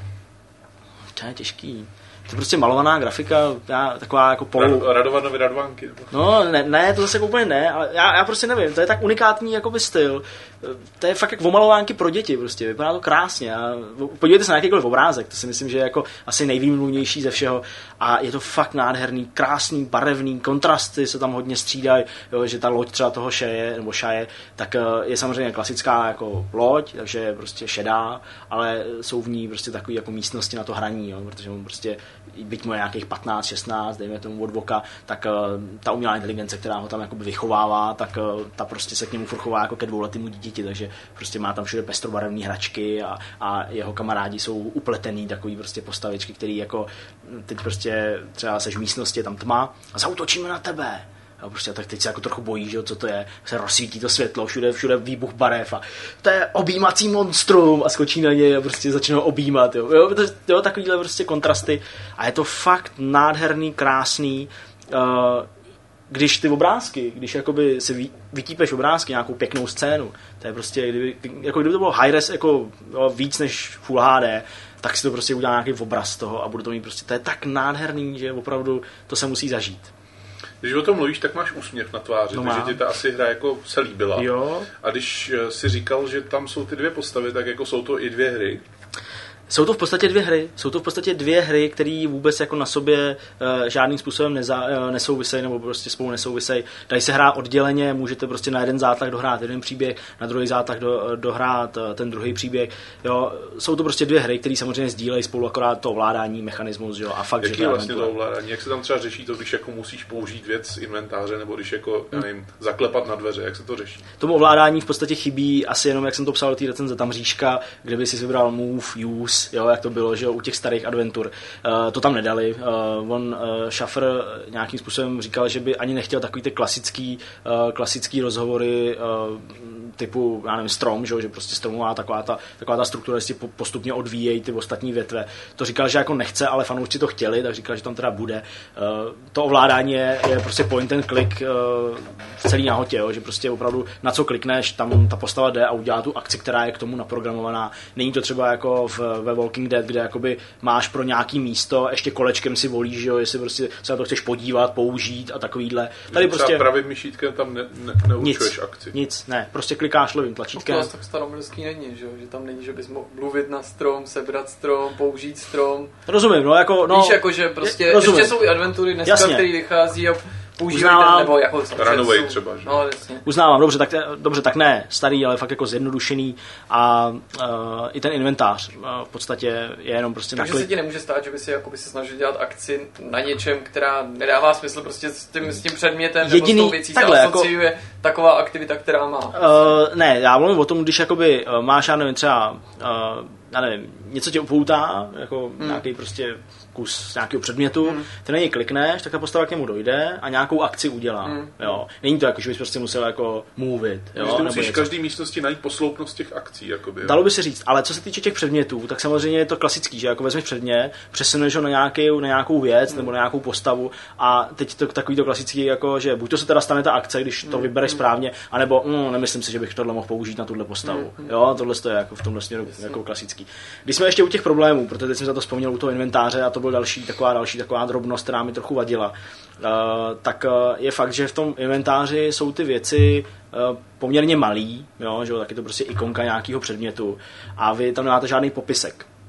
To je těžký. To je prostě malovaná grafika, já, taková jako polu... Radovanovi Radvánky. No, ne, ne, to zase úplně ne, ale já, já prostě nevím, to je tak unikátní jakoby styl. To je fakt jak omalovánky pro děti, prostě, vypadá to krásně. A podívejte se na jakýkoliv obrázek, to si myslím, že je jako asi nejvýmluvnější ze všeho. A je to fakt nádherný, krásný, barevný, kontrasty se tam hodně střídají, jo, že ta loď třeba toho šaje, nebo šaje, tak je samozřejmě klasická jako loď, takže je prostě šedá, ale jsou v ní prostě takové jako místnosti na to hraní, jo, protože on prostě byť mu je nějakých patnáct šestnáct, dejme tomu od voka, tak uh, ta umělá inteligence, která ho tam jakoby vychovává, tak uh, ta prostě se k němu furt chová jako ke dvouletému dítěti, takže prostě má tam všude pestrobarevné hračky a, a jeho kamarádi jsou upletený takový prostě postavičky, který jako teď prostě třeba seš v místnosti, je tam tma a zautočíme na tebe. A prostě tak teď se jako trochu bojí, že co to je, se rozsvítí to světlo, všude, všude výbuch barev a to je objímací monstrum a skočí na něj a prostě začnou objímat, jo, jo, to, jo takovýhle prostě kontrasty a je to fakt nádherný, krásný, uh, když ty obrázky, když jakoby si vytípeš obrázky, nějakou pěknou scénu, to je prostě, kdyby, jako kdyby to bylo high-res jako jo, víc než Full H D, tak si to prostě udělá nějaký obraz z toho a bude to mít prostě, to je tak nádherný, že opravdu to se musí zažít. Když o tom mluvíš, tak máš úsměv na tváři, no takže ti ta asi hra jako se líbila. Jo. A když si říkal, že tam jsou ty dvě postavy, tak jako jsou to i dvě hry. Jsou to v podstatě dvě hry. Jsou to v podstatě dvě hry, které vůbec jako na sobě uh, žádným způsobem neza, uh, nesouvisejí nebo prostě spolu nesouvisejí. Dají se hrát odděleně, můžete prostě na jeden zátlak dohrát jeden příběh, na druhý zátlak do, dohrát uh, ten druhý příběh. Jo, jsou to prostě dvě hry, které samozřejmě sdílejí spolu akorát to ovládání, mechanismus, jo, a fakt, jaký že je vlastně to ovládání? Jak se tam třeba řeší to, když jako musíš použít věc z inventáře nebo když jako, hmm. nevím, zaklepat na dveře, jak se to řeší? Tomu ovládání v podstatě chybí asi jenom, jak jsem to psal do té recenze, tam říška, kde by si vybral move, use, jo, jak to bylo, že u těch starých adventur. Uh, to tam nedali. Uh, on uh, Schaffer nějakým způsobem říkal, že by ani nechtěl takový ty klasický, uh, klasický rozhovory uh, typu, já nevím, strom, že, že prostě stromová taková ta, taková ta struktura, že postupně odvíjejí ty ostatní větve. To říkal, že jako nechce, ale fanoušci to chtěli, tak říkal, že tam teda bude. Uh, to ovládání je, je prostě point and click uh, v celý nahotě, jo, že prostě opravdu na co klikneš, tam ta postava jde a udělá tu akci, která je k tomu naprogramovaná. Není to třeba jako v, ve Walking Dead, kde jakoby máš pro nějaký místo, ještě kolečkem si volíš, že jo, jestli prostě se na to chceš podívat, použít a takovýhle. Tady třeba prostě pravým myšítkem tam ne, ne, neučuješ nic, akci. Nic, ne, prostě klikáš levým tlačítkem. To tak staromilský není, že jo, že tam není, že bys mohl mluvit na strom, sebrat strom, použít strom. Rozumím, no jako, no. Víš, jako, že prostě, je, ještě jsou i adventury dneska, který vychází a používají, nebo jako Runaway třeba, že? No, jasně. Uznávám, dobře tak, dobře, tak ne, starý, ale fakt jako zjednodušený a uh, i ten inventář uh, v podstatě je jenom prostě takže naklik. se ti nemůže stát, že by si, jako by se snažil dělat akci na něčem, která nedává smysl prostě s tím, s tím předmětem Jediný, nebo s tou věcí takhle, se asociuje jako, taková aktivita, která má. Uh, ne, já mluvím o tom, když jakoby uh, máš, já nevím, třeba uh, já nevím, něco tě upoutá, jako hmm. nějaký prostě kus nějakého předmětu, hmm. ty na něj klikneš, tak ta postava k němu dojde a nějakou akci udělá. Hmm. Jo. Není to jako, že bys prostě musel jako mluvit. Jo, ty musíš v každé místnosti najít posloupnost těch akcí. Jakoby, dalo by se říct, ale co se týče těch předmětů, tak samozřejmě je to klasický, že jako vezmeš předmět, přesuneš ho na, nějaký, na nějakou věc hmm. nebo na nějakou postavu a teď to takový to klasický, jako, že buď to se teda stane ta akce, když to vybereš hmm. správně, anebo mm, nemyslím si, že bych tohle mohl použít na tuhle postavu. Hmm. Jo, tohle je jako v tomhle směru jako klasický. Když jsme ještě u těch problémů, protože teď jsem za to vzpomněl u toho inventáře a to byl další taková další taková drobnost, která mi trochu vadila, uh, tak uh, je fakt, že v tom inventáři jsou ty věci uh, poměrně malý, jo, že jo, tak je to prostě ikonka nějakého předmětu a vy tam nemáte žádný popisek.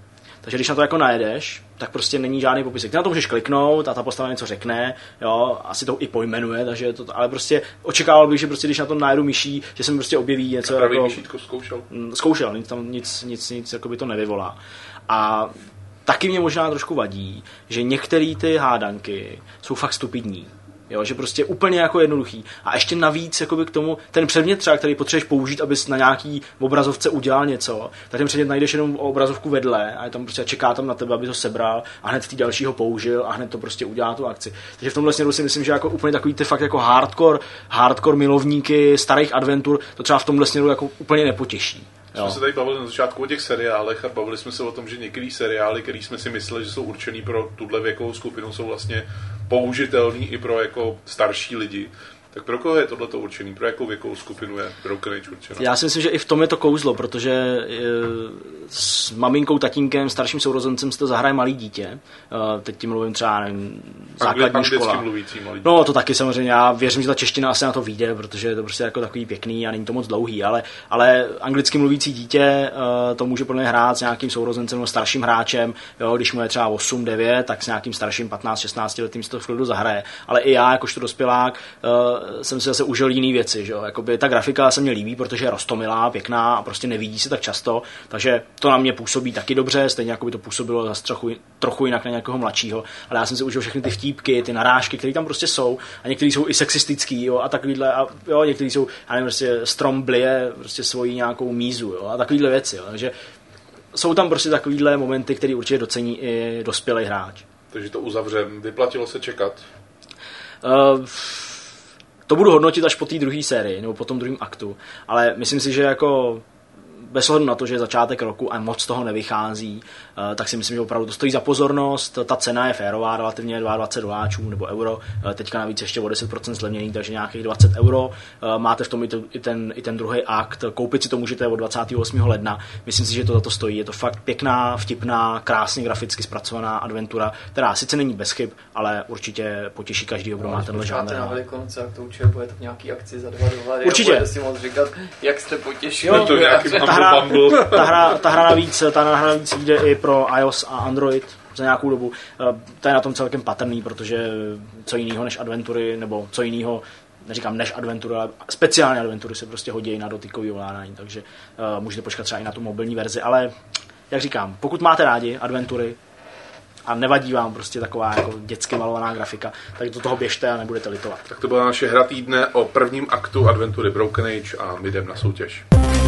Takže když na to jako najedeš, tak prostě není žádný popisek. Ty na to můžeš kliknout a ta postava něco řekne, jo, asi to i pojmenuje, takže to, ale prostě očekával bych, že prostě když na to najedu myší, že se mi prostě objeví něco. A pravý jako, myšítko zkoušel? Zkoušel, nic tam nic, nic, nic jako by to nevyvolá. A taky mě možná trošku vadí, že některé ty hádanky jsou fakt stupidní. Jo, že prostě úplně jako jednoduchý. A ještě navíc jakoby k tomu, ten předmět třeba, který potřebuješ použít, abys na nějaký obrazovce udělal něco, tak ten předmět najdeš jenom o obrazovku vedle a je tam prostě čeká tam na tebe, aby to sebral a hned v té další ho použil a hned to prostě udělá tu akci. Takže v tomhle směru si myslím, že jako úplně takový ty fakt jako hardcore, hardcore milovníky starých adventur to třeba v tomhle směru jako úplně nepotěší. Jo. Jsme se tady bavili na začátku o těch seriálech a bavili jsme se o tom, že některé seriály, které jsme si mysleli, že jsou určený pro tuhle věkovou skupinu, jsou vlastně použitelný i pro jako starší lidi. Tak pro koho je tohleto určený? Pro jakou věkovou skupinu je Broken Age určená? Já si myslím, že i v tom je to kouzlo, protože e, s maminkou, tatínkem, starším sourozencem si to zahraje malý dítě. E, teď tím mluvím třeba, nevím, základní škola. Mluvící malý no to taky samozřejmě, já věřím, že ta čeština asi na to vyjde, protože je to prostě jako takový pěkný a není to moc dlouhý, ale, ale anglicky mluvící dítě e, to může podle mě hrát s nějakým sourozencem, starším hráčem, jo, když mu je třeba osm devět, tak s nějakým starším patnáct šestnáct letým si to v klidu zahraje. Ale i já, jakožto dospělák, e, jsem si zase užil jiný věci, že jo? Jakoby ta grafika se mně líbí, protože je roztomilá, pěkná a prostě nevidí se tak často, takže to na mě působí taky dobře, stejně jako by to působilo zase trochu, trochu jinak na nějakého mladšího, ale já jsem si užil všechny ty vtípky, ty narážky, které tam prostě jsou a některý jsou i sexistický, jo, a takovýhle, a jo, některý jsou, já nevím, prostě strom blije prostě svoji nějakou mízu, jo, a takovýhle věci, jo, takže jsou tam prostě takovýhle momenty, které určitě docení i dospělý hráč. Takže to uzavřem, vyplatilo se čekat? Uh, To budu hodnotit až po té druhé sérii, nebo po tom druhém aktu, ale myslím si, že jako bez ohledu na to, že je začátek roku a moc toho nevychází, tak si myslím, že opravdu to stojí za pozornost, ta cena je férová, relativně dvacet dva doláčů nebo euro, teďka navíc ještě o deset procent zlevněný, takže nějakých dvacet euro, máte v tom i, to, i, ten, i ten druhý akt, koupit si to můžete od dvacátého osmého ledna, myslím si, že to za to stojí, je to fakt pěkná, vtipná, krásně graficky zpracovaná adventura, která sice není bez chyb, ale určitě potěší každýho, kdo má tenhle žánr. Na Velikonoce, jak to určitě bude v nějaký akci za dva dolary. Určitě. A si moc říkat, jak jste potěšili. Jo, to ta, hra, ta, hra, ta hra navíc, ta hra navíc jde i pro iOS a Android za nějakou dobu. To je na tom celkem patrný, protože co jiného než adventury, nebo co jiného, neříkám než adventury, ale speciální adventury se prostě hodí na dotykový ovládání, takže uh, můžete počkat třeba i na tu mobilní verzi, ale jak říkám, pokud máte rádi adventury a nevadí vám prostě taková jako dětsky malovaná grafika, tak do toho běžte a nebudete litovat. Tak to byla naše hra týdne o prvním aktu adventury Broken Age a my jdem na soutěž.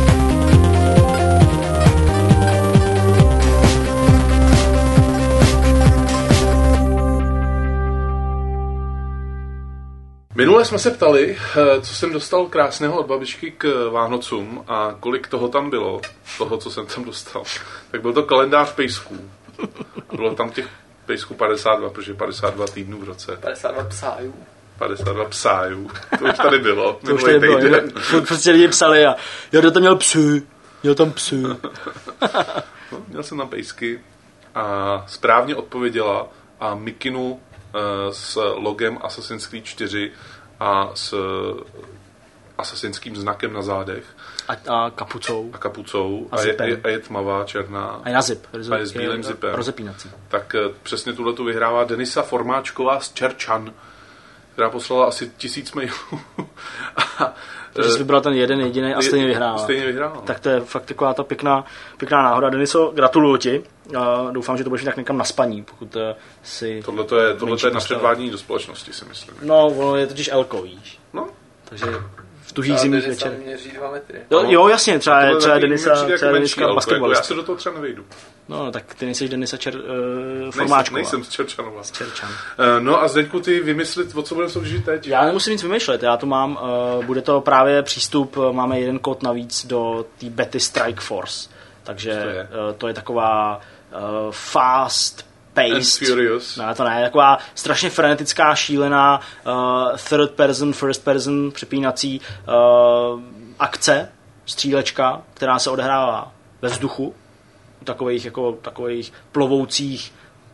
Minule jsme se ptali, co jsem dostal krásného od babičky k Vánocům a kolik toho tam bylo, toho, co jsem tam dostal. Tak byl to kalendář pejsků. Bylo tam těch pejsků padesát dva, protože padesát dva týdnů v roce. padesát dva psájů. padesát dva psájů. To už tady bylo. To už tady bylo. Prostě lidi psali a já to měl psy. Měl tam psy. No, měl jsem tam pejsky a správně odpověděla a mikinu s logem Assassin's Creed čtyři a s asasínským znakem na zádech. A, a kapucou. A kapucou. A, a, je, je, a je tmavá, černá. A je na zip. A je s bílým zipem. Rozepínací. Tak přesně tuhletu vyhrává Denisa Formáčková z Čerčan, která poslala asi tisíc mailů. Takže jsi vybral ten jeden jediný a stejně vyhrál. Stejně vyhrál. Tak to je fakt taková ta pěkná, pěkná náhoda. Deniso, gratuluju ti. A doufám, že to budeš tak někam na spaní, pokud si... Tohle to je, tohle to je na předvádění do společnosti, si myslím. No, ono je totiž elko, víš. No. Takže v tuhých zimních večer. Měří dva metry. Jo, jo, jasně, třeba, třeba Denisa, třeba Deniska basketbalista. Já se do toho třeba nevejdu. No, tak ty nejsi Denisa Čer, uh, Formáčková. Nejsem, nejsem z Čerčanova. Z Čerčan. Uh, no a Zdeňku, ty vymyslit, o co budeme soutěžit teď? Já nemusím nic vymýšlet, já tu mám, uh, bude to právě přístup, máme jeden kód navíc do té Betty Strike Force. Takže to je, uh, to je taková uh, fast paced. Furious. No, to ne, taková strašně frenetická, šílená uh, third person, first person přepínací uh, akce, střílečka, která se odehrává ve vzduchu, takových jako takových plovoucích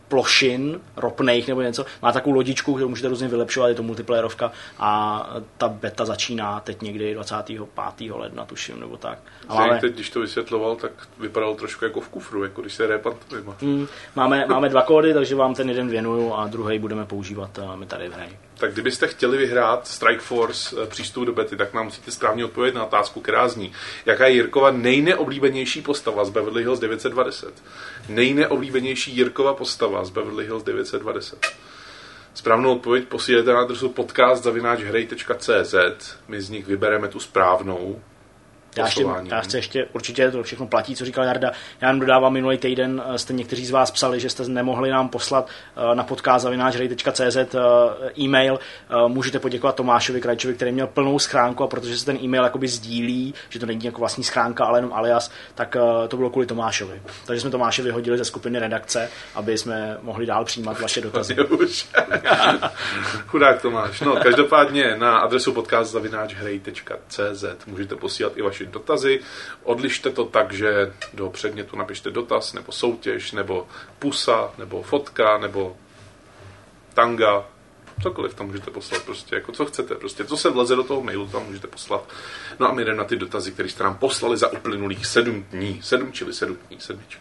plošin ropných nebo něco. Má takovou lodičku, kterou můžete různě vylepšovat, je to multiplayerovka a ta beta začíná teď někdy dvacátého pátého ledna, tuším, nebo tak. A máme... teď, když to vysvětloval, tak vypadalo trošku jako v kufru, jako když se repantujeme. Mm, máme, máme dva kódy, takže vám ten jeden věnuju a druhý budeme používat my tady v hře. Tak kdybyste chtěli vyhrát Strike Force přístup do bety, tak nám musíte správně odpovědět na otázku, která zní: jaká je Jirkova nejneoblíbenější postava z Beverly Hills devět set dvacet? Nejneoblíbenější Jirkova postava z Beverly Hills devět set dvacet. Správnou odpověď posílete na adresu podcast zavináč hrej tečka cé zet. My z nich vybereme tu správnou. Já, ještě, já chci ještě, určitě to všechno platí, co říkal Jarda. Já jen dodávám, minulý týden jste někteří z vás psali, že jste nemohli nám poslat na podcast zavináč hrej tečka cé zet e-mail. Můžete poděkovat Tomášovi Krajčovi, který měl plnou schránku, a protože se ten e-mail jakoby sdílí, že to není jako vlastní schránka, ale jenom alias, tak to bylo kvůli Tomášovi. Takže jsme Tomáše vyhodili ze skupiny redakce, aby jsme mohli dál přijímat vaše dotazy. Chudák Tomáš. No, každopádně na adresu podcast zavináč hrej tečka cé zet můžete posílat i vaše dotazy. Odlište to tak, že do předmětu napište dotaz, nebo soutěž, nebo pusa, nebo fotka, nebo tanga. Cokoliv tam můžete poslat, prostě jako co chcete, prostě co se vleze do toho mailu, tam můžete poslat. No a my jdeme na ty dotazy, které jste nám poslali za uplynulých sedm dní. Sedm, čili sedm dní, sedmička.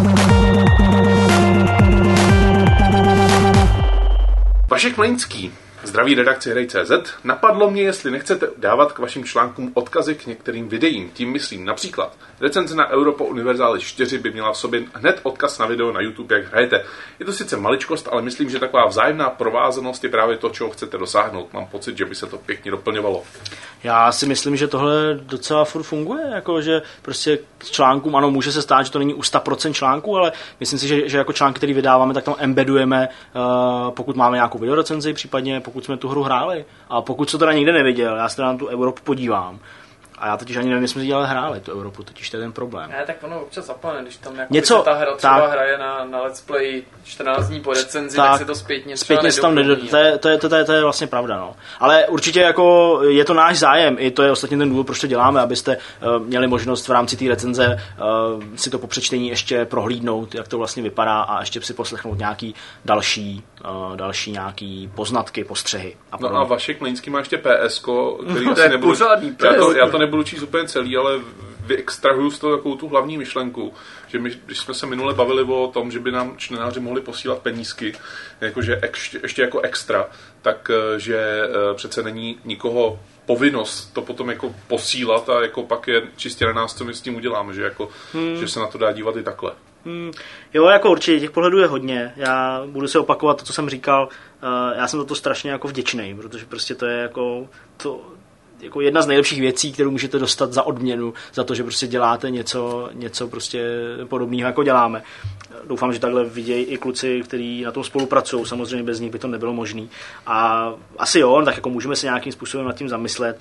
Vašek Mlejnský. Zdraví redakci hrej tečka cé zet. Napadlo mě, jestli nechcete dávat k vašim článkům odkazy k některým videím. Tím myslím například recenze na Europa Universale čtyři by měla v sobě hned odkaz na video na YouTube, jak hrajete. Je to sice maličkost, ale myslím, že taková vzájemná provázanost je právě to, čeho chcete dosáhnout. Mám pocit, že by se to pěkně doplňovalo. Já si myslím, že tohle docela furt funguje, jako že prostě k článkům, ano, může se stát, že to není u sto procent článků, ale myslím si, že, že jako články, které vydáváme, tak tam embedujeme, uh, pokud máme nějakou videorecenzi, případně pokud jsme tu hru hráli. A pokud se teda nikde neviděl, já se teda na tu Evropu podívám. A já totiž ani nevím, jestli jsme dělali hráli tu Evropu, totiž to je ten problém. Ne, tak ono občas zapadne, když tam jako něco, se ta hra třeba tak, hraje na, na let's play čtrnáct dní po recenzi, tak, tak se to zpětně třeba zpětně tam nedoplní. To je, to, je, to, je, to je vlastně pravda, no. Ale určitě jako je to náš zájem, i to je ostatně ten důvod, proč to děláme, abyste uh, měli možnost v rámci té recenze uh, si to po přečtení ještě prohlídnout, jak to vlastně vypadá, a ještě si poslechnout nějaký další, uh, další nějaký poznatky, postřehy. A no a Vašek Mlejnský má ještě P S ko, který no, asi nebudu, pořádný já, to, já to nebudu číst úplně celý, ale vyextrahuju z toho takovou tu hlavní myšlenku, že my, když jsme se minule bavili o tom, že by nám čtenáři mohli posílat penízky, jakože ještě, ještě jako extra, tak že přece není nikoho povinnost to potom jako posílat a jako pak je čistě na nás, co my s tím uděláme, že, jako, hmm. že se na to dá dívat i takhle. Hmm. Jo, jako určitě, těch pohledů je hodně. Já budu se opakovat to, co jsem říkal. Já jsem za to strašně jako vděčný, protože prostě to je jako to, jako jedna z nejlepších věcí, kterou můžete dostat za odměnu, za to, že prostě děláte něco, něco prostě podobného, jako děláme. Doufám, že takhle vidějí i kluci, kteří na tom spolupracují. Samozřejmě bez nich by to nebylo možné. A asi jo, tak jako můžeme se nějakým způsobem nad tím zamyslet.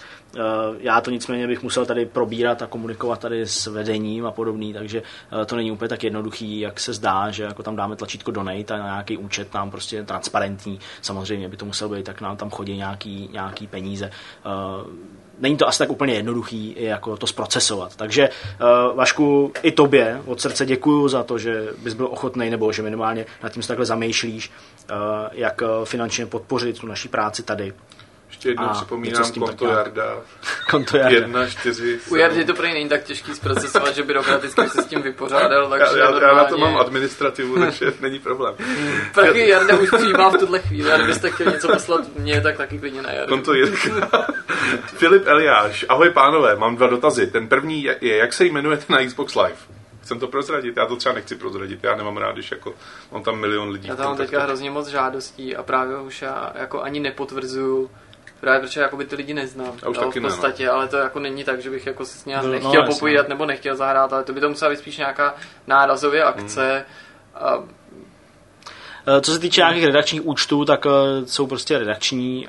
Já to nicméně bych musel tady probírat a komunikovat tady s vedením a podobný, takže to není úplně tak jednoduchý, jak se zdá, že jako tam dáme tlačítko donate a na nějaký účet nám prostě transparentní. Samozřejmě by to muselo být, tak nám tam chodí nějaký, nějaký peníze. Není to asi tak úplně jednoduchý jako to zprocesovat. Takže uh, Vašku, i tobě od srdce děkuju za to, že bys byl ochotnej, nebo že minimálně nad tím se takhle zamýšlíš, uh, jak finančně podpořit tu naší práci tady. Ještě jednou a připomínám konto Jarda. Konto Jarda. Jedna, čtyři, U Jardy to prý není tak těžký zprocesovat, že byrokraticky se s tím vypořádal. Takže já, já, normálně... já na to mám administrativu, takže není problém. Taky Jarda už přijímá v tuhle chvíli, a kdybyste chtěli něco poslat mě, tak taky klidně na Jardu. Konto Jirka. Filip Eliáš. Ahoj pánové, mám dva dotazy. Ten první je, je jak se jmenujete na Xbox Live? Chcem to prozradit, já to třeba nechci prozradit, já nemám rád, když jako mám tam milion lidí. Já tam mám teďka hrozně moc žádostí a právě už já jako ani nepotvrzuju. Právě protože jakoby ty lidi neznám. A už no, taky v podstatě, ne, no. Ale to jako není tak, že bych jako se s nějak no, nechtěl no, popovídat nebo nechtěl zahrát, ale to by to musela být spíš nějaká nárazově akce. Hmm. A... Co se týče nějakých redakčních účtů, tak jsou prostě redakční.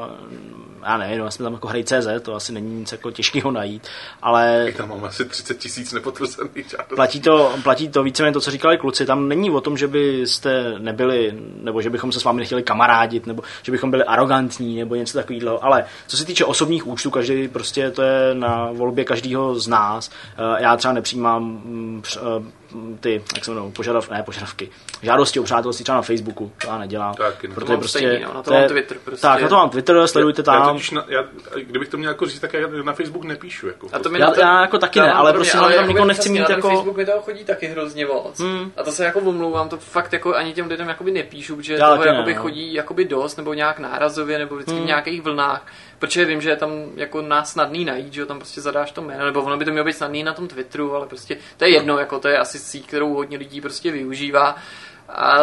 Já nevím, no, jsme tam jako hrej tečka cé zet, to asi není nic jako těžkého najít, ale... I tam mám asi třicet tisíc nepotvrzených žádostí. Platí to, platí to víceméně to, co říkali kluci, tam není o tom, že byste nebyli, nebo že bychom se s vámi nechtěli kamarádit, nebo že bychom byli arrogantní, nebo něco takového, ale co se týče osobních účtů, každý prostě to je na volbě každého z nás. Já třeba nepřijímám ty, jak se jmenou, požadav, ne, požadavky, žádosti o přátelství třeba na Facebooku, to já nedělám. Tak, no. Protože prostě, stejný, no, na to mám Twitter prostě. Tak, na to mám Twitter, sledujte já, tam. Já na, já, kdybych to měl jako říct, tak já na Facebook nepíšu. Jako, a to já, to, já jako taky ne, ale prostě ale tam někoho nechci mít na jako... Na Facebook mi toho chodí taky hrozně moc. Hmm. A to se jako omlouvám, to fakt jako ani těm lidem jakoby nepíšu, protože já toho jakoby ne, chodí jakoby dost, nebo nějak nárazově, nebo vždycky hmm. v nějakých vlnách. Protože vím, že je tam jako nás snadný najít, že jo, tam prostě zadáš to jméno, nebo ono by to mělo být snadný na tom Twitteru, ale prostě to je jedno, jako to je asi síť, kterou hodně lidí prostě využívá. A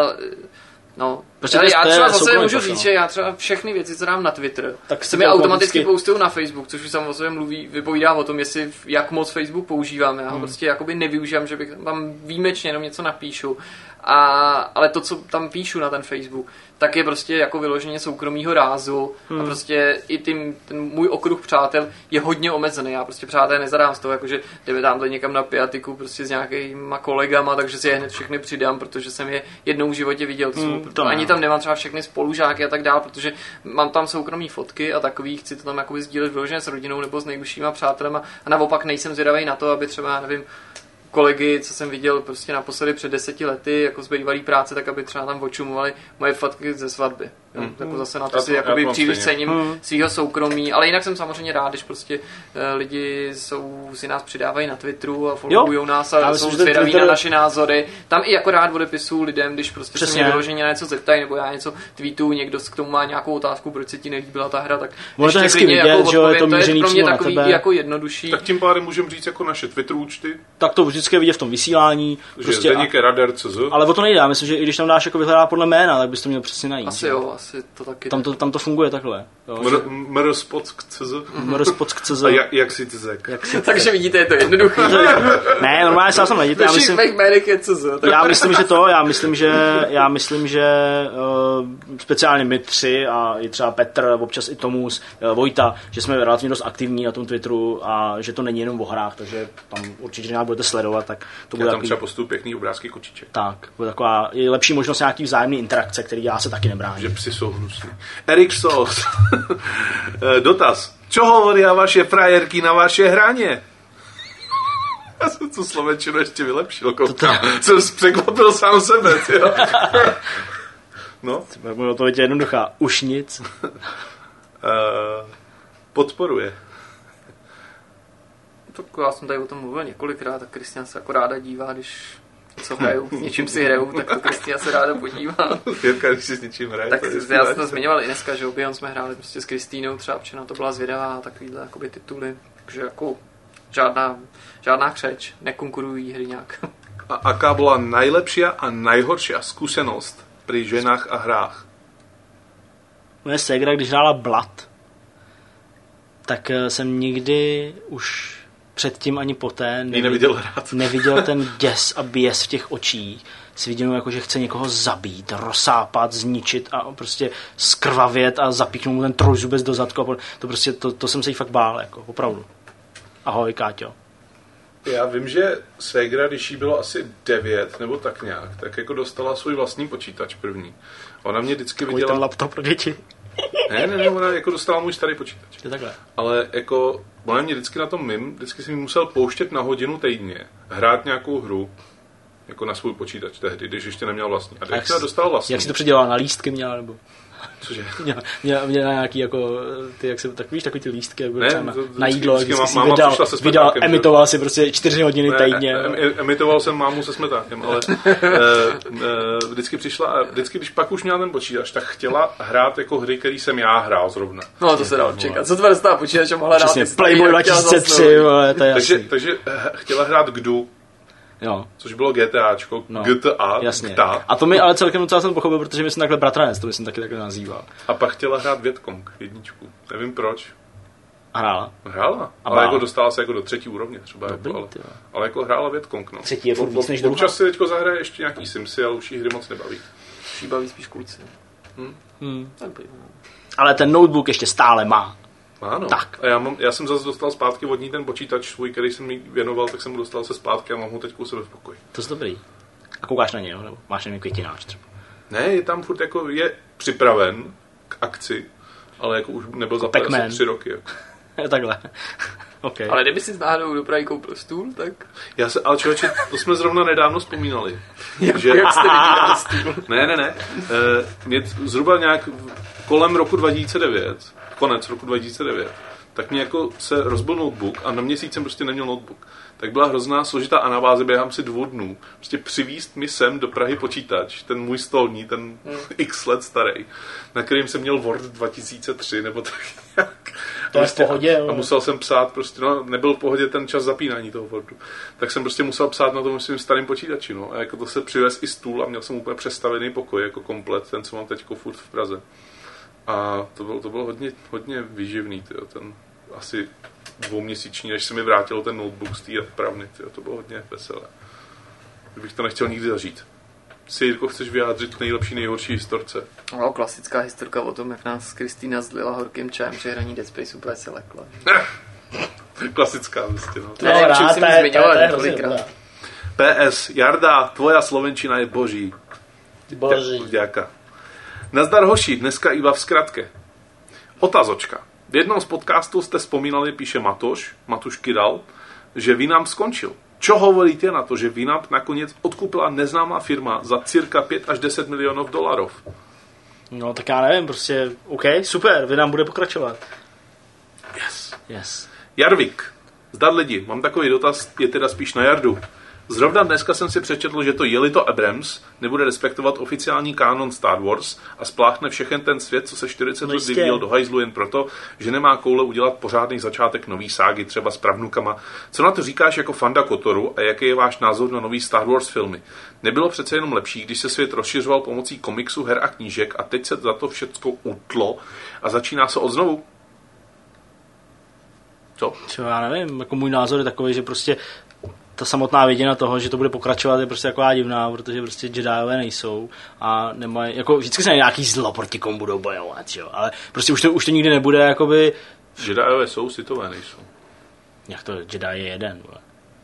no, prostě ale já třeba zase můžu pošlo. říct, že já třeba všechny věci, co dám na Twitter, tak se mi automaticky postují na Facebook, což už samozřejmě mluví, vypovídá o tom, jestli jak moc Facebook používám. Já ho hmm. prostě jakoby nevyužívám, že bych tam výjimečně jenom něco napíšu. A, ale to, co tam píšu na ten Facebook, tak je prostě jako vyloženě soukromýho rázu hmm. a prostě i tím, ten můj okruh přátel je hodně omezený. Já prostě přátel nezadám z toho, jakože jdeme tamhle někam na piatiku prostě s nějakýma kolegama, takže si je hned všechny přidám, protože jsem je jednou v životě viděl. Hmm, to ani tam nemám třeba všechny spolužáky a tak dál, protože mám tam soukromý fotky a takový, chci to tam jakoby sdílet vyloženě s rodinou nebo s nejbližšíma přátelema a naopak nejsem zvědavý na to, aby třeba, nevím, kolegy, co jsem viděl prostě naposledy před deseti lety, jako z bývalý práce, tak aby třeba tam očumovali moje fotky ze svatby. Hmm. Jako zase na to, to si jakoby příliš cením hmm. svýho soukromí, ale jinak jsem samozřejmě rád, když prostě uh, lidi jsou, si nás přidávají na Twitteru a followujou nás a jsou zvědaví Twitter... na naše názory. Tam i jako rád odepisuju lidem, když prostě se mě vyloženě na něco zeptají, nebo já něco tweetuju, někdo k tomu má nějakou otázku, proč se ti nelíbila ta hra, tak možná hezky vidět, jako že je to mířený přímo na tebe. Jako jednodušší. Tak tím pádem můžeme říct jako naše Twitter účty. Tak to vždycky vidět v tom vysílání. Prostě Zdeněk je radar tečka cé zet. Ale o to nejde, já myslím, že i když tam dáš jako vyhledá podle jména, tak bys to měl přesně najít. Asi jo, asi to taky. Tam to, tam to funguje takhle. mrspot tečka cé zet. mrspot tečka cé zet. A jak, jak si ty zek. Takže vidíte, je to jednoduché. Ne, normálně se tam najít. Já myslím, je cé zet. Já myslím, že to, já myslím, že já myslím, že uh, speciálně my tři a i třeba Petr, občas i Tomus, uh, Vojta, že jsme relativně dost aktivní na tom Twitteru a že to není jenom o hrách, takže tam určitě nějak budete sledovat, tak to bude já tam takový... třeba postup pěkný obrázky kočiček. Tak, bude taková je lepší možnost nějaký vzájemný interakce, který já se taky nebráním. Že psi jsou hnusný. Erik Sos. Dotaz. Čo hovoria vaše frajerky na vaše hraně? Já jsem tu slovenčinu ještě vylepšil. Jsem překvapil sám sebe. Tyjo. No. Bylo to větě jednoduchá. Už nic. Uh, podporuje. Tak já jsem tady o tom mluvil několikrát, tak Kristian se jako ráda dívá, když co hraju, s něčím si hraju, tak to Kristian se ráda podívá. Jirka, když si s něčím hraje. Tak já jsem to zmiňoval i dneska, že Obion jsme hráli prostě s Kristýnou, třeba včera to byla zvědavá a takovýhle jakoby tituly, takže jako žádná, žádná křeč, nekonkurují hry nějak. A aká byla nejlepší a nejhorší zkušenost při ženách a hrách? Moje ségra, když hrála Blood, tak jsem nikdy už předtím ani poté neviděl, neviděl, hrát. neviděl ten děs a běs v těch očích. Si viděl, jako, že chce někoho zabít, rozsápat, zničit a prostě skrvavět a zapíchnout mu ten trojzubec do zadku. To prostě, to, to jsem se jí fakt bál, jako, opravdu. Ahoj, Káťo. Já vím, že ségra, když jí bylo asi devět nebo tak nějak, tak jako dostala svůj vlastní počítač první. Ona mě vždycky Takový viděla... ten laptop pro děti. Ne, ne, ne, ona jako dostala můj starý počítač. Je takhle. Ale jako, ona mě vždycky na tom mým, vždycky jsem musel pouštět na hodinu týdně, hrát nějakou hru, jako na svůj počítač tehdy, když ještě neměl vlastní. A když jsem dostal vlastní. Jak jsi to předělal, na lístky měla, nebo? Cože? Měla, měla, měla nějaký jako, ty, jak se, tak víš, takový ty lístky, jako ne, na, to, na jídlo, vždycky, vždycky má, si vydal, vydal že? emitoval si prostě čtyři hodiny ne, týdně. Em, emitoval jsem mámu se smetákem, ale e, e, vždycky přišla a vždycky, když pak už měla ten počítač, tak chtěla hrát jako hry, který jsem já hrál zrovna. No to se dá čekat. Co tvé dostala počítač a mohla hrát? Přesně, Playboy dva tisíce tři, ale to je takže, jasný. takže chtěla hrát Gdu. Jo. Což bylo GTAčko, no. G T A, jasně. G T A. A to mi ale celkem docela jsem pochopil, protože my jsme takhle bratranec, to jsem taky takhle nazýval. A pak chtěla hrát Vietcong, jedničku. Nevím proč. Hrála? Hrála, a ale jako dostala se jako do třetí úrovně třeba. Dobrý, jako, ale, ale jako hrála Vietcong, no. Třetí je furt víc než druhá. Občas si teďko zahraje ještě nějaký Simsy, ale už jí hry moc nebaví. Už jí baví spíš kluci. Hmm. Hmm. Ale ten notebook ještě stále má. Ano. Tak. A já, mám, já jsem zase dostal zpátky od ní ten počítač svůj, který jsem mi věnoval, tak jsem mu dostal se zpátky a mám ho teď u sebe v pokoji. To je dobrý. A koukáš na něj, nebo máš na něj květináč třeba? Ne, je tam furt jako, je připraven k akci, ale jako už nebyl za tři roky. Jako. Takhle. Okay. Ale kdyby si náhodou do Prahy koupil stůl, tak... Já se, ale člověče, to jsme zrovna nedávno vzpomínali. jak, že... jak jste vybíral stůl? Ne, ne, ne. E, mě zhruba nějak kolem roku dva tisíce devět, konec roku dva tisíce devět, tak mě jako se rozbil notebook a na měsíc jsem prostě neměl notebook. Tak byla hrozná složitá anabáze během si dvou dnů. Prostě přivízt mi sem do Prahy počítač, ten můj stolní, ten hmm. x let starý, na kterým jsem měl Word dva tisíce tři nebo tak nějak. To je v pohodě. A, a musel jsem psát, prostě, no, nebyl v pohodě ten čas zapínání toho Wordu. Tak jsem prostě musel psát na tom svým starým počítači, no. A jako to se přivez i stůl a měl jsem úplně přestavený pokoj, jako komplet, ten, co mám teď furt v Praze. A to bylo, to bylo hodně, hodně výživný, tyjo, ten asi dvouměsíční, než se mi vrátil ten notebook z té odpravny, tyjo, to bylo hodně veselé. Kdybych to nechtěl nikdy zažít. Si, Jirko, chceš vyjádřit nejlepší, nejhorší historce? No, klasická historka o tom, jak nás Kristýna zlila horkým čajem, že hraní Dead Space úplně se lekla. Klasická, vlastně, no. To je nevím, čím jsem mi zmiňoval několikrát. P S. Jarda, tvoja slovenčina je boží. Boží. Děka. Nazdar hoši, dneska iba v skratke. Otázočka. V jednom z podcastů jste vzpomínali, píše Matoš, Matuš Kidal, že Winamp skončil. Čo hovoríte na to, že Winamp nakonec odkúpila neznámá firma za cirka pět až deset milionů dolarů? No tak já nevím, prostě OK, super, Winamp bude pokračovat. Yes. Yes. Jarvik. Zdar lidi, mám takový dotaz, je teda spíš na Jardu. Zrovna dneska jsem si přečetl, že to jelito Abrams nebude respektovat oficiální kánon Star Wars a spláchne všechen ten svět, co se čtyřicet let vyvíjel do hajzlu jen proto, že nemá koule udělat pořádný začátek nový ságy, třeba s pravnukama. Co na to říkáš jako fanda Kotoru a jaký je váš názor na nový Star Wars filmy? Nebylo přece jenom lepší, když se svět rozšiřoval pomocí komiksů, her a knížek a teď se za to všecko utlo a začíná se odznovu? Co? Co já nevím, jako můj názor je takový, že prostě ta samotná věděna toho, že to bude pokračovat, je prostě taková divná, protože prostě Jediové nejsou a nemají, jako vždycky se nějaký zlo proti komu budou bojovat, jo, ale prostě už to, už to nikdy nebude, jakoby... Jediové jsou, Sithové nejsou. Jak to, Jedi je jeden, vole.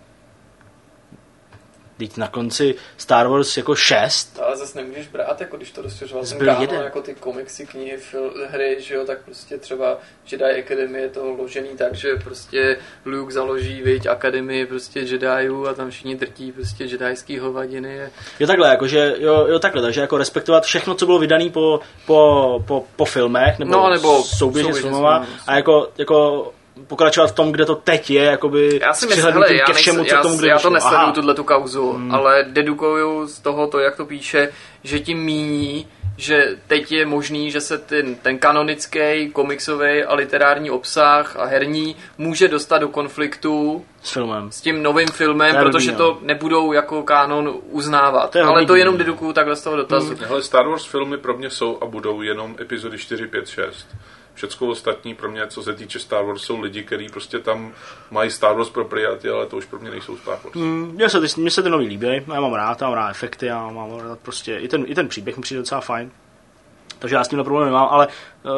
Teď na konci Star Wars jako šest. Ale zase nemůžeš brát, jako když to rozšiřoval ten Zbyl kánon, jeden. jako ty komiksy, knihy, fil, hry, že jo, tak prostě třeba Jedi Academy je to ložený tak, že prostě Luke založí, viď, akademii prostě Jediů a tam všichni drtí prostě jedajský hovadiny. Jo takhle, jakože, jo, jo takhle, takže jako respektovat všechno, co bylo vydané po, po, po, po filmech, nebo, no, nebo souběžně s filmama a jako, jako pokračovat v tom, kde to teď je, jakoby já si myslím, hele, já, všemu, nejsem, já, tomu, kde já to nesleduju nesleduju, tuhle tu kauzu, hmm. ale dedukuju z toho, to, jak to píše, že tím míní, že teď je možný, že se ten, ten kanonický, komiksový a literární obsah a herní může dostat do konfliktu s filmem. S tím novým filmem, to protože blbý, to nebudou jako kanon uznávat. To ale blbý, to jenom dedukuju takhle z toho dotazu. Hmm. Hele, Star Wars filmy pro mě jsou a budou jenom epizody čtyři, pět, šest. Všecko ostatní pro mě, co se týče Star Wars, jsou lidi, kteří prostě tam mají Star Wars propriety, ale to už pro mě nejsou Star Wars. Mm, mně se ty, mně se ty nový líbí, já mám rád, já mám rád efekty, já mám rád prostě, i ten, i ten příběh mi přijde docela fajn. Takže já s tímhle problém nemám, ale uh,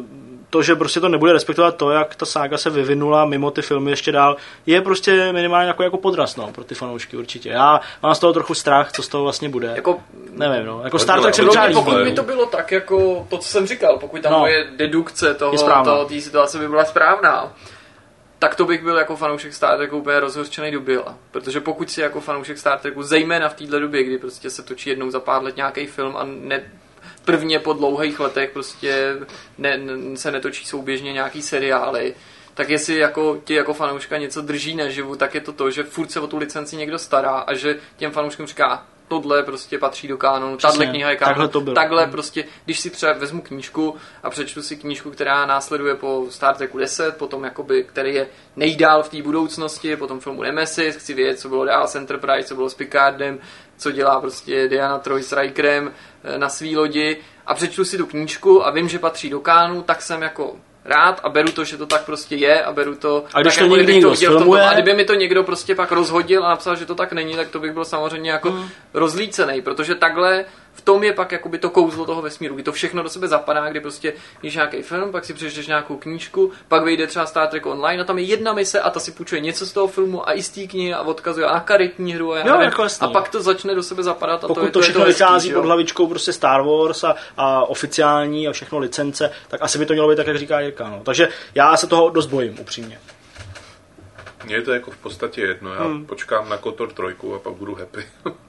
to, že prostě to nebude respektovat to, jak ta sága se vyvinula mimo ty filmy ještě dál, je prostě minimálně jako, jako podraz, no, pro ty fanoušky určitě. Já mám z toho trochu strach, co z toho vlastně bude. Jako, nevím, no. Jako Star Trek se docela líbí. Pokud by to bylo tak, jako to, co jsem říkal, pokud tam no, moje dedukce toho, toho, té situace by byla správná, tak to bych byl jako fanoušek Star Treku úplně rozhořčený do byla. Protože pokud si jako fanoušek Star Treku, zejména v této době, kdy prostě se točí jednou za pár let nějaký film a ne, prvně po dlouhých letech prostě ne, ne, se netočí souběžně nějaký seriály, tak jestli jako ti jako fanouška něco drží naživu, tak je to to, že furt se o tu licenci někdo stará a že těm fanouškům říká, tohle prostě patří do kánonu, tahle kniha je kánon. Takhle to bylo. Takhle prostě, když si třeba vezmu knížku a přečtu si knížku, která následuje po Star Treku deset, potom jakoby, který je nejdál v té budoucnosti, potom filmu Nemesis, chci vědět, co bylo dál s Enterprise, co bylo s Picardem, co dělá prostě Diana Troy s Rikerem na svý lodi a přečtu si tu knížku a vím, že patří do kánu, tak jsem jako rád a beru to, že to tak prostě je a beru to... A když tak, to jako, někdy někdo sfilmuje... A kdyby mi to někdo prostě pak rozhodil a napsal, že to tak není, tak to bych byl samozřejmě jako hmm. rozlícený, protože takhle v tom je pak jakoby to kouzlo toho vesmíru, kdy to všechno do sebe zapadá, kdy prostě když nějaký film, pak si přečteš nějakou knížku, pak vyjde třeba Star Trek Online a tam je jedna mise a ta si půjčuje něco z toho filmu a i z té knihy a odkazuje na karetní hru a, já jo, nevím, jako a pak to začne do sebe zapadat a pokud to je to, to všechno je to vychází hezký, pod hlavičkou prostě Star Wars a, a oficiální a všechno licence, tak asi by to mělo být tak, jak říká Jirka. No. Takže já se toho dost bojím, upřímně. Mně je to jako v podstatě jedno. Já Hmm. počkám na KOTOR trojku a pak budu happy.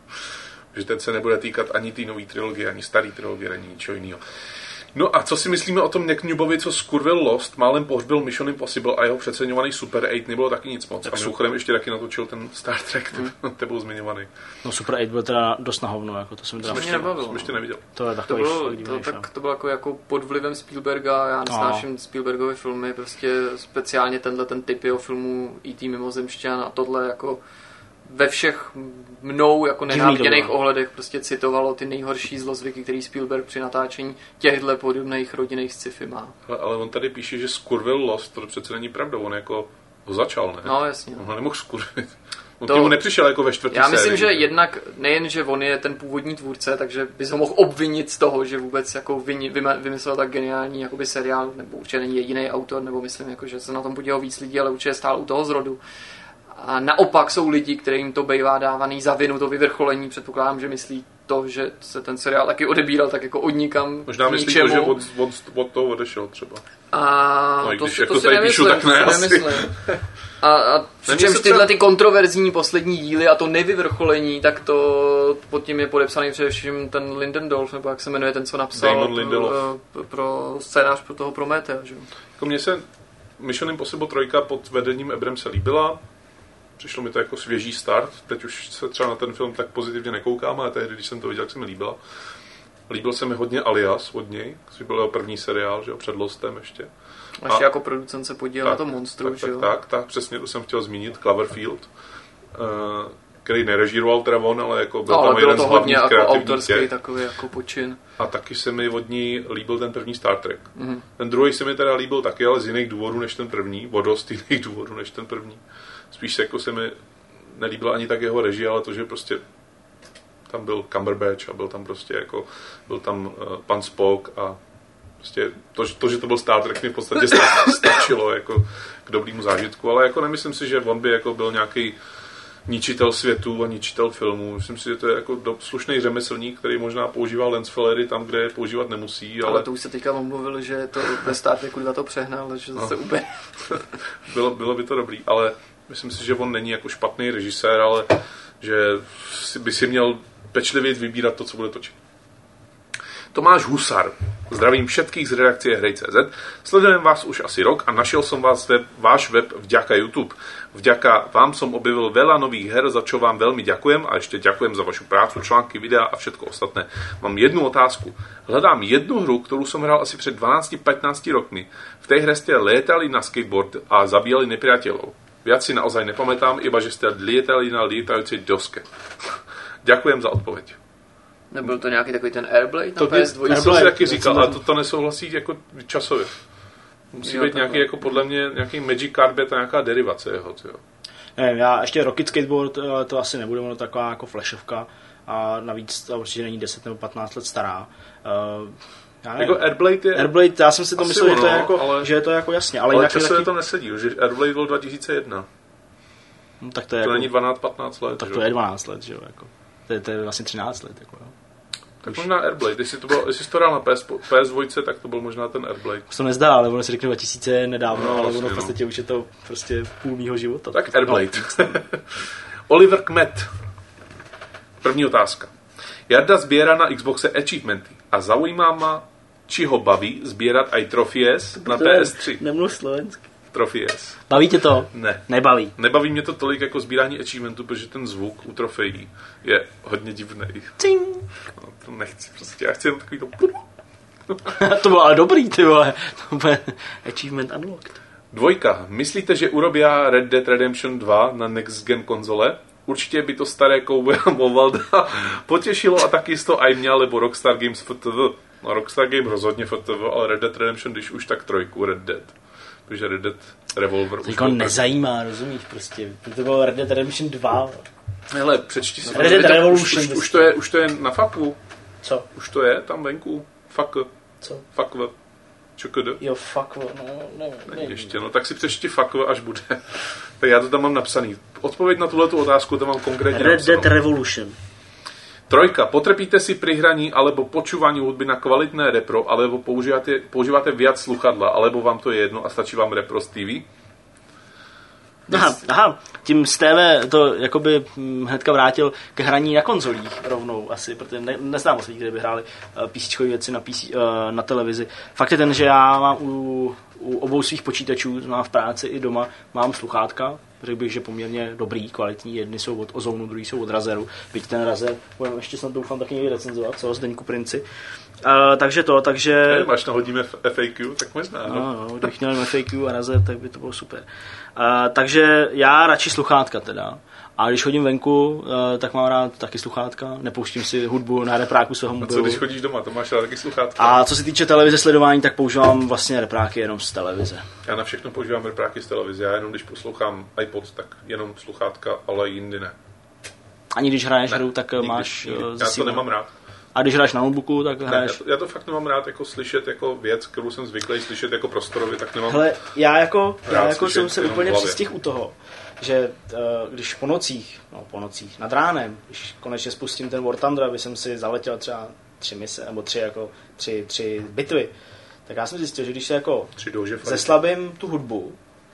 Že ten se nebude týkat ani té nové trilogie, ani staré trilogie, ani ničeho jiného. No a co si myslíme o tom Nick Newbovi, co skurvil Lost, málem pohřbil Mission Impossible a jeho přeceňovaný Super osm nebylo taky nic moc. Tak a mimochodem ještě taky natočil ten Star Trek, hmm. ten byl zmiňovaný. No Super osm byl teda dost na hovno, jako to jsem teda... Mě nebavilo. Jsem ještě neviděl. To je To takový bylo, fakt to, divný film. tak, to bylo jako, jako pod vlivem Spielberga, já nesnáším no. Spielbergovy filmy, prostě speciálně tenhle ten typ jeho filmů í té mimozemšťan a tohle jako ve všech mnou jako nenáviděných ohledech prostě citovalo ty nejhorší zlozvyky, který Spielberg při natáčení těchto podobných rodinných sci-fi má. Ale, ale on tady píše, že skurvil Lost, to přece není pravda, on jako ho začal, ne? No jasně. On ho nemohl skurvit. On To- k němu nepřišel jako ve čtvrtý Já myslím, sérii. že jednak nejen, že on je ten původní tvůrce, takže bys ho mohl obvinit z toho, že vůbec jako vyni, vyma- vymyslel tak geniální jakoby seriál, nebo určitě není jediný autor, nebo myslím, jako, že se na tom podílelo víc lidí, ale určitě stál u toho zrodu. A naopak jsou lidi, kterým to bývá dávaný za vinu, to vyvrcholení. Předpokládám, že myslí to, že se ten seriál taky odebíral tak jako od nikam Možná k myslí ničemu. to, že od, od, od toho odešel třeba. A No i to, když si, jako to si tady píšu, nemyslím, tak ne to si asi. nemyslím. A, a přičemž se tyhle třeba- ty kontroverzní poslední díly a to nevyvrcholení, tak to pod tím je podepsaný především ten Lindendorf, nebo jak se jmenuje ten, co napsal Damon Lindelof. pro, pro scénář pro toho Prometea, že jo? Jako mně se Mission Impossible tři pod vedením Abramse líbila. Přišlo mi to jako svěží start. Teď už se třeba na ten film tak pozitivně nekoukám, ale tehdy, když jsem to viděl, tak se mi líbila. Líbil se mi hodně Alias od něj, což byl jeho první seriál, že jo, před Lostem ještě. A ještě A- jako producent se podílel na tom monstru, tak, že jo? tak, tak, tak, přesně to jsem chtěl zmínit, Cloverfield, uh, který nerežíroval teda on, ale jako byl No, ale tam bylo jeden to z hodně hlavních jako kreativních autorský těch. takový jako počin. A taky se mi od ní líbil ten první Star Trek. Mhm. Ten druhý se mi teda líbil taky, ale z jiných důvodů než ten první, o dost jiných důvodů než ten první. Spíš se jako se mi nelíbila ani tak jeho režie, ale to, že prostě tam byl Cumberbatch a byl tam prostě jako, byl tam uh, pan Spock a prostě to, to, že to byl Star Trek, mi v podstatě sta- stačilo jako k dobrýmu zážitku, ale jako nemyslím si, že on by jako byl nějaký ničitel světů a ničitel filmů. Myslím si, že to je jako do, slušný řemeslník, který možná používá lensflarery tam, kde je používat nemusí, ale, Ale to už se teďka omluvili, že to ve Star Treku dva to přehnal, že zase No. úplně. bylo, bylo by to dobrý, ale myslím si, že on není jako špatný režisér, ale že si, by si měl pečlivě vybírat to, co bude točit. Tomáš Husar. Zdravím všetkých z redakcie Hrej tečka cé zet. Sledujem vás už asi rok a našel som vás web, váš web vďaka YouTube. Vďaka vám som objevil veľa nových her, za čo vám veľmi ďakujem a ešte ďakujem za vašu prácu, články, videa a všetko ostatné. Mám jednu otázku. Hledám jednu hru, ktorú som hral asi před dvanácti pätnácti rokmi. V tej hre ste lietali na skateboard a zabíjali nepriateľov. Viac si naozaj nepamätám, iba že ste lietali na lietajúcej doske. Ďakujem za odpoveď. Nebyl to nějaký takový ten Airblade na To P S by, dva? to jsem si taky říkal, to- ale to, to nesouhlasí jako časově. Musí Jo, být takhle. nějaký, jako podle mě, nějaký Magic Carpet a nějaká derivace jeho, tyjo. Nevím, já ještě Rocket Skateboard, ale to asi nebude, ono taková jako flashovka a navíc to určitě není deset nebo patnáct let stará. Uh, já nevím. Jako Airblade je, Airblade, já jsem si to Asi myslel, že to je ono, jako, ale- že je to jako jasně, ale, ale jinak je časově taky, to nesedí, že Airblade byl dva tisíce jedna. no, tak to je To jako, není dvanáct patnáct let, tak že to jo? je dvanáct let, že jo, jako. To je, to je vlastně třináct let, jako, jo. Tak možná Airblade, jestli to bylo, jestli jsi to hrál na P S, P S dva, tak to byl možná ten Airblade. To se nezdá, ale ono se řekne dva tisíce nedávno, No, ale vlastně, ono v no. podstatě už je to prostě půl mýho života. Tak Airblade. Oliver Kmet. První otázka. Jarda sbírá na Xboxe achievementy a zaujímá ma, či ho baví sbírat aj trofees na P S tři. Nemluv slovensky. Trofees. Baví tě to? Ne. Nebaví. Nebaví mě to tolik jako sbírání achievementů, protože ten zvuk u trofejí je hodně divný. Cing. No, to nechci prostě. Já chci jen takový to... To bylo ale dobrý, ty vole. To bude achievement unlocked. Dvojka. Myslíte, že urobia Red Dead Redemption dva na next gen konzole? Určitě by to staré kouboja Movalda potěšilo a taky to aj mě, lebo Rockstar Games F T V. No Rockstar Games rozhodně F T V, ale Red Dead Redemption, když už tak trojku Red Dead. Takže Red Dead Revolver To už jako byl tak- nezajímá, rozumíš prostě. To bylo Red Dead Redemption dva. Hele, přečti si. Red Dead Už, Revolution. už, už, to je, už to je na faku. Co? Už to je tam venku. Fak. Co? Fakv. Čekd. Jo, fuck, no, nevím. Není ještě, no tak si přečti fakv, až bude. Tak já to tam mám napsaný. Odpověď na tuhletu otázku to mám konkrétně Red napsanou. Dead Revolution. Trojka. Potrpíte si pri hraní alebo počúvaní hudby na kvalitné repro, alebo používáte, používáte viac sluchadla, alebo vám to je jedno a stačí vám repro z T V? Aha, aha, tím z té vé to jakoby hnedka vrátil ke hraní na konzolích rovnou asi, protože ne, neznám moc lidí, kteří by hráli PCčkové věci na, P C, na televizi. Fakt je ten, že já mám u, u obou svých počítačů, mám v práci i doma, mám sluchátka, řekl bych, že poměrně dobrý, kvalitní, jedny jsou od Ozonu, druhý jsou od Razeru, byť ten Razer, budeme ještě snad doufám taky někdy recenzovat, co, Zdeňku Princi. Uh, takže to, takže... Ne, máš nahodíme F A Q, tak možná. No, no, no kdybych měl F A Q a Razer, tak by to bylo super. Uh, takže já radši sluchátka teda. A když chodím venku, uh, tak mám rád taky sluchátka, nepouštím si hudbu na repráku svého mobilu. A co když chodíš doma, to máš rád taky sluchátka? A co se týče televize sledování, tak používám vlastně repráky jenom z televize. Já na všechno používám repráky z televize, já jenom když poslouchám iPod, tak jenom sluchátka, ale jindy ne. Ani když hraješ hru, tak nikdy, máš... Nikdy. Uh, já to nemám rád. A když hraješ na notebooku, tak hraješ... Ne, já, to, já to fakt nemám rád jako slyšet jako věc, kterou jsem zvyklý slyšet jako prostorově, tak nemám. Hele, já jako, já jako jsem se jenom úplně přistihl u toho, že uh, když po nocích, no po nocích, nad ránem, když konečně spustím ten War Thunder, aby jsem si zaletěl třeba tři mise, nebo tři jako, tři, tři bitvy, tak já jsem zjistil, že když se jako zeslabím tu hudbu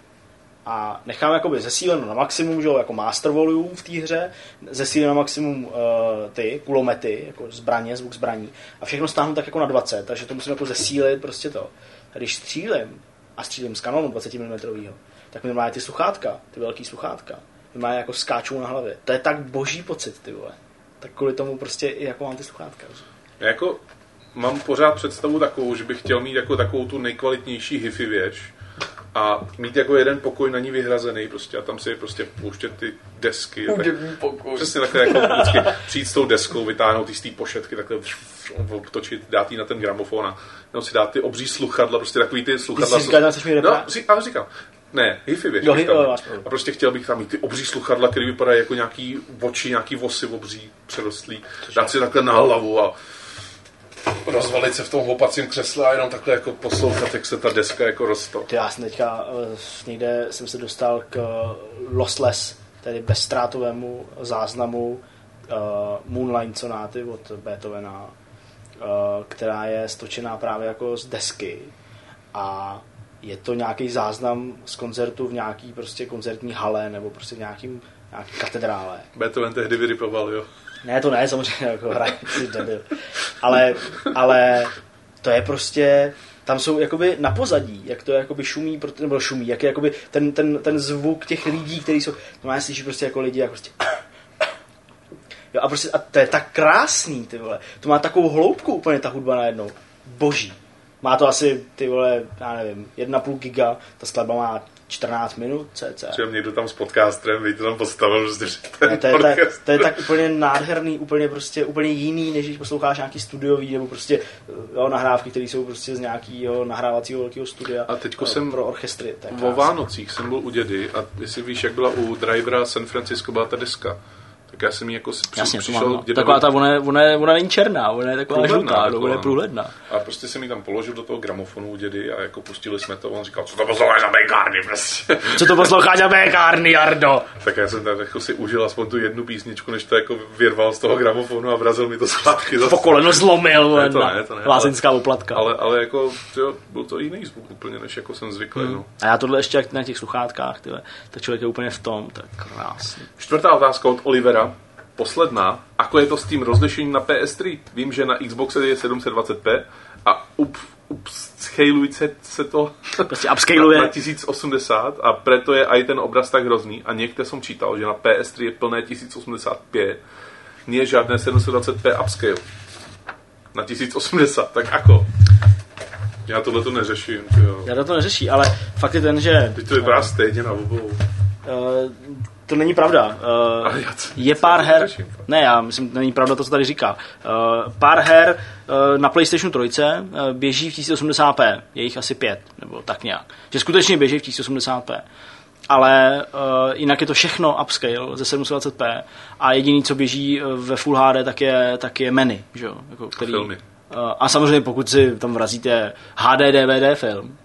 a nechám jakoby zesíleno na maximum, že jo, jako master volume v té hře, zesíleno na maximum uh, ty kulomety, jako zbraně, zvuk zbraní a všechno stáhnu tak jako na dvacet, takže to musím jako zesílit prostě to. A když střílím a střílím z kanonu dvacet milimetrů, tak mi má ty sluchátka, ty velký sluchátka, mi má jako skáčou na hlavě. To je tak boží pocit, ty vole. Tak kvůli tomu prostě i jako mám ty sluchátka. Já jako mám pořád představu takovou, že bych chtěl mít jako takovou tu nejkvalitnější hi-fi věž a mít jako jeden pokoj na ní vyhrazený prostě a tam si prostě pouštět ty desky. Hudební pokoj. Přesně takhle jako vždycky přijít s tou deskou, vytáhnout z té pošetky, takhle točit, dát jí na ten gramofon a no, si dát ty obří sluchadla, prostě takový ty sluchadla. Ty jsi říkal, že no, ale říkám, ne, hi-fi věž. A prostě chtěl bych tam mít ty obří sluchadla, které vypadají jako nějaký oči, nějaký vosy obří přerostlý, dát si takhle na hlavu a rozvalit se v tom opacím křesle a jenom takhle jako poslouchat, jak se ta deska jako roste. Já jsem teďka uh, někde jsem se dostal k uh, Lossless, tedy bezztrátovému záznamu uh, Moonlight sonáty od Beethovena, uh, která je stočená právě jako z desky a je to nějaký záznam z koncertu v nějaký prostě koncertní hale nebo prostě v nějakým, nějaký katedrále. Beethoven tehdy vyrypoval, jo? Ne, to ne, samozřejmě, jako hraje, debil. Ale, ale to je prostě, tam jsou jakoby na pozadí, jak to jakoby šumí, nebo šumí, jak je jakoby ten, ten, ten zvuk těch lidí, kteří jsou, to má slyšíš prostě jako lidi, jak prostě jo, a prostě, a to je tak krásný, ty vole, to má takovou hloubku úplně ta hudba najednou, boží. Má to asi, ty vole, já nevím, jedna půl giga, ta skladba má čtrnáct minut cca. Třeba někdo tam s podcastrem, víte, tam postavil prostě ten ne, to, je, to, je, to je tak úplně nádherný, úplně prostě úplně jiný, než když posloucháš nějaký studiový nebo prostě jo, nahrávky, které jsou prostě z nějakého nahrávacího velkého studia. A teďko pro, jsem pro orchestry. O Vánocích jsem byl u dědy a jestli víš, jak byla u Drivera San Francisco byla ta deska. Tak já jsem jí jako si Jasně, přišel mám, taková ta, ona, ona, je, ona není černá, ona je taková žlutá, ona je průhledná. A prostě jsem ji tam položil do toho gramofonu u dědy a jako pustili jsme to a on říkal, co to posloucháš za békárny prostě. Co to posloucháš za békárny, Jardo? Tak já jsem tam jako si užil aspoň tu jednu písničku, než to jako vyrval z toho gramofonu a vrazil mi to zpátky. Po koleno zlomil, ne, to ne, to ne, lázeňská oplatka. Ale, ale jako, tyjo, byl to jiný zvuk úplně, než jako jsem zvyklý. Hmm. No. A já tohle ještě jak na těch sluchátkách, tyhle, tak člověk je úplně v tom, tak krásný. Čtvrtá otázka od Olivera. Posledná, ako je to s tím rozlišením na P S tři? Vím, že na Xboxe je sedm set dvacet p a up, upscaluje se to prostě upscaluje na tisíc osmdesát a preto je aj ten obraz tak hrozný a někde jsem čítal, že na P S tři je plné tisíc osmdesát p, nie žádné sedm set dvacet p upscale na tisíc osmdesát, tak ako? Já tohle to neřeším. Jo. Já to neřeší, ale fakt je ten, že... Teď to vypadá stejně na obou. Uh, to není pravda. Uh, je pár her... Ne, já myslím, to není pravda to, co tady říká. Uh, pár her uh, na PlayStation tři uh, běží v tisíc osmdesát p. Je jich asi pět, nebo tak nějak. Že skutečně běží v tisíc osmdesát p. Ale uh, jinak je to všechno upscale ze sedm set dvacet p a jediný, co běží ve Full H D, tak je, tak je menu, že? Jako, který, filmy. Uh, a samozřejmě pokud si tam vrazíte H D D V D film,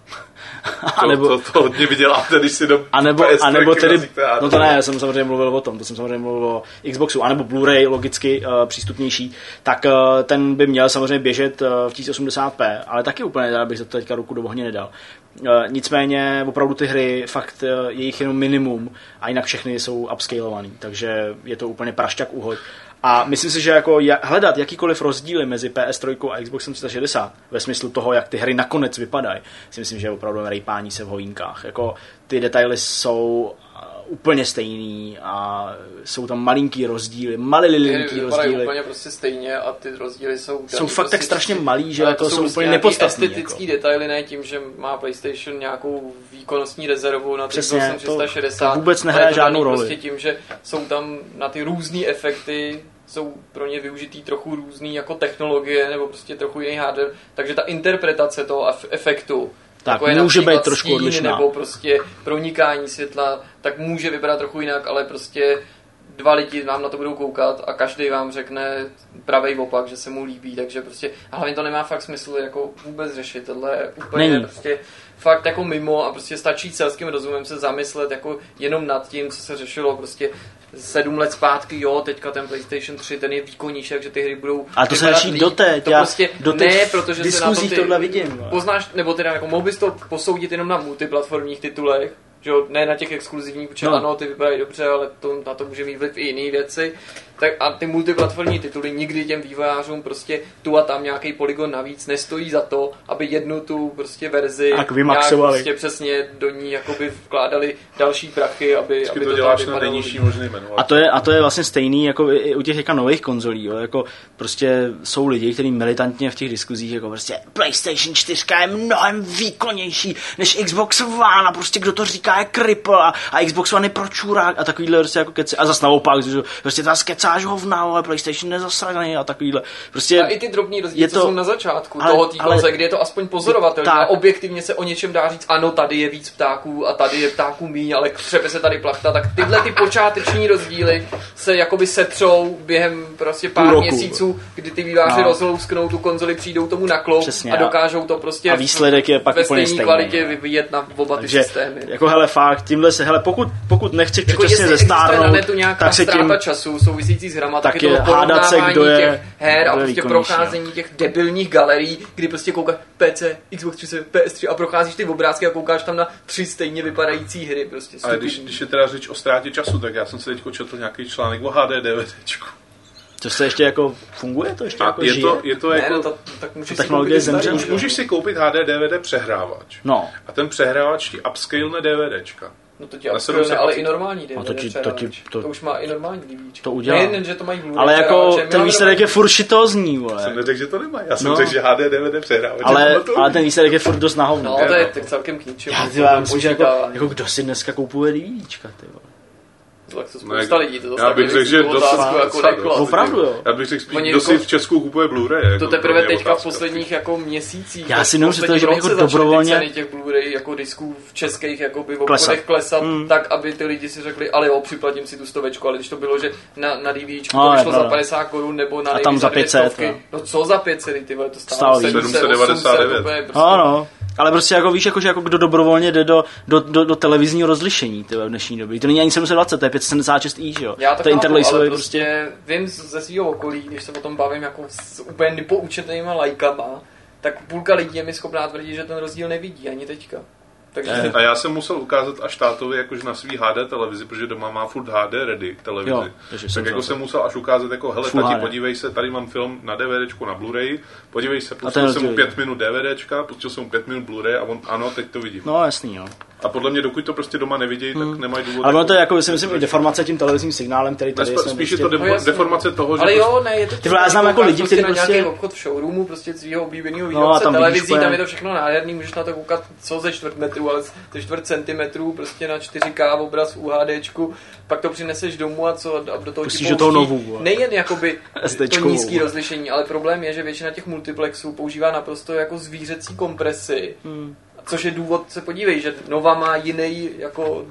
To, nebo, to, to hodně vyděláte, když si do a nebo, P S a nebo tedy, razíte, no to ne, já jsem samozřejmě mluvil o tom, to jsem samozřejmě mluvil o Xboxu, anebo Blu-ray logicky uh, přístupnější, tak uh, ten by měl samozřejmě běžet uh, v tisíc osmdesát p, ale taky úplně já bych za to teďka ruku do ohně nedal. Uh, nicméně opravdu ty hry, fakt uh, je jich jenom minimum a jinak všechny jsou upscalovaný, takže je to úplně prašťak uhoď. A myslím si, že jako hledat jakýkoliv rozdíly mezi P S tři a Xboxem tři sta šedesát ve smyslu toho, jak ty hry nakonec vypadají, si myslím, že je opravdu rejpání se v hovínkách. Jako ty detaily jsou úplně stejný a jsou tam malinký rozdíly, malilinký rozdíly. Úplně prostě stejně a ty rozdíly jsou... Jsou fakt prostě tak strašně čistý, malý, že jako jsou úplně nepodstatný. Estetický jako. Detaily, ne tím, že má PlayStation nějakou výkonnostní rezervu na Přesně, tři sta šedesát. To vůbec nehraje žádnou roli. Prostě tím, že jsou tam na ty různý efekty, jsou pro ně využitý trochu různý jako technologie nebo prostě trochu jiný hardware, takže ta interpretace toho efektu tak jako může být trošku stín, odlišná. Nebo prostě pronikání světla, tak může vypadat trochu jinak, ale prostě dva lidi vám na to budou koukat a každý vám řekne pravej opak, že se mu líbí, takže prostě a hlavně to nemá fakt smysl jako vůbec řešit, tohle je úplně Není. prostě fakt jako mimo a prostě stačí selským rozumem se zamyslet jako jenom nad tím, co se řešilo prostě sedm let zpátky, jo, teďka ten PlayStation tři, ten je výkonnější, takže ty hry budou... A to se řeší doteď, to já prostě doteď ne, protože se na to ty tohle vidím. poznáš, nebo teda jako mohl bys to posoudit jenom na multiplatformních titulech, že jo, ne na těch exkluzivních, protože no. Ano, ty vypadají dobře, ale to, na to může mít vliv i jiné věci. Tak a ty multiplatformní tituly nikdy těm vývojářům prostě tu a tam nějaký polygon navíc nestojí za to, aby jednu tu prostě verzi nějak prostě přesně do ní jakoby vkládali další prachy, aby, aby to, to děláš na nejnižší možný menu. A to je a to je vlastně stejný jako i u těch jako nových konzolí, jo, jako prostě jsou lidi, kteří militantně v těch diskuzích jako prostě PlayStation čtyři je mnohem výkonnější než Xbox One a prostě kdo to říká je kripl a, a Xbox One je pro čurák a takovýhle prostě jako keci a zas naopak, že prostě ta skecáš hovna, ale PlayStation nezasraný a takovýhle. Prostě a i ty drobný rozdíly, to, co jsou na začátku ale, toho té konze, kdy je to aspoň pozorovatelné a objektivně se o něčem dá říct, ano, tady je víc ptáků a tady je ptáků míň, ale třepe se tady plachta, tak tyhle ty počáteční rozdíly se jakoby setřou během prostě pár roku, měsíců, kdy ty výváři no. rozlousknou tu konzoli, přijdou tomu na klou a dokážou to prostě a výsledek je pak ve úplně stejné kvalitě vyvíjet na oba ty takže, systémy. Jako hele, fakt, tímhle se, hele, pokud, pokud nechceš jako předčasně zestárnout, tak se tím času související s hrama, tak, tak je to hádat se, kdo je těch her a prostě procházení těch debilních galerií, kdy prostě koukáš P C, Xbox tři sta šedesát, P S tři a procházíš ty obrázky a koukáš tam na tři stejně vypadající hry. Prostě ale když, když je teda řeč o ztrátě času, tak já jsem si teď četl nějaký článek o H D DVDčku. To se ještě jako funguje? To ještě jako je žije? To, je to jako... Ne, no to, tak můžeš si koupit zemře, můžeš si koupit H D D V D přehrávač. No. A ten přehrávač ti upscale DVDčka. No to ti upscale, ale i normální D V D to, ti, to, ti, to, to už má i normální DVDčka. To udělá. Nejen, že to mají Blu-ray. Ale jako ten výsledek je furt šitózní, vole. Jsem neřekl, že to nemá. Já jsem no. řekl, že H D D V D přehrávač. Ale, ale ten výsledek je furt dost na hovno. No to je tak celkem k ničemu. Já, já myslím, že jako, jako kdo si dneska kupuje DVDčka, ty vole. Tak to spousta lidí, to já bych řekl, že otázku jako neklas. Opravdu jo. Já bych řekl spíš, kdo si v Česku kupuje Blu-ray. To teprve teďka v posledních jako měsících. Já si nemůžu to, že bych jako dobrovolně ceny těch Blu-ray jako disků v českých jako by v obchodech klesat, mm. tak aby ty lidi si řekli, ale jo, připlatím si tu stovečku, ale když to bylo, že na, na DVDčku no, to vyšlo za padesát korun nebo na tam za pět set. No co za pět set, ty vole, to stálo sedm set devadesát devět. Ano. Ale prostě jako víš, jako, že jako kdo dobrovolně jde do, do, do, do televizního rozlišení tyhle, v dnešní době. To není ani sedm set dvacet, to je pět set sedmdesát šest i, že jo? Já to, to je chápu, ale prostě vím ze svého okolí, když se o tom bavím jako s úplně nepoučenýma lajkama, tak půlka lidí je mi schopná tvrdit, že ten rozdíl nevidí ani teďka. Takže... A já jsem musel ukázat až tátovi jakože na svý H D televizi, protože doma má furt H D ready televizi. Jo, tak jako jsem musel až ukázat jako, hele tati, podívej se, tady mám film na DVDčku na Blu-ray, podívej se, pustil jsem mu pět minut DVDčka, pustil jsem mu pět minut Blu-ray a on, ano, teď to vidím. No jasný, jo. A podle mě, dokud to prostě doma nevidějí, tak nemají důvod. Ale ono to je jako, si myslím, i deformace tím televizním signálem, který tady jsme. Spíš je to no, deformace toho, že... Ale jo, ne, je to... Ty já znám jako lidi, kteří prostě... na nějaký obchod v showroomu, prostě svýho oblíbeného výrobce no, televizí, tam je to všechno nádherný, můžeš na to koukat co ze čtvrt metru, ale ze čtvrt centimetrů, prostě na čtyři ká obraz v UHDčku, pak to přineseš domů a co a do toho ti pouští novu, nejen jakoby to nízký rozlišení, ale problém je, že většina těch multiplexů používá naprosto jako zvířecí kompresy. Hmm. Což je důvod, se podívej, že Nova má jiný jako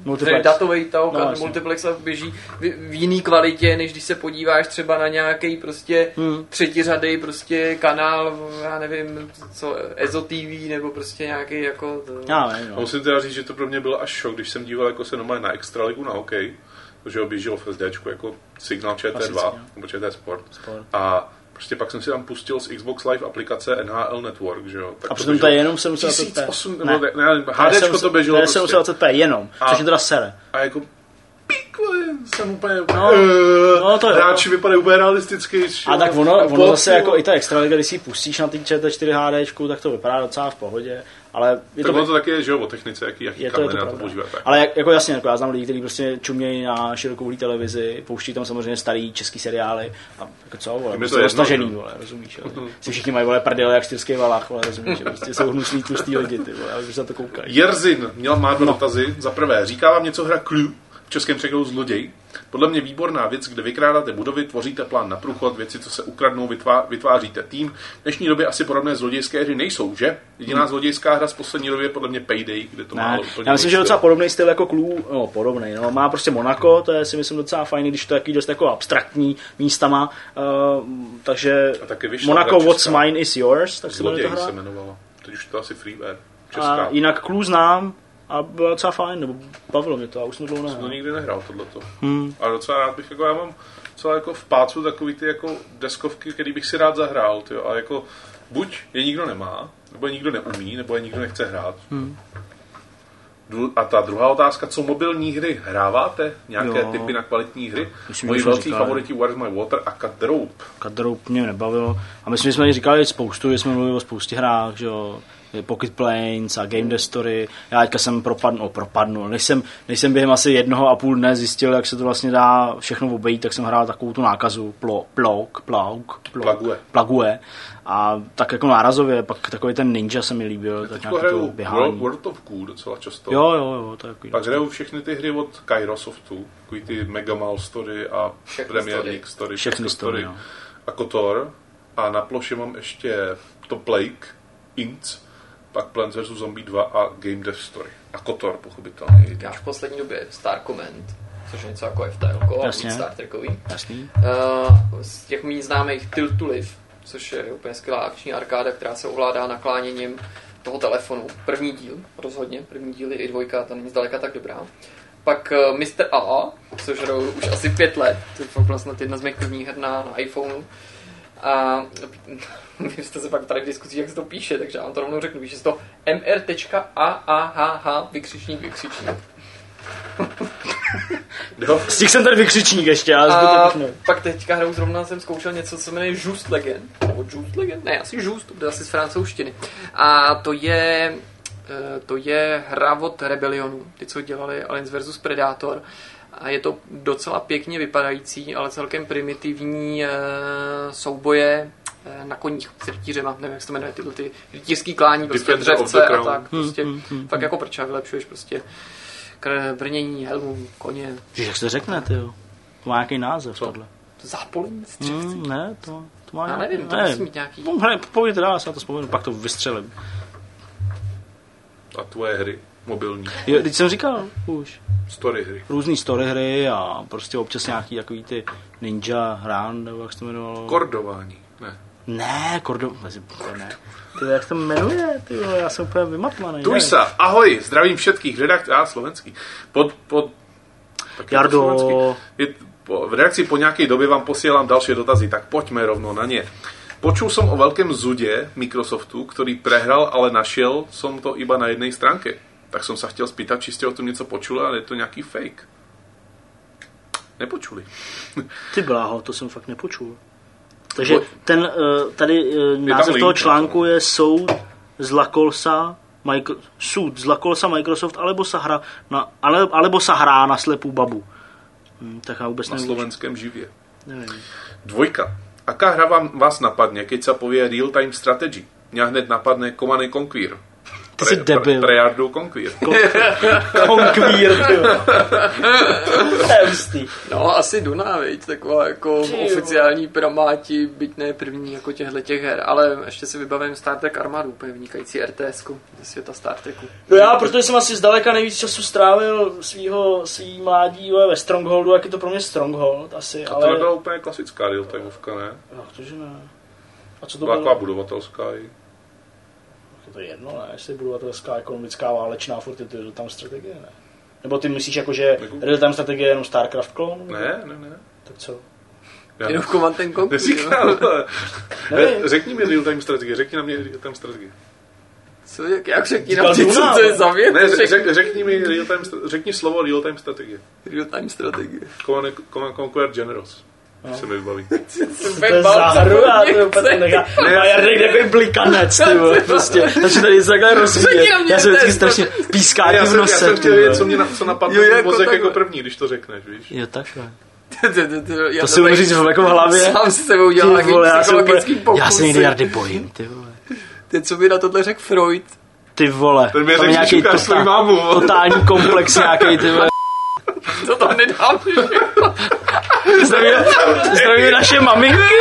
Multiplex. datový talk No, a jasně. multiplex běží v, v jiný kvalitě, než když se podíváš třeba na nějaký prostě Hmm. třetiřadej prostě kanál, já nevím, co, Ezo T V, nebo prostě nějaký jako... To... Já nevím, A no. musím teda říct, že to pro mě byl až šok, když jsem díval jako se normálně na Extraligu na hokej, protože ho běžel v SDčku jako signál Č T dva, Klasicky, no. nebo Č T Sport. Sport. A prostě pak jsem si tam pustil z Xbox Live aplikace N H L Network, že jo. Tak A přitom to je jenom sedm set dvacet p. tisíc osm Ne. nebo ne, ne, HDčko to běželo To je prostě. sedm set dvacet p jenom, A- což je teda sere. A jako pík, jsem úplně... No, eh, no to jo. hráči vypadají úplně realisticky. A tak ono, ono Pop, zase jo. jako i ta Extraliga, když si ji pustíš na ty Č T čtyři HDčku, tak to vypadá docela v pohodě, ale je Tak to, ono to taky je, že jo, o technice, jaký, jaký je to, je to kameny na to pravda. používat. Tak. Ale jak, jako jasně, jako já znám lidi, kteří prostě čumějí na širokoulý televizi, pouští tam samozřejmě starý český seriály a jako co, vole, to prostě jedno, roztažený, jo. vole, rozumíš, jo. Si všichni mají, vole, prdele jak čtyřský valách, vole, rozumíš, že prostě jsou hnusný tlustý lidi, ty vole, ale už se na to koukají. Jerzin měl má dva No. dotazy. Za prvé, říká vám něco hra Clue, v českém překladu zloděj? Podle mě výborná věc, kde vykrádáte budovy, tvoříte plán na průchod, věci, co se ukradnou, vytvá, vytváříte tým. V dnešní době asi podobné zlodějské hry nejsou, že? Jediná hmm. zlodějská hra z poslední době je podle mě Payday, kde to Ne, málo úplně. já myslím, že je docela podobný styl jako Clue, no podobný, no, má prostě Monaco, to je si myslím docela fajn, když to je taky dost jako abstraktní místama, uh, takže A taky vyšla Monaco hra What's česká. Mine is Yours, tak se jmenuje Zloděj ta hra. se jmenovala. Teď už to asi freeware. A Česká. jinak Clue znám a byla docela fajn, nebo bavilo mě to, a už jsem to dlouho To nehrál. nikdy nehrál tohleto. Hmm. Ale docela rád bych, jako já mám docela jako v pácu takový ty jako deskovky, který bych si rád zahrál, tyjo, a jako buď je nikdo nemá, nebo je nikdo neumí, nebo je nikdo nechce hrát. Hmm. Dru- A ta druhá otázka, co mobilní hry hráváte? Nějaké Jo. typy na kvalitní hry? Myslím, Moji že jsme velcí říkali. favoriti Where's My Water a Cut the Rope. Kadroub mě nebavilo. A myslím, že jsme ji říkali spoustu, že jsme mluvili o spoustě hrách, že jo, Pocket Planes a Game Dev Story. Já teďka jsem propadnul, propadnul. Než jsem, než jsem během asi jednoho a půl dne zjistil, jak se to vlastně dá všechno obejít, tak jsem hrál takovou tu nákazu plo, Plog, Plog, Plog, Plague. Plague. A tak jako nárazově, pak takový ten Ninja se mi líbil, tak Teďko nějaký to hraju World, běhání. World of Cool docela často. Jo, jo, jo, to je takový. Pak hraju všechny ty hry od Kairosoftu, takový ty Mega Mal Story a Všechny Premier story. League Story, Všechny všechny story, story no. a Kotor. A na ploše mám ještě to Plague, Inc, pak Plants versus. Zombie dva a Game Dev Story. A Kotor, pochopitelně. Já v poslední době Star Command, což je něco jako F T L, ale Jasně. víc Star Trekový. Jasný. Uh, z těch méně známých Tilt to Live, což je úplně skvělá akční arkáda, která se ovládá nakláněním toho telefonu. První díl, rozhodně, první díl je i dvojka, ta není zdaleka tak dobrá. Pak uh, mister A, což hraju už asi pět let, to je fakt vlastně jedna z mých prvních her na, na iPhoneu. A vy jste se pak tady v diskuzích, jak se to píše, takže já vám to rovnou řeknu, píše se to M R tečka A A H H vykřičník vykřičník. Stihl jsem ten vykřičník ještě, ale A zbytek ne. pak teďka hrou zrovna jsem zkoušel něco, co se jmenuje Just Legend. Nebo Just Legend? Ne, asi Just, to bude asi z francouzštiny. A to je, eh, to je hra od Rebellionu, ty, co dělali Aliens versus. Predator. A je to docela pěkně vypadající, ale celkem primitivní eh, souboje eh, na koních s rytířema, nevím, jak se to jmenuje, tyhle ty rytířský klání, prostě Defender of dřevce the a Crown. tak, prostě Hmm, hmm, fakt jako prča, vylepšuješ prostě kr- brnění, helmu, koně, Víš, jak se řekne, ty jo? To má nějaký název, Co? tohle. zápolení, střevci. Hmm, ne, to, to má Já nějaký- nevím, to ne. musí mít nějaký... No, hej, povídejte dál, já se na to vzpomenu, pak to vystřelím. A tvoje hry, mobilní, Jo, teď jsem říkal už. story hry. Různý story hry a prostě občas nějaký takový ty Ninja Run, nebo jak se to jmenovalo. Kordování, ne. Ne, Kordo... Ne. Ty, jak se to jmenuje, ty vole, já jsem úplně vymatlaný. Tujsa, ahoj, zdravím všetkých redaktorů, a slovenský. Pod, pod, tak je to Jardo. slovenský. Je, po, v reakci po nějaké době vám posílám další dotazy, tak pojďme rovno na ně. Počul som o veľkém zudě Microsoftu, ktorý prehral, ale našiel som to iba na jednej stránke. Tak som sa chtěl spýtať, či ste o tom něco počuli, ale je to nějaký fake. Nepočuli. Ty bláho, to jsem fakt nepočul. Takže ten, eh, tady eh, název link toho na článku je Soud z Lakolsa, Micro, Soud z Lakolsa Microsoft, alebo sa hra na, ale, alebo sa hrá na slepou babu. Hm, tak já vůbec Na nevím. slovenském živě. Nevím. Dvojka. Aká hra vám, vás napadne, keď sa povie real-time strategy? Mňa hned napadne Command and Conquer. Ty jsi debil. Prejardu Conquer. Conquer, ty vole. To je hustý. No, asi Duna, viď, taková jako oficiální pramáti, byť ne první jako těchto těch her, ale ještě si vybavím Star Trek Armadu, úplně vynikající er té esku ze světa Star Treku. No já, protože jsem asi zdaleka nejvíc času strávil svýho, svý mládí ve Strongholdu, jak je to pro mě Stronghold asi, A ale... to byla úplně klasická real-timeovka, ne? No, to, že ne. A co to byla bylo? taková budovatelská i. To je jedno, ne? Jestli budovatelská, ekonomická, válečná, furt je to real-time strategie, ne? Nebo ty myslíš jako, že real-time strategie je jenom StarCraft klon? Ne, ne, ne. Tak co? Já jenom Command and Conquer. Neříkám, řekni mi real-time strategie, řekni na mě real-time strategie. Co, jak, jak řekni na mě, co to je za věc? Ne, řek, řekni mi real-time, řekni slovo real-time strategie. Real-time strategie. Command and Conquer Generals. No. Se mi vybaví. To je záhru a to je úplně nechá. A Jarek takový blikanec, ty vole, prostě. Takže tady se takhle rozvíjet. Já jsem vždycky strašně píská ti v nose. Já jsem chtěl vědět, co mě co napadlo v mozek jako první, když to řekneš, víš. Jo, takhle. To si můžu říct jako v hlavě. Sám si sebou udělal nějaký psychologický pokus. Já se někdy Jardy bojím, ty vole. Ty, co by na tohle řekl Freud? Ty vole. Ten mi řekl, že ukáž svůj mámu. Totální komplex nějaký, ty vole. To tam nedám. Zdravíme naše maminky.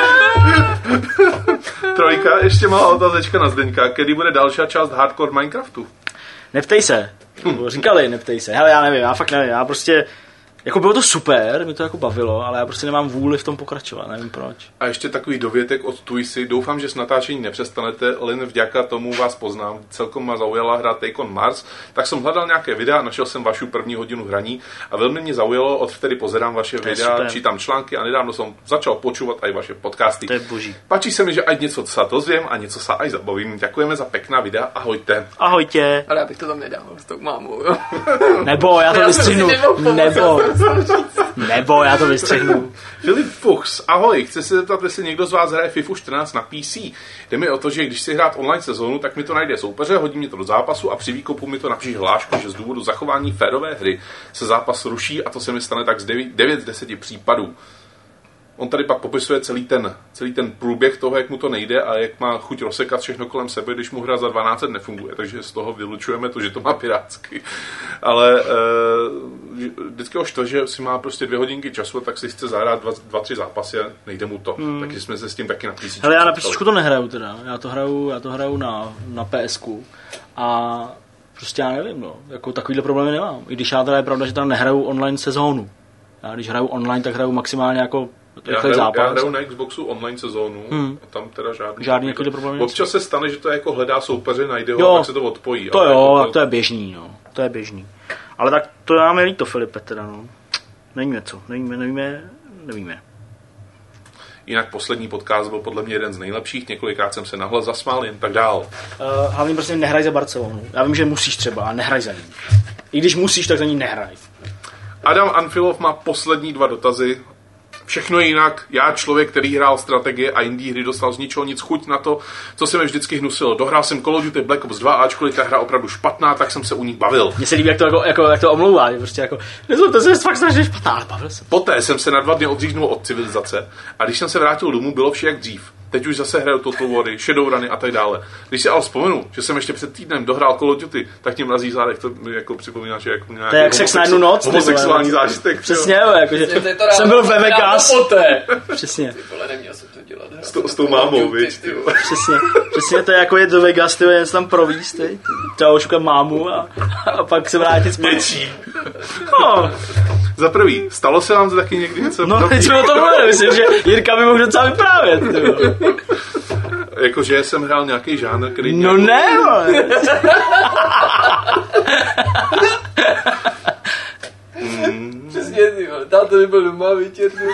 Trojka, ještě malá otázečka na Zdeňka. Kdy bude další část hardcore Minecraftu? Neptej se. Říkali, neptej se. Hele, já nevím, já fakt nevím. Já prostě... Jako bylo to super, mě to jako bavilo, ale já prostě nemám vůli v tom pokračovat, nevím proč. A ještě takový dovětek od Twisy. Doufám, že s natáčení nepřestanete, len vďaka tomu vás poznám. Celkom má zaujala hra Take on Mars, tak jsem hledal nějaké videa, našel jsem vašu první hodinu hraní a velmi mě zaujalo, od vtedy pozerám vaše to videa, čítám články a nedávno jsem začal počúvat aj vaše podcasty. To je boží. Páči se mi, že aj něco sa dozvím a něco sa aj zabavím. Děkujeme za pekná videa, ahojte. Ahojtě. Ale já bych to tam nedal s tou mámou, jo. Nebo já to vystřihnu. Nebo. Nebo já to vystřihnu. Filip Fuchs, ahoj, chci se zeptat, jestli někdo z vás hraje FIFA čtrnáct na P C. Jde mi o to, že když si hrát online sezónu, tak mi to najde soupeře, hodí mi to do zápasu a při výkopu mi to napíše hlášku, že z důvodu zachování férové hry se zápas ruší a to se mi stane tak z devět z deseti případů. On tady pak popisuje celý ten, celý ten průběh toho, jak mu to nejde a jak má chuť rozsekat všechno kolem sebe, když mu hra za dvanáct set nefunguje, takže z toho vylučujeme to, že to má pirátsky. Ale e, vždycky už to, že si má prostě dvě hodinky času, tak si chce zahrát dva, dva tři zápasy a nejde mu to. Hmm. Takže jsme se s tím taky na písničku. Hele, já na písničku to nehraju teda, já to hraju, já to hraju na, na PSku a prostě já nevím, no, jako takovýhle problémy nemám. I když já teda je pravda, že tam nehraju online sezónu. Já když hraju online, tak hraju maximálně jako Já hraju, zápas. já hraju na Xboxu online sezónu hmm. a tam teda žádný... Žádný takový problém. Občas se stane, že to jako hledá soupeře, najde ho jo, a pak se to odpojí. To ale jo, jako tak to je běžný, no. To je běžný. Ale tak to nám je líto, Filipe, teda, no. Nevíme co, nevíme, nevíme, nevíme. Jinak poslední podcast byl podle mě jeden z nejlepších, několikrát jsem se nahlas zasmál, jen tak dál. Uh, hlavně prostě nehraj za Barcelonu. Já vím, že musíš třeba, a nehraj za ní. I když musíš, tak za ní nehraj. Adam Anfilov má poslední dva dotazy. Všechno jinak, já člověk, který hrál strategie a indie hry, dostal z ničeho nic chuť na to, co se mi vždycky hnusilo. Dohrál jsem Call of Duty Black Ops dva, ačkoliv ta hra opravdu špatná, tak jsem se u ní bavil. Mně se líbí, jak to, jako, jako, jak to omlouvá, prostě jako, to se fakt strašně špatná, ale bavil jsem. Poté jsem se na dva dny odříznul od civilizace a když jsem se vrátil domů, bylo vše jak dřív. Teď už zase hraju Total War, Shadowruny a tak dále. Když si ale vzpomenu, že jsem ještě před týdnem dohrál Call of Duty, tak mě mrazí zádech, to mi jako připomíná, že jako nějaký to je jak sex na jednu noc, homosexuální zážitek. Přesně, jo, jakože jsem byl ve Vegas. Přesně. Ty vole, neměl jsem to dělat. S, to, s tou mámou, víš, ty vole. Přesně, přesně to je jako jet do Vegas, ty jen se tam províst, ty. Třeba ošukat mámu a, a pak se vrátit zpátky. Něčí. No. Za prvý, stalo se vám taky někdy něco? No, teď jsme o tom mluvili, myslím, že Jirka by mohl docela vyprávět, ty. Jakože jsem hrál nějaký žánr, který... No nějakou... ne, ale... mm. Přesně, ty vole, táto by byl doma, vytěrnul.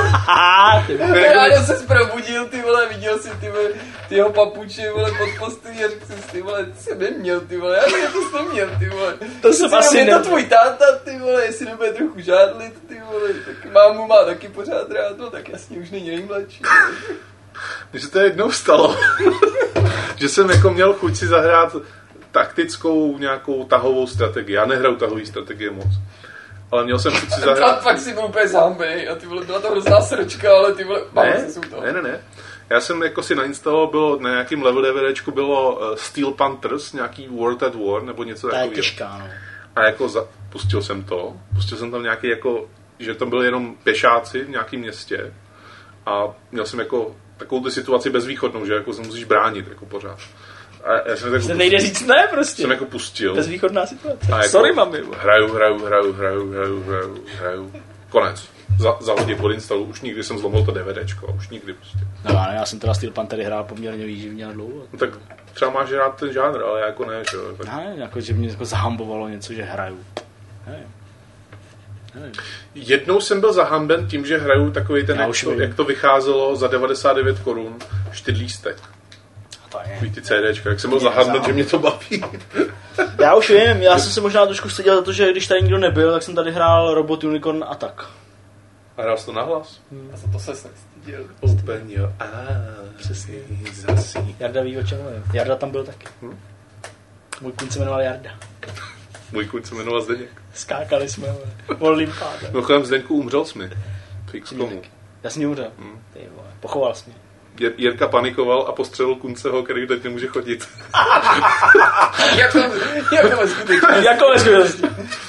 Ráno se probudil, ty vole, viděl si ty vole, ty jeho papuče, vole, pod postelí a řekl si, ty vole, ty jsem neměl, ty vole, já jsem to neměl, ty vole. To jsem asi ne... Je to tvůj táta, ty vole, jestli nebude trochu žádlit, ty vole, tak mámu má taky pořád rád, no, tak jasně už není nejmladší. Mně se to jednou stalo, že jsem jako měl chuť si zahrát taktickou nějakou tahovou strategii. Já nehraju tahový strategie moc. Ale měl jsem chuť si zahrát... Fakt si byl úplně zámbej a ty vole, byla to hrozná srčka, ale ty vole... Ne, ne, ne, ne. Já jsem jako si nainstaloval, bylo na nějakém level DVDčku bylo uh, Steel Panthers, nějaký World at War, nebo něco takového. To je těžká, no. A jako za, pustil jsem to, pustil jsem tam nějaký jako, že tam byli jenom pěšáci v nějakém městě a měl jsem jako takovou tu situaci bezvýchodnou, že jako se musíš bránit jako pořád. A já jsem jako pustil, nejde říct ne prostě. Jsem jako pustil. Bezvýchodná situace. Jako, sorry, mami. Hraju, hraju, hraju, hraju, hraju, hraju, hraju. Konec. Za, za hodně pod instalu, už nikdy jsem zlomil to DVDčko, už nikdy prostě. No, no já jsem teda Steel Panthery hrál poměrně výživně a dlouho. No, tak třeba máš rád ten žánr, ale jako ne, že jo. Tak... Ne, jako, že mě jako zahambovalo něco, že hraju. Nevím. Nevím. Jednou jsem byl zahamben tím, že hraju takový ten, jak to, jak to vycházelo za devadesát devět korun, čtyřlístek. To je. Takový ty CDčka, jak jsem byl zahamben, že mě to baví. Já už vím, já jsem se možná trošku styděl za to, že když tady nikdo nebyl, tak jsem tady hrál Robot Unicorn Attack. A hrál jsi to nahlas? Hmm. Já jsem to se nestyděl. Open your eyes. Přesně. Zasí. Jarda ví, o čem mluvím. Jarda tam byl taky. Hmm? Můj kuň se jmenoval Jarda. Můj kuň se jmenoval Zdeněk. Skákali jsme, volným pádem. No chodem Zdeňku, umřel jsi mi. Fix tomu. Já jsem ji umřel. Hmm. Ty vole, pochoval jsi mě. Jirka panikoval a postřelil Kunceho, který teď nemůže chodit. Jak to, jak to ve skutečnosti? Jako ve skutečnosti.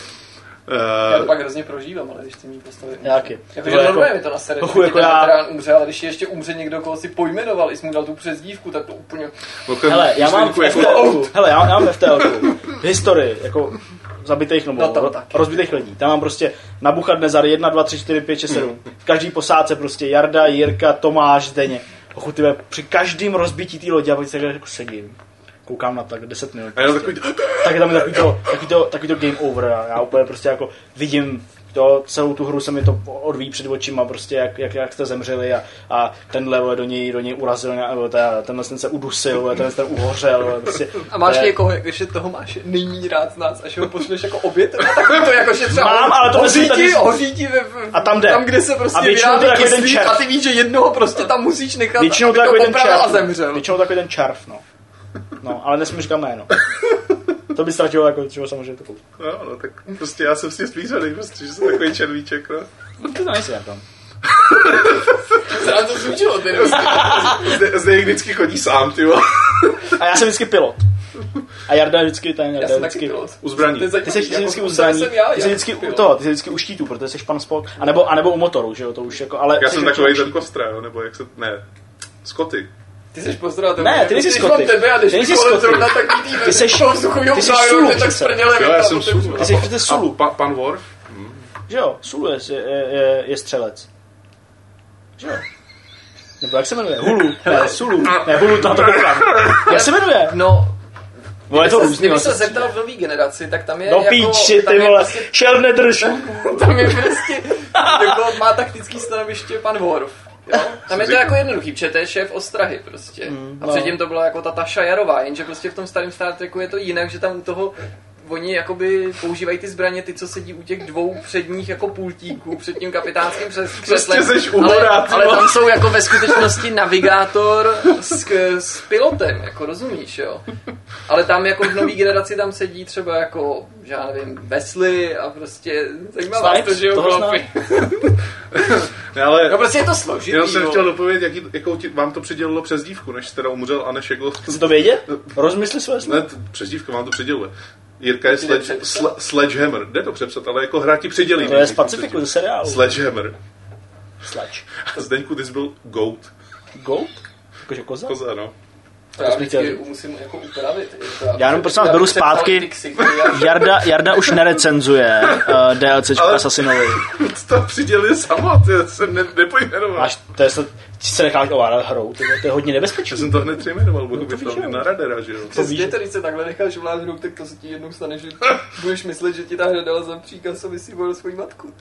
Já to pak hrozně prožívám, ale když ty mi postavím. Jaký? Jakože normálně mi to na sere, Ochu, že jako ten já... veterán umře, ale když ještě umře někdo, koho si pojmenoval, i jsi mu dal tu přezdívku, tak to úplně... Hele, já mám v jako... Hele, já mám v F T L ku historii, jako zabitých nebo no, ro- rozbitých lidí. Tam mám prostě Nabuchadnezar jedna, dva, tři, čtyři, pět, šest, sedm. V každý posádce prostě Jarda, Jirka, Tomáš, Zdeněk. Ochu, tyhle, při každém rozbití té lodi, já bych se jako sedím. Koukám na tak deset minut. Prostě. Takový... Tak je tam takový to, takový, to, takový to game over. Já úplně prostě jako vidím to, celou tu hru se mi to odvíjí před očima, prostě jak, jak, jak jste zemřeli a, a tenhle do něj, do něj urazil, nebo tenhle ten se udusil, tenhle ten uhořel. Prostě, a máš je... někoho, jakože toho máš nejméně rád z nás, až ho pošleš jako obět, takový to jakože třeba mám, ale to hoří tady... ti, hoří ti ve, a tam jde. Tam, kde se prostě vyrábí kyslík a ty víš, že jednoho prostě tam musíš nechat, většinou aby to popravil a zemřel. Většinou takový ten čarf, no. No, ale nesmíš říkat jméno. To by ztratilo jako čeho samozřejmě to. No, no, tak prostě já jsem s tím smířený, prostě, že jsem takový červíček, no. No, ty to nejsi, Jarda. Se nám to zúčilo, ty Zde, zde vždycky chodí sám, ty vole. A já jsem vždycky pilot. A Jarda je vždycky ten, Jarda je vždycky u zbraní. Ty jsi vždycky u zbraní, ty jsi vždycky u toho, ty jsi vždycky u štítu, protože jsi pan Spock, a nebo, a nebo u motoru, že jo, to už jako, ale... Já jsem takovej ten Kostra, jo, nebo jak se, ne, Scotty. Ty jsi postrádal. Ne, ty nejsi Scotty. Ty nejsi Scotty. Ty jsi Ty jsi Sulu přece. Jo, já jsem Sulu. Ty jsi přece Sulu. A pan Worf? Že jo, Sulu je, je, je střelec. Že jo. Nebo jak se jmenuje? Hulu. Ne, Sulu. Ne, Hulu, to na to koukám. Jak se jmenuje? No, Vole, to různý. Kdyby se zeptal v nový generaci, tak tam je no jako... píči, ty vole, prostě, šel nedrž. Tam je prostě, jako má taktický stanoviště pan Worf. Jo? Tam je to jako jednoduchý, protože to je šéf ostrahy prostě. Mm, no. A předtím to byla jako ta Tasha Jarová, jenže prostě v tom starém Star Treku je to jinak, že tam u toho oni jakoby používají ty zbraně, ty, co sedí u těch dvou předních jako pultíků před tím kapitánským křeslem. Prostě ale, ale tam jsou jako ve skutečnosti navigátor s, s pilotem, jako rozumíš, jo. Ale tam jako v nový generaci tam sedí třeba jako, že já nevím, Wesley a prostě zajímavá to, že jo, chlapi. Ne, ale no prostě je to složitý. Jenom jsem chtěl dopovědět, jaký, jakou ti, vám to přidělilo přezdívku, než teda umřel a než jako... Chci to vědět? Rozmysli své slovo. Ne, přezdívka vám to přiděluje. Jirka je sledge, sle, Sledgehammer. Jde to přepsat, ale jako hra ti přidělí. To je z Pacifiku, ze seriálu. Sledgehammer. Sledge. A Zdeňku, ty jsi byl Goat. Goat? Jakože koza? Koza, no. To já vždycky musím jako upravit. Já jenom prosím vás beru zpátky. Jarda, Jarda už nerecenzuje uh, DLCčku Assassinovi. To přidělili sama, ty jsem ne, nepojmenoval. Až to je se, se necháš ovládat hrou, to, to je hodně nebezpečné. Já jsem to hned přejmenoval, budu být no, na radera, že jo. Přesně, když se takhle necháš ovládat hrou, tak to se ti jednou stane, že budeš myslet, že ti ta hra dala za příkaz, aby si volil svoji matku.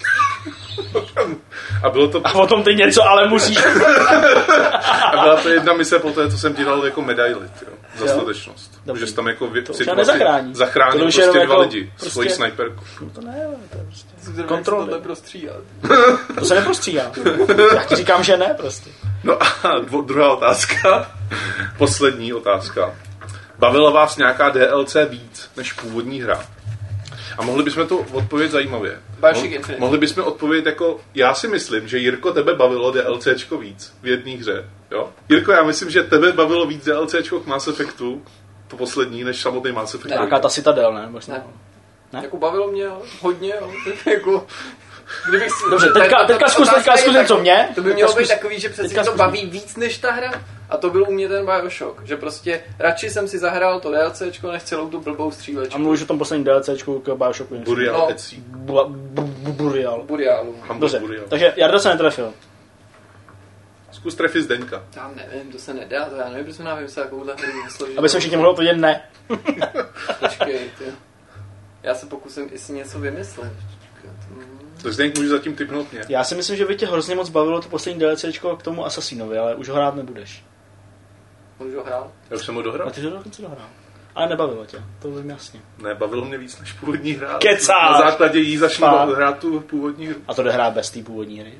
A bylo to... A potom ty něco ale musíš. A byla to jedna mise po té, co jsem ti dal jako medaily, jo, za statečnost. Že jsi tam jako vě, to nezachrání. Zachránil to prostě dva jako lidi, prostě... svoji snajperku. No to ne, to je prostě kontrol. To neprostříhá. To se neprostříhá. Já ti říkám, že ne prostě. No a dvo, druhá otázka, poslední otázka. Bavila vás nějaká D L C víc než původní hra? A mohli bychom to odpovědět zajímavě. Mo- mohli bychom odpovědět jako, já si myslím, že Jirko, tebe bavilo DLCčko víc v jedné hře, Jo? Jirko, já myslím, že tebe bavilo víc DLCčko k Mass Effectu, to poslední, než samotný Mass Effect. Nějaká ta Citadel, ne? Ne. Ne? Jako bavilo mě hodně, jo. jako... Kdybych si, Dobře, teďka, teďka zkus, teďka zkus něco mě. To by mělo být takový, že přesně to baví víc než ta hra. A to byl u mě ten Bioshock, že prostě radši jsem si zahrál to DLCčko, než celou tu blbou střílečku. A mluvíš o tom posledním DLCčku k Bioshocku. Burial no. Etsy. Burial. Burialu. Dobře, Burial. takže Jarda se netrefil. Zkus trefit Zdeňka. Já nevím, to se nedá, to já nevím, protože nám vymyslel takovouhle hru složitou. Aby se všichni mohli odpovědět ne. Počkej, ty. Já se pokusím i si něco vymyslet. Tak Zdeňk může zatím tipnout mě. Já si myslím, že by tě hrozně moc bavilo to poslední DLCčko k tomu Assassinovi, ale už ho hrát nebudeš. Můžu ho hrát? Já už jsem ho dohrál. A ty to dokonce dohrál. Ale nebavilo tě, to vím jasně. Ne, bavilo mě víc než původní hra. Kecáš! Na základě jí začnu Fakt? hrát tu původní hru. A to jde hrát bez té původní hry?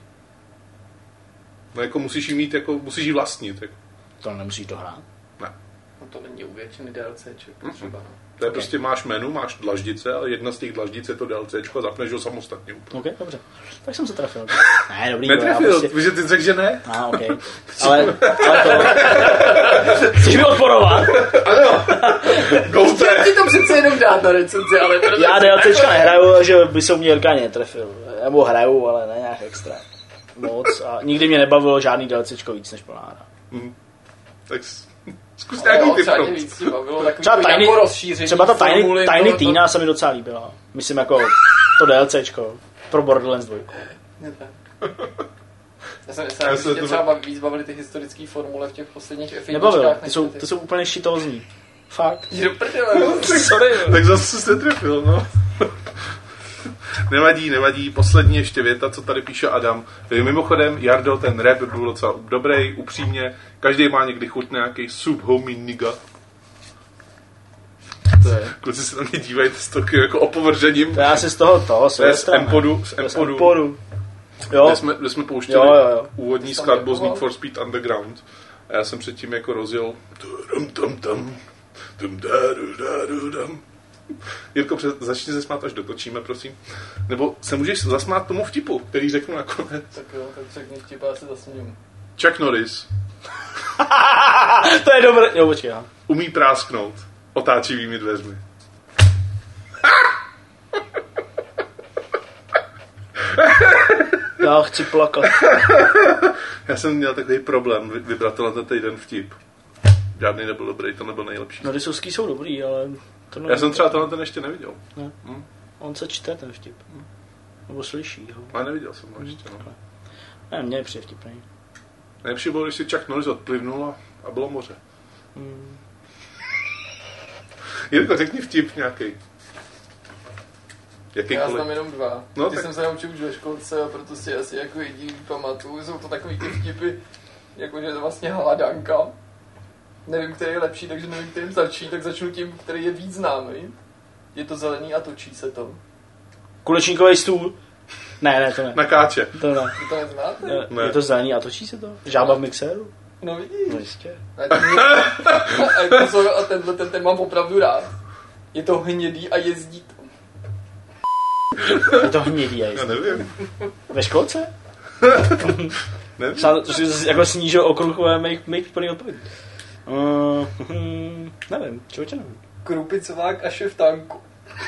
No jako musíš jí mít, jako musíš jí vlastnit. Jako. To nemusíš dohrát. Ne. No to není u většiny DLCček třeba. No. To je Ok. prostě máš menu, máš dlaždice, ale jedna z těch dlaždic je to DLCčko a zapneš ho samostatně úplně. Ok, dobře. Tak jsem se trefil. Ne, dobrý. Netrefil, já prostě... protože ty řekl, že ne? A, ok. Ale, ale to... Chceš mi odporovat? Ano. Golte. Chtěl ti to přece jenom dát na recenzi, ale... Protože... Já DLCčka nehraju, že by se u mě Jirka netrefil. Nebo hraju, ale ne nějak extra. Moc. A nikdy mě nebavilo žádný DLCčko víc než plná hra. Hmm. Tak zkus Ale nějaký jo, třeba tě typ. víc ti bavilo, takový Třeba to tajný, jako rozšíření třeba ta Tiny, formuly Tiny tohoto- Tina se mi docela líbila. Myslím jako to DLCčko pro Borderlands dva. Ne, ne. Já jsem Já myslel, se že tě to- třeba baví- víc bavily ty historické formule v těch posledních F jedna Nebavilo, než ty jsou, ty. ty jsou úplně šitózní. Fakt. Jdi do prdele. Sorry. Tak zase se netrefil, no. Nevadí, nevadí. Poslední ještě věta, co tady píše Adam. Mimochodem, Jardo, ten rap byl docela dobrý, upřímně. Každý má někdy chuť na nějaký sub homie nigga. To je. Kluci se na mě dívají s takovým jako opovržením. To já si z toho toho, To je z Empodu. Z Z Empodu. Empodu. Jo. Kde jsme, kde jsme pouštěli Jo, jo, jo. úvodní Tam skladbu z repoval. Need for Speed Underground. A já jsem předtím jako rozjel dum, dum, dum, dum, da, du, da, du, dum. Jirko, před, začni se smát, až dotočíme, prosím. Nebo se můžeš zasmát tomu vtipu, který řeknu nakonec. Tak jo, tak řekni vtip, já se zasměju. Chuck Norris To je dobré. Jo, počkej, já. umí prásknout otáčivými dveřmi. Já chci plakat. Já jsem měl takový problém vy- vybrat to na ten týden vtip. Žádný nebyl dobrý, to nebyl nejlepší. No, Rysovský jsou dobrý, ale... To Já jsem třeba tenhle ten ještě neviděl. Ne. Hm? On se čte ten vtip. Nebo slyší ho. Ale neviděl jsem ho ještě, no. Ne, mně je přijde vtipný. Nejlepší bylo, když si Chuck Norris odplivnul a, a bylo moře. Hmm. Jirko, řekni vtip nějaký. Já Jakýkoliv. znám jenom dva. No, No, Ty tak- jsem se naučil už ve školce a proto si asi jako jediný pamatuju. Jsou to takový ty vtipy, jako že je to vlastně hádanka. Nevím, který je lepší, takže nevím, kterým začít, tak začnu tím, který je víc známý. Je to zelený a točí se to. Kulečníkový stůl. Ne, ne, to ne. Na káče. To ne. Vy to neznáte? ne. Ne. Je to zelený a točí se to? Žába v mixéru? No vidíš. No jistě. A, ten, a, pozor, a tenhle ten, ten mám opravdu rád. Je to hnědý a jezdí to. Je to hnědý, já Já jistě. nevím. Ve školce? nevím. Třeba, to si jako snížil okruh mých mých plný odpovědí. Uh, hm, nevím, člověče nevím. Krupicovák a šef tanku.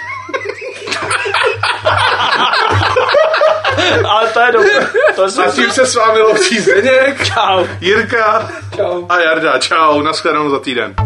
Ale to je dobré. To A jsem tím se s vámi loučí Zdeněk, Čau. Jirka Čau. a Jarda. Čau, nashledanou za týden.